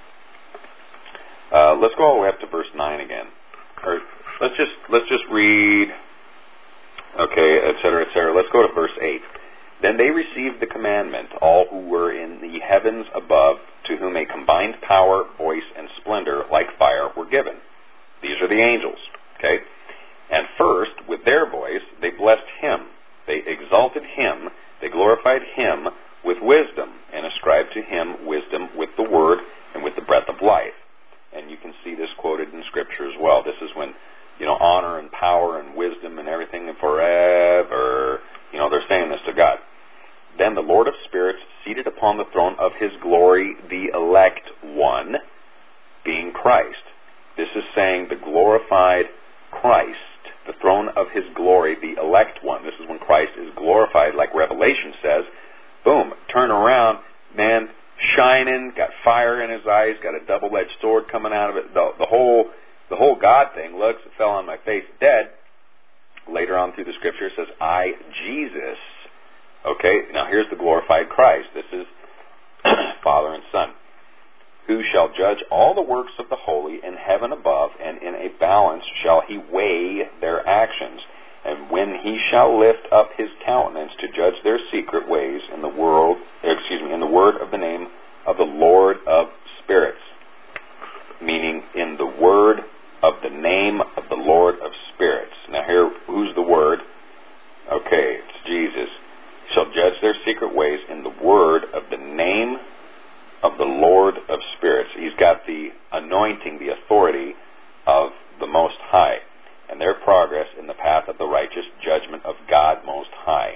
B: Uh, let's go all the way up to verse nine again. Or let's just let's just read. Okay, et cetera, et cetera. Let's go to verse eight. Then they received the commandment, all who were in the heavens above, to whom a combined power, voice, and splendor like fire were given. These are the angels. Okay, and first with their voice they blessed him. They exalted him. They glorified him with wisdom, and ascribed to him wisdom with the word and with the breath of life. And you can see this quoted in Scripture as well. This is when, you know, honor and power and wisdom and everything and forever, you know, they're saying this to God. Then the Lord of spirits, seated upon the throne of his glory, the elect one, being Christ. This is saying the glorified Christ, the throne of his glory, the elect one. This is when Christ is glorified, like Revelation says. Boom, turn around, man, shining, got fire in his eyes, got a double-edged sword coming out of it. The, the whole the whole God thing looks, it fell on my face dead. Later on through the Scripture it says, I, Jesus. Okay, now here's the glorified Christ. This is Father and Son. Who shall judge all the works of the holy in heaven above, and in a balance shall he weigh their actions. And when he shall lift up his countenance to judge their secret ways in the world, excuse me, in the word of the name of the Lord of spirits, meaning in the word of the name of the Lord of spirits. Now here, who's the word? Okay, it's Jesus. Shall judge their secret ways in the word of the name of the Lord of spirits. He's got the anointing, the authority of the Most High, and their progress in the path of the righteous judgment of God Most High.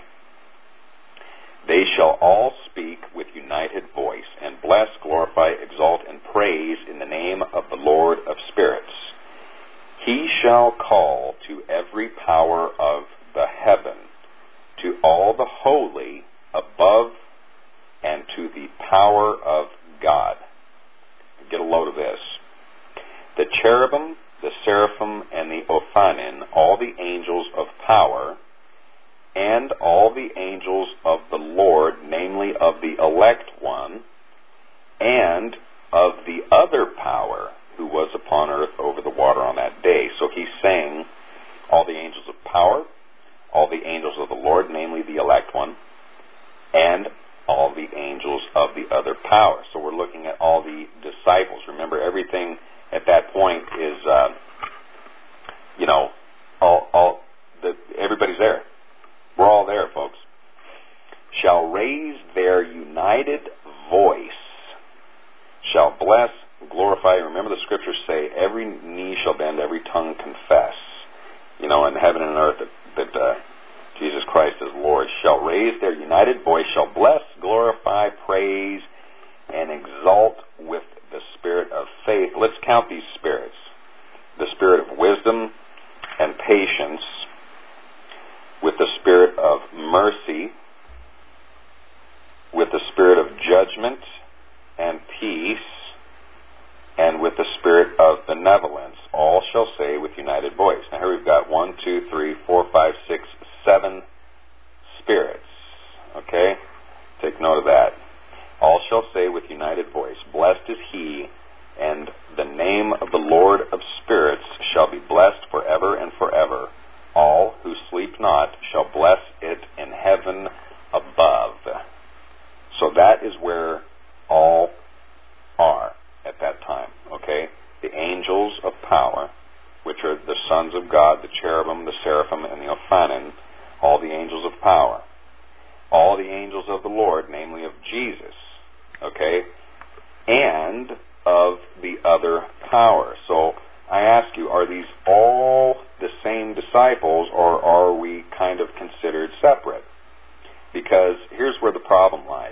B: They shall all speak with united voice, and bless, glorify, exalt, and praise in the name of the Lord of spirits. He shall call to every power of the heaven, to all the holy above, and to the power of God. Get a load of this. The cherubim, the seraphim, and the Ophanim, all the angels of power, and all the angels of the Lord, namely of the elect one, and of the other power who was upon earth over the water on that day. So he's saying all the angels of power, all the angels of the Lord, namely the elect one, and all the angels of the other power. So we're looking at all the disciples. Remember, everything at that point is, uh, you know, all, all the, everybody's there. We're all there, folks. Shall raise their united voice, shall bless, glorify. Remember the Scriptures say, every knee shall bend, every tongue confess, you know, in heaven and earth that, that uh, Jesus Christ is Lord, shall raise their united voice, shall bless, glorify, praise, count these spirits. The spirit of wisdom and patience, with the spirit of mercy, with the spirit of judgment and peace, and with the spirit of benevolence. All shall say with united voice. Now here we've got one, two, three, four, five, six, seven spirits. Okay? Take note of that. All shall say with united voice, blessed is he, and the name of the Lord of spirits shall be blessed forever and forever. All who sleep not shall bless it in heaven above. So that is where all are at that time, okay? The angels of power, which are the sons of God, the cherubim, the seraphim, and the Ophanim, all the angels of power. All the angels of the Lord, namely of Jesus, okay? And of the other power. So I ask you, are these all the same disciples, or are we kind of considered separate? Because here's where the problem lies.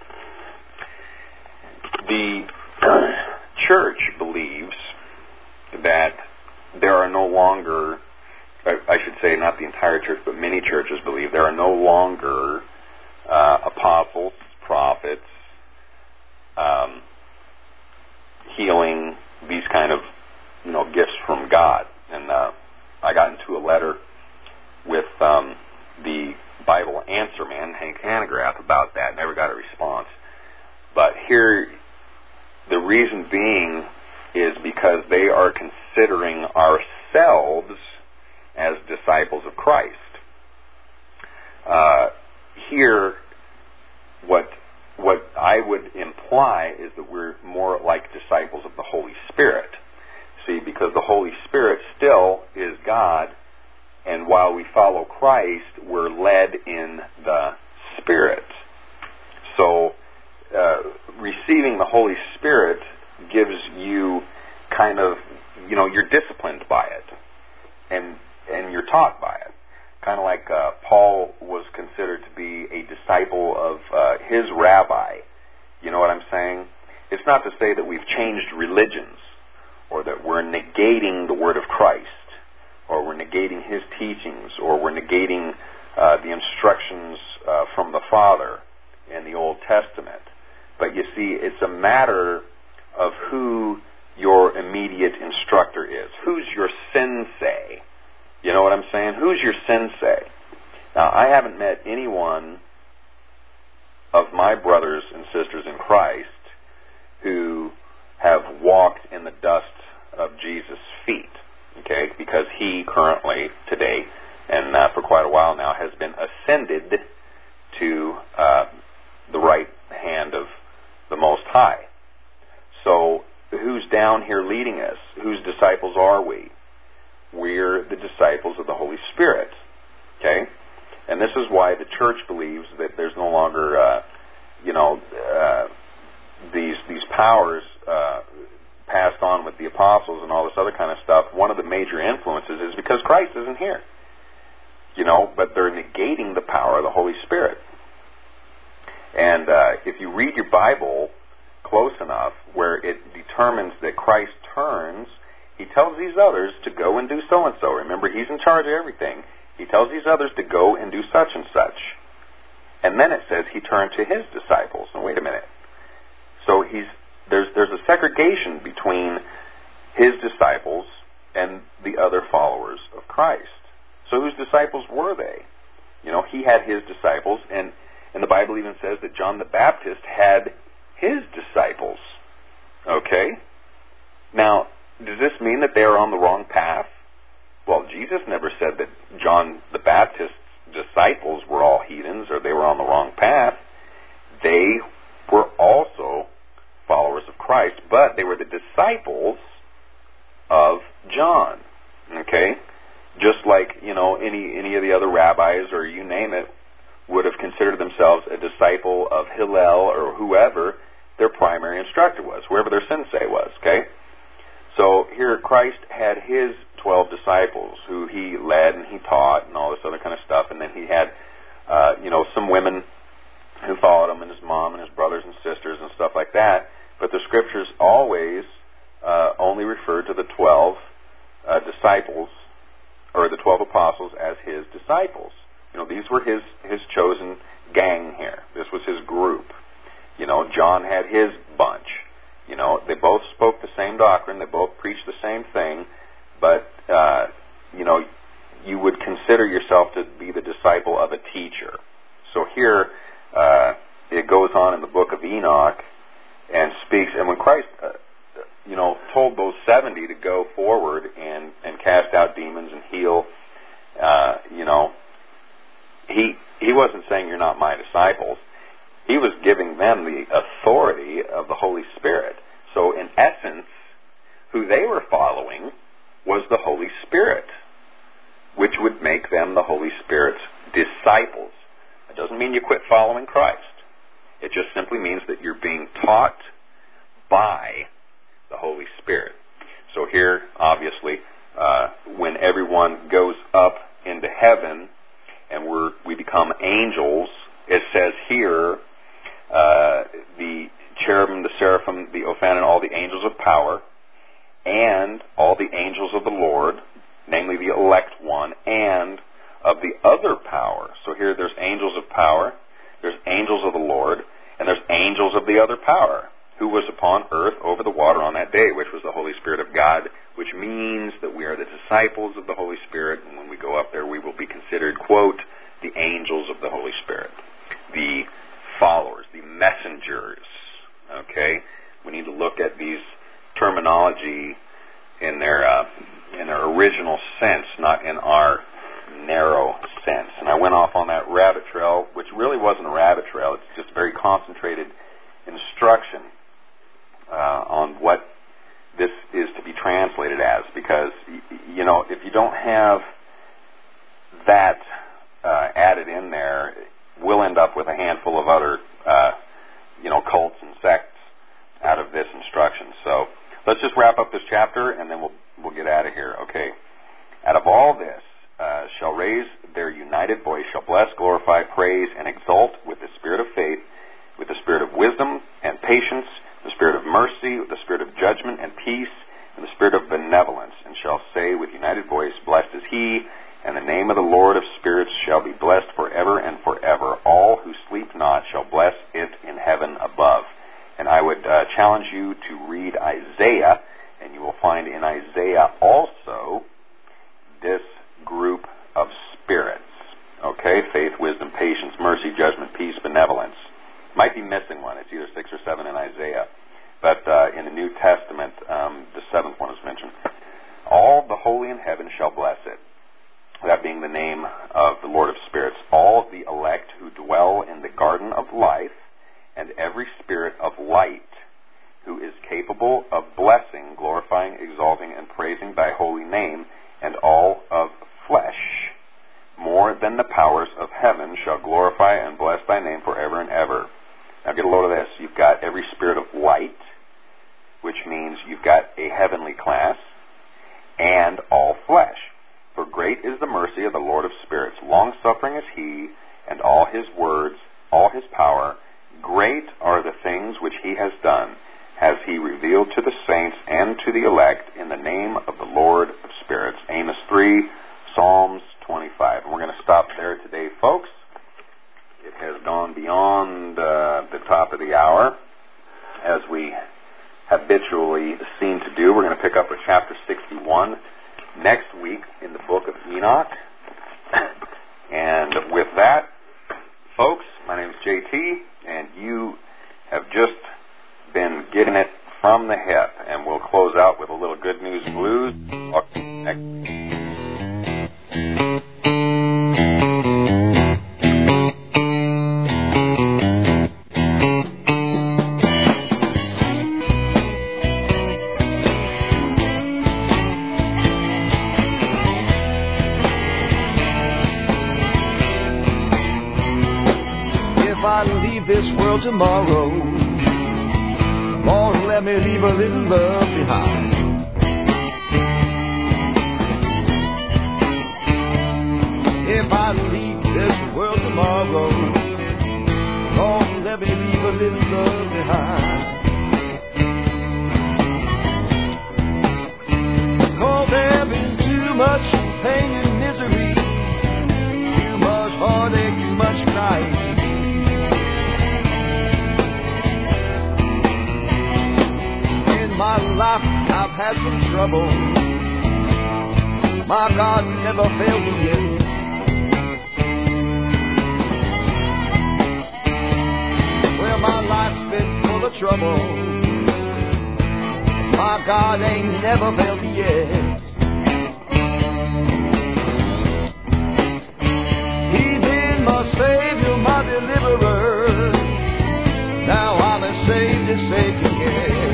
B: The church believes that there are no longer, I should say not the entire church, but many churches believe there are no longer uh, apostles, prophets, um, healing, these kind of, you know, gifts from God. And uh, I got into a letter with um, the Bible Answer Man, Hank Hanegraaff, about that. Never got a response. But here, the reason being is because they are considering ourselves as disciples of Christ. Uh, here, what what I would imply is that we're more like disciples of the Holy Spirit. See, because the Holy Spirit still is God, and while we follow Christ, we're led in the Spirit. So, uh, receiving the Holy Spirit gives you kind of, you know, you're disciplined by it, and and you're taught by it. Kind of like uh, Paul was considered to be a disciple of uh, his rabbi. You know what I'm saying? It's not to say that we've changed religions, or that we're negating the word of Christ, or we're negating his teachings, or we're negating uh, the instructions uh, from the Father in the Old Testament. But you see, it's a matter of who your immediate instructor is. Who's your sensei? You know what I'm saying? Who's your sensei? Now, I haven't met anyone of my brothers and sisters in Christ who have walked in the dust of Jesus' feet, okay? Because he currently, today, and uh, for quite a while now, has been ascended to uh, the right hand of the Most High. So, who's down here leading us? Whose disciples are we? We're the disciples of the Holy Spirit, okay? And this is why the church believes that there's no longer, uh, you know, uh, these these powers uh, passed on with the apostles and all this other kind of stuff. One of the major influences is because Christ isn't here, you know, but they're negating the power of the Holy Spirit. And uh, if you read your Bible close enough where it determines that Christ turns, he tells these others to go and do so-and-so. Remember, he's in charge of everything. He tells these others to go and do such and such. And then it says he turned to his disciples. Now, wait a minute. So he's there's there's a segregation between his disciples and the other followers of Christ. So whose disciples were they? You know, he had his disciples, and, and the Bible even says that John the Baptist had his disciples. Okay? Now, does this mean that they are on the wrong path? Well, Jesus never said that John the Baptist's disciples were all heathens or they were on the wrong path. They were also followers of Christ, but they were the disciples of John. Okay? Just like, you know, any any of the other rabbis or you name it would have considered themselves a disciple of Hillel or whoever their primary instructor was, whoever their sensei was, okay? So here Christ had his twelve disciples who he led and he taught and all this other kind of stuff, and then he had, uh, you know, some women who followed him and his mom and his brothers and sisters and stuff like that. But the scriptures always uh, only referred to the twelve uh, disciples, or the twelve apostles, as his disciples. You know, these were his, his chosen gang here. This was his group. You know, John had his bunch. You know, they both spoke the same doctrine. They both preached the same thing. But, uh, you know, you would consider yourself to be the disciple of a teacher. So here, uh, it goes on in the book of Enoch and speaks. And when Christ, uh, you know, told those seventy to go forward and, and cast out demons and heal, uh, you know, he he wasn't saying you're not my disciples. He was giving them the authority of the Holy Spirit. So in essence, who they were following was the Holy Spirit, which would make them the Holy Spirit's disciples. It doesn't mean you quit following Christ. It just simply means that you're being taught by the Holy Spirit. So here, obviously, uh, when everyone goes up into heaven and we're, we become angels, it says here, uh, the cherubim, the seraphim, the Ophan, and all the angels of power, and all the angels of the Lord, namely the elect one, and of the other power. So here there's angels of power, there's angels of the Lord, and there's angels of the other power, who was upon earth over the water on that day, which was the Holy Spirit of God, which means that we are the disciples of the Holy Spirit, and when we go up there we will be considered, quote, the angels of the Holy Spirit, the followers, the messengers. Okay? We need to look at these terminology in their uh, in their original sense, not in our narrow sense. And I went off on that rabbit trail, which really wasn't a rabbit trail. It's just very concentrated instruction uh, on what this is to be translated as. Because, you know, if you don't have that uh, added in there, we'll end up with a handful of other, uh, you know, cults and sects out of this instruction. So let's just wrap up this chapter, and then we'll we'll get out of here. Okay. Out of all this uh, shall raise their united voice, shall bless, glorify, praise, and exalt with the spirit of faith, with the spirit of wisdom and patience, the spirit of mercy, with the spirit of judgment and peace, and the spirit of benevolence, and shall say with united voice, blessed is he, and the name of the Lord of spirits shall be blessed forever and forever. All who sleep not shall bless it in heaven above. And I would uh, challenge you to read Isaiah, and you will find in Isaiah also this group of spirits. Okay? Faith, wisdom, patience, mercy, judgment, peace, benevolence. Might be missing one. It's either six or seven in Isaiah. But uh, in the New Testament, um, the seventh one is mentioned. All the holy in heaven shall bless it. That being the name of the Lord of spirits. All the elect who dwell in the garden of life, and every spirit of light who is capable of blessing, glorifying, exalting, and praising thy holy name, and all of flesh, more than the powers of heaven, shall glorify and bless thy name forever and ever. Now get a load of this. You've got every spirit of light, which means you've got a heavenly class, and all flesh. For great is the mercy of the Lord of spirits. Long-suffering is he, and all his words, all his power. Great are the things which he has done, has he revealed to the saints and to the elect in the name of the Lord of spirits. Amos three, Psalms twenty-five. And we're going to stop there today, folks. It has gone beyond uh, the top of the hour, as we habitually seem to do. We're going to pick up with chapter sixty-one next week in the book of Enoch. And with that, folks, my name is J T, and you have just been getting it from the hip. And we'll close out with a little good news blues. Talk to you next.
C: This world tomorrow, Lord, let me leave a little love behind. If I leave this world tomorrow, Lord, let me leave a little love behind. had some trouble, my God never failed me yet. Well, my life's been full of trouble, my God ain't never failed me yet. He's been my Savior, my deliverer. Now I'm as saved as saved can get.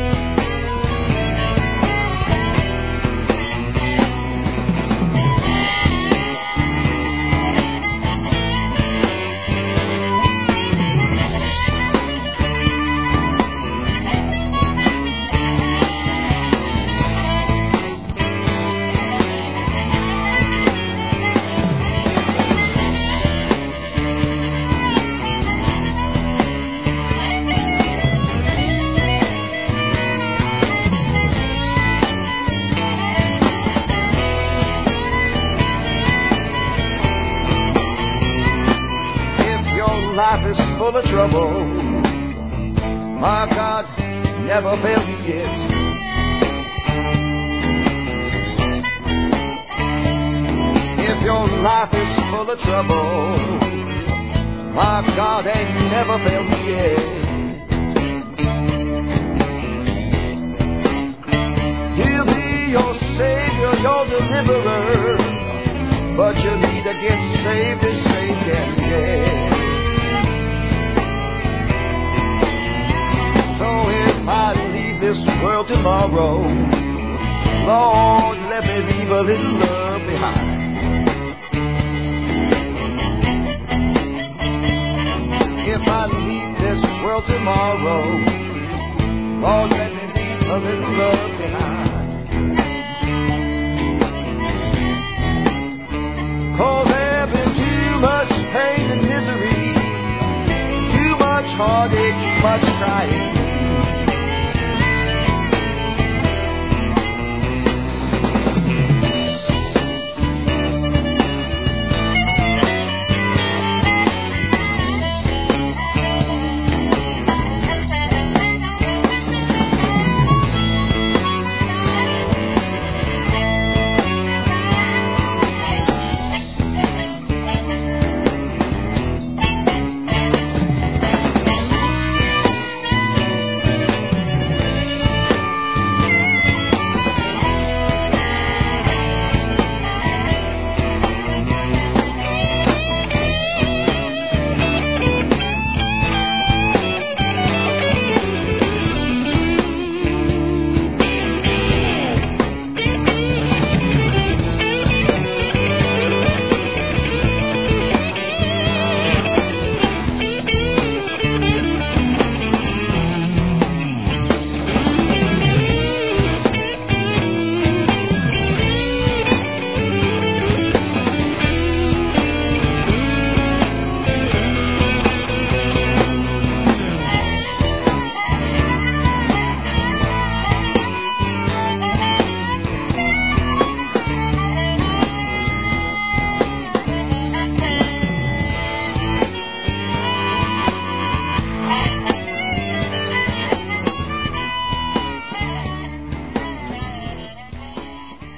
C: Life is full of trouble, my God never failed me yet. If your life is full of trouble, my God ain't never failed me yet. He'll be your Savior, your deliverer, but you need to get saved as saved can get. So if I leave this world tomorrow, Lord, let me leave a little love behind. If I leave this world tomorrow, Lord, let me leave a little love behind. 'Cause there's been too much pain and misery, too much heartache, too much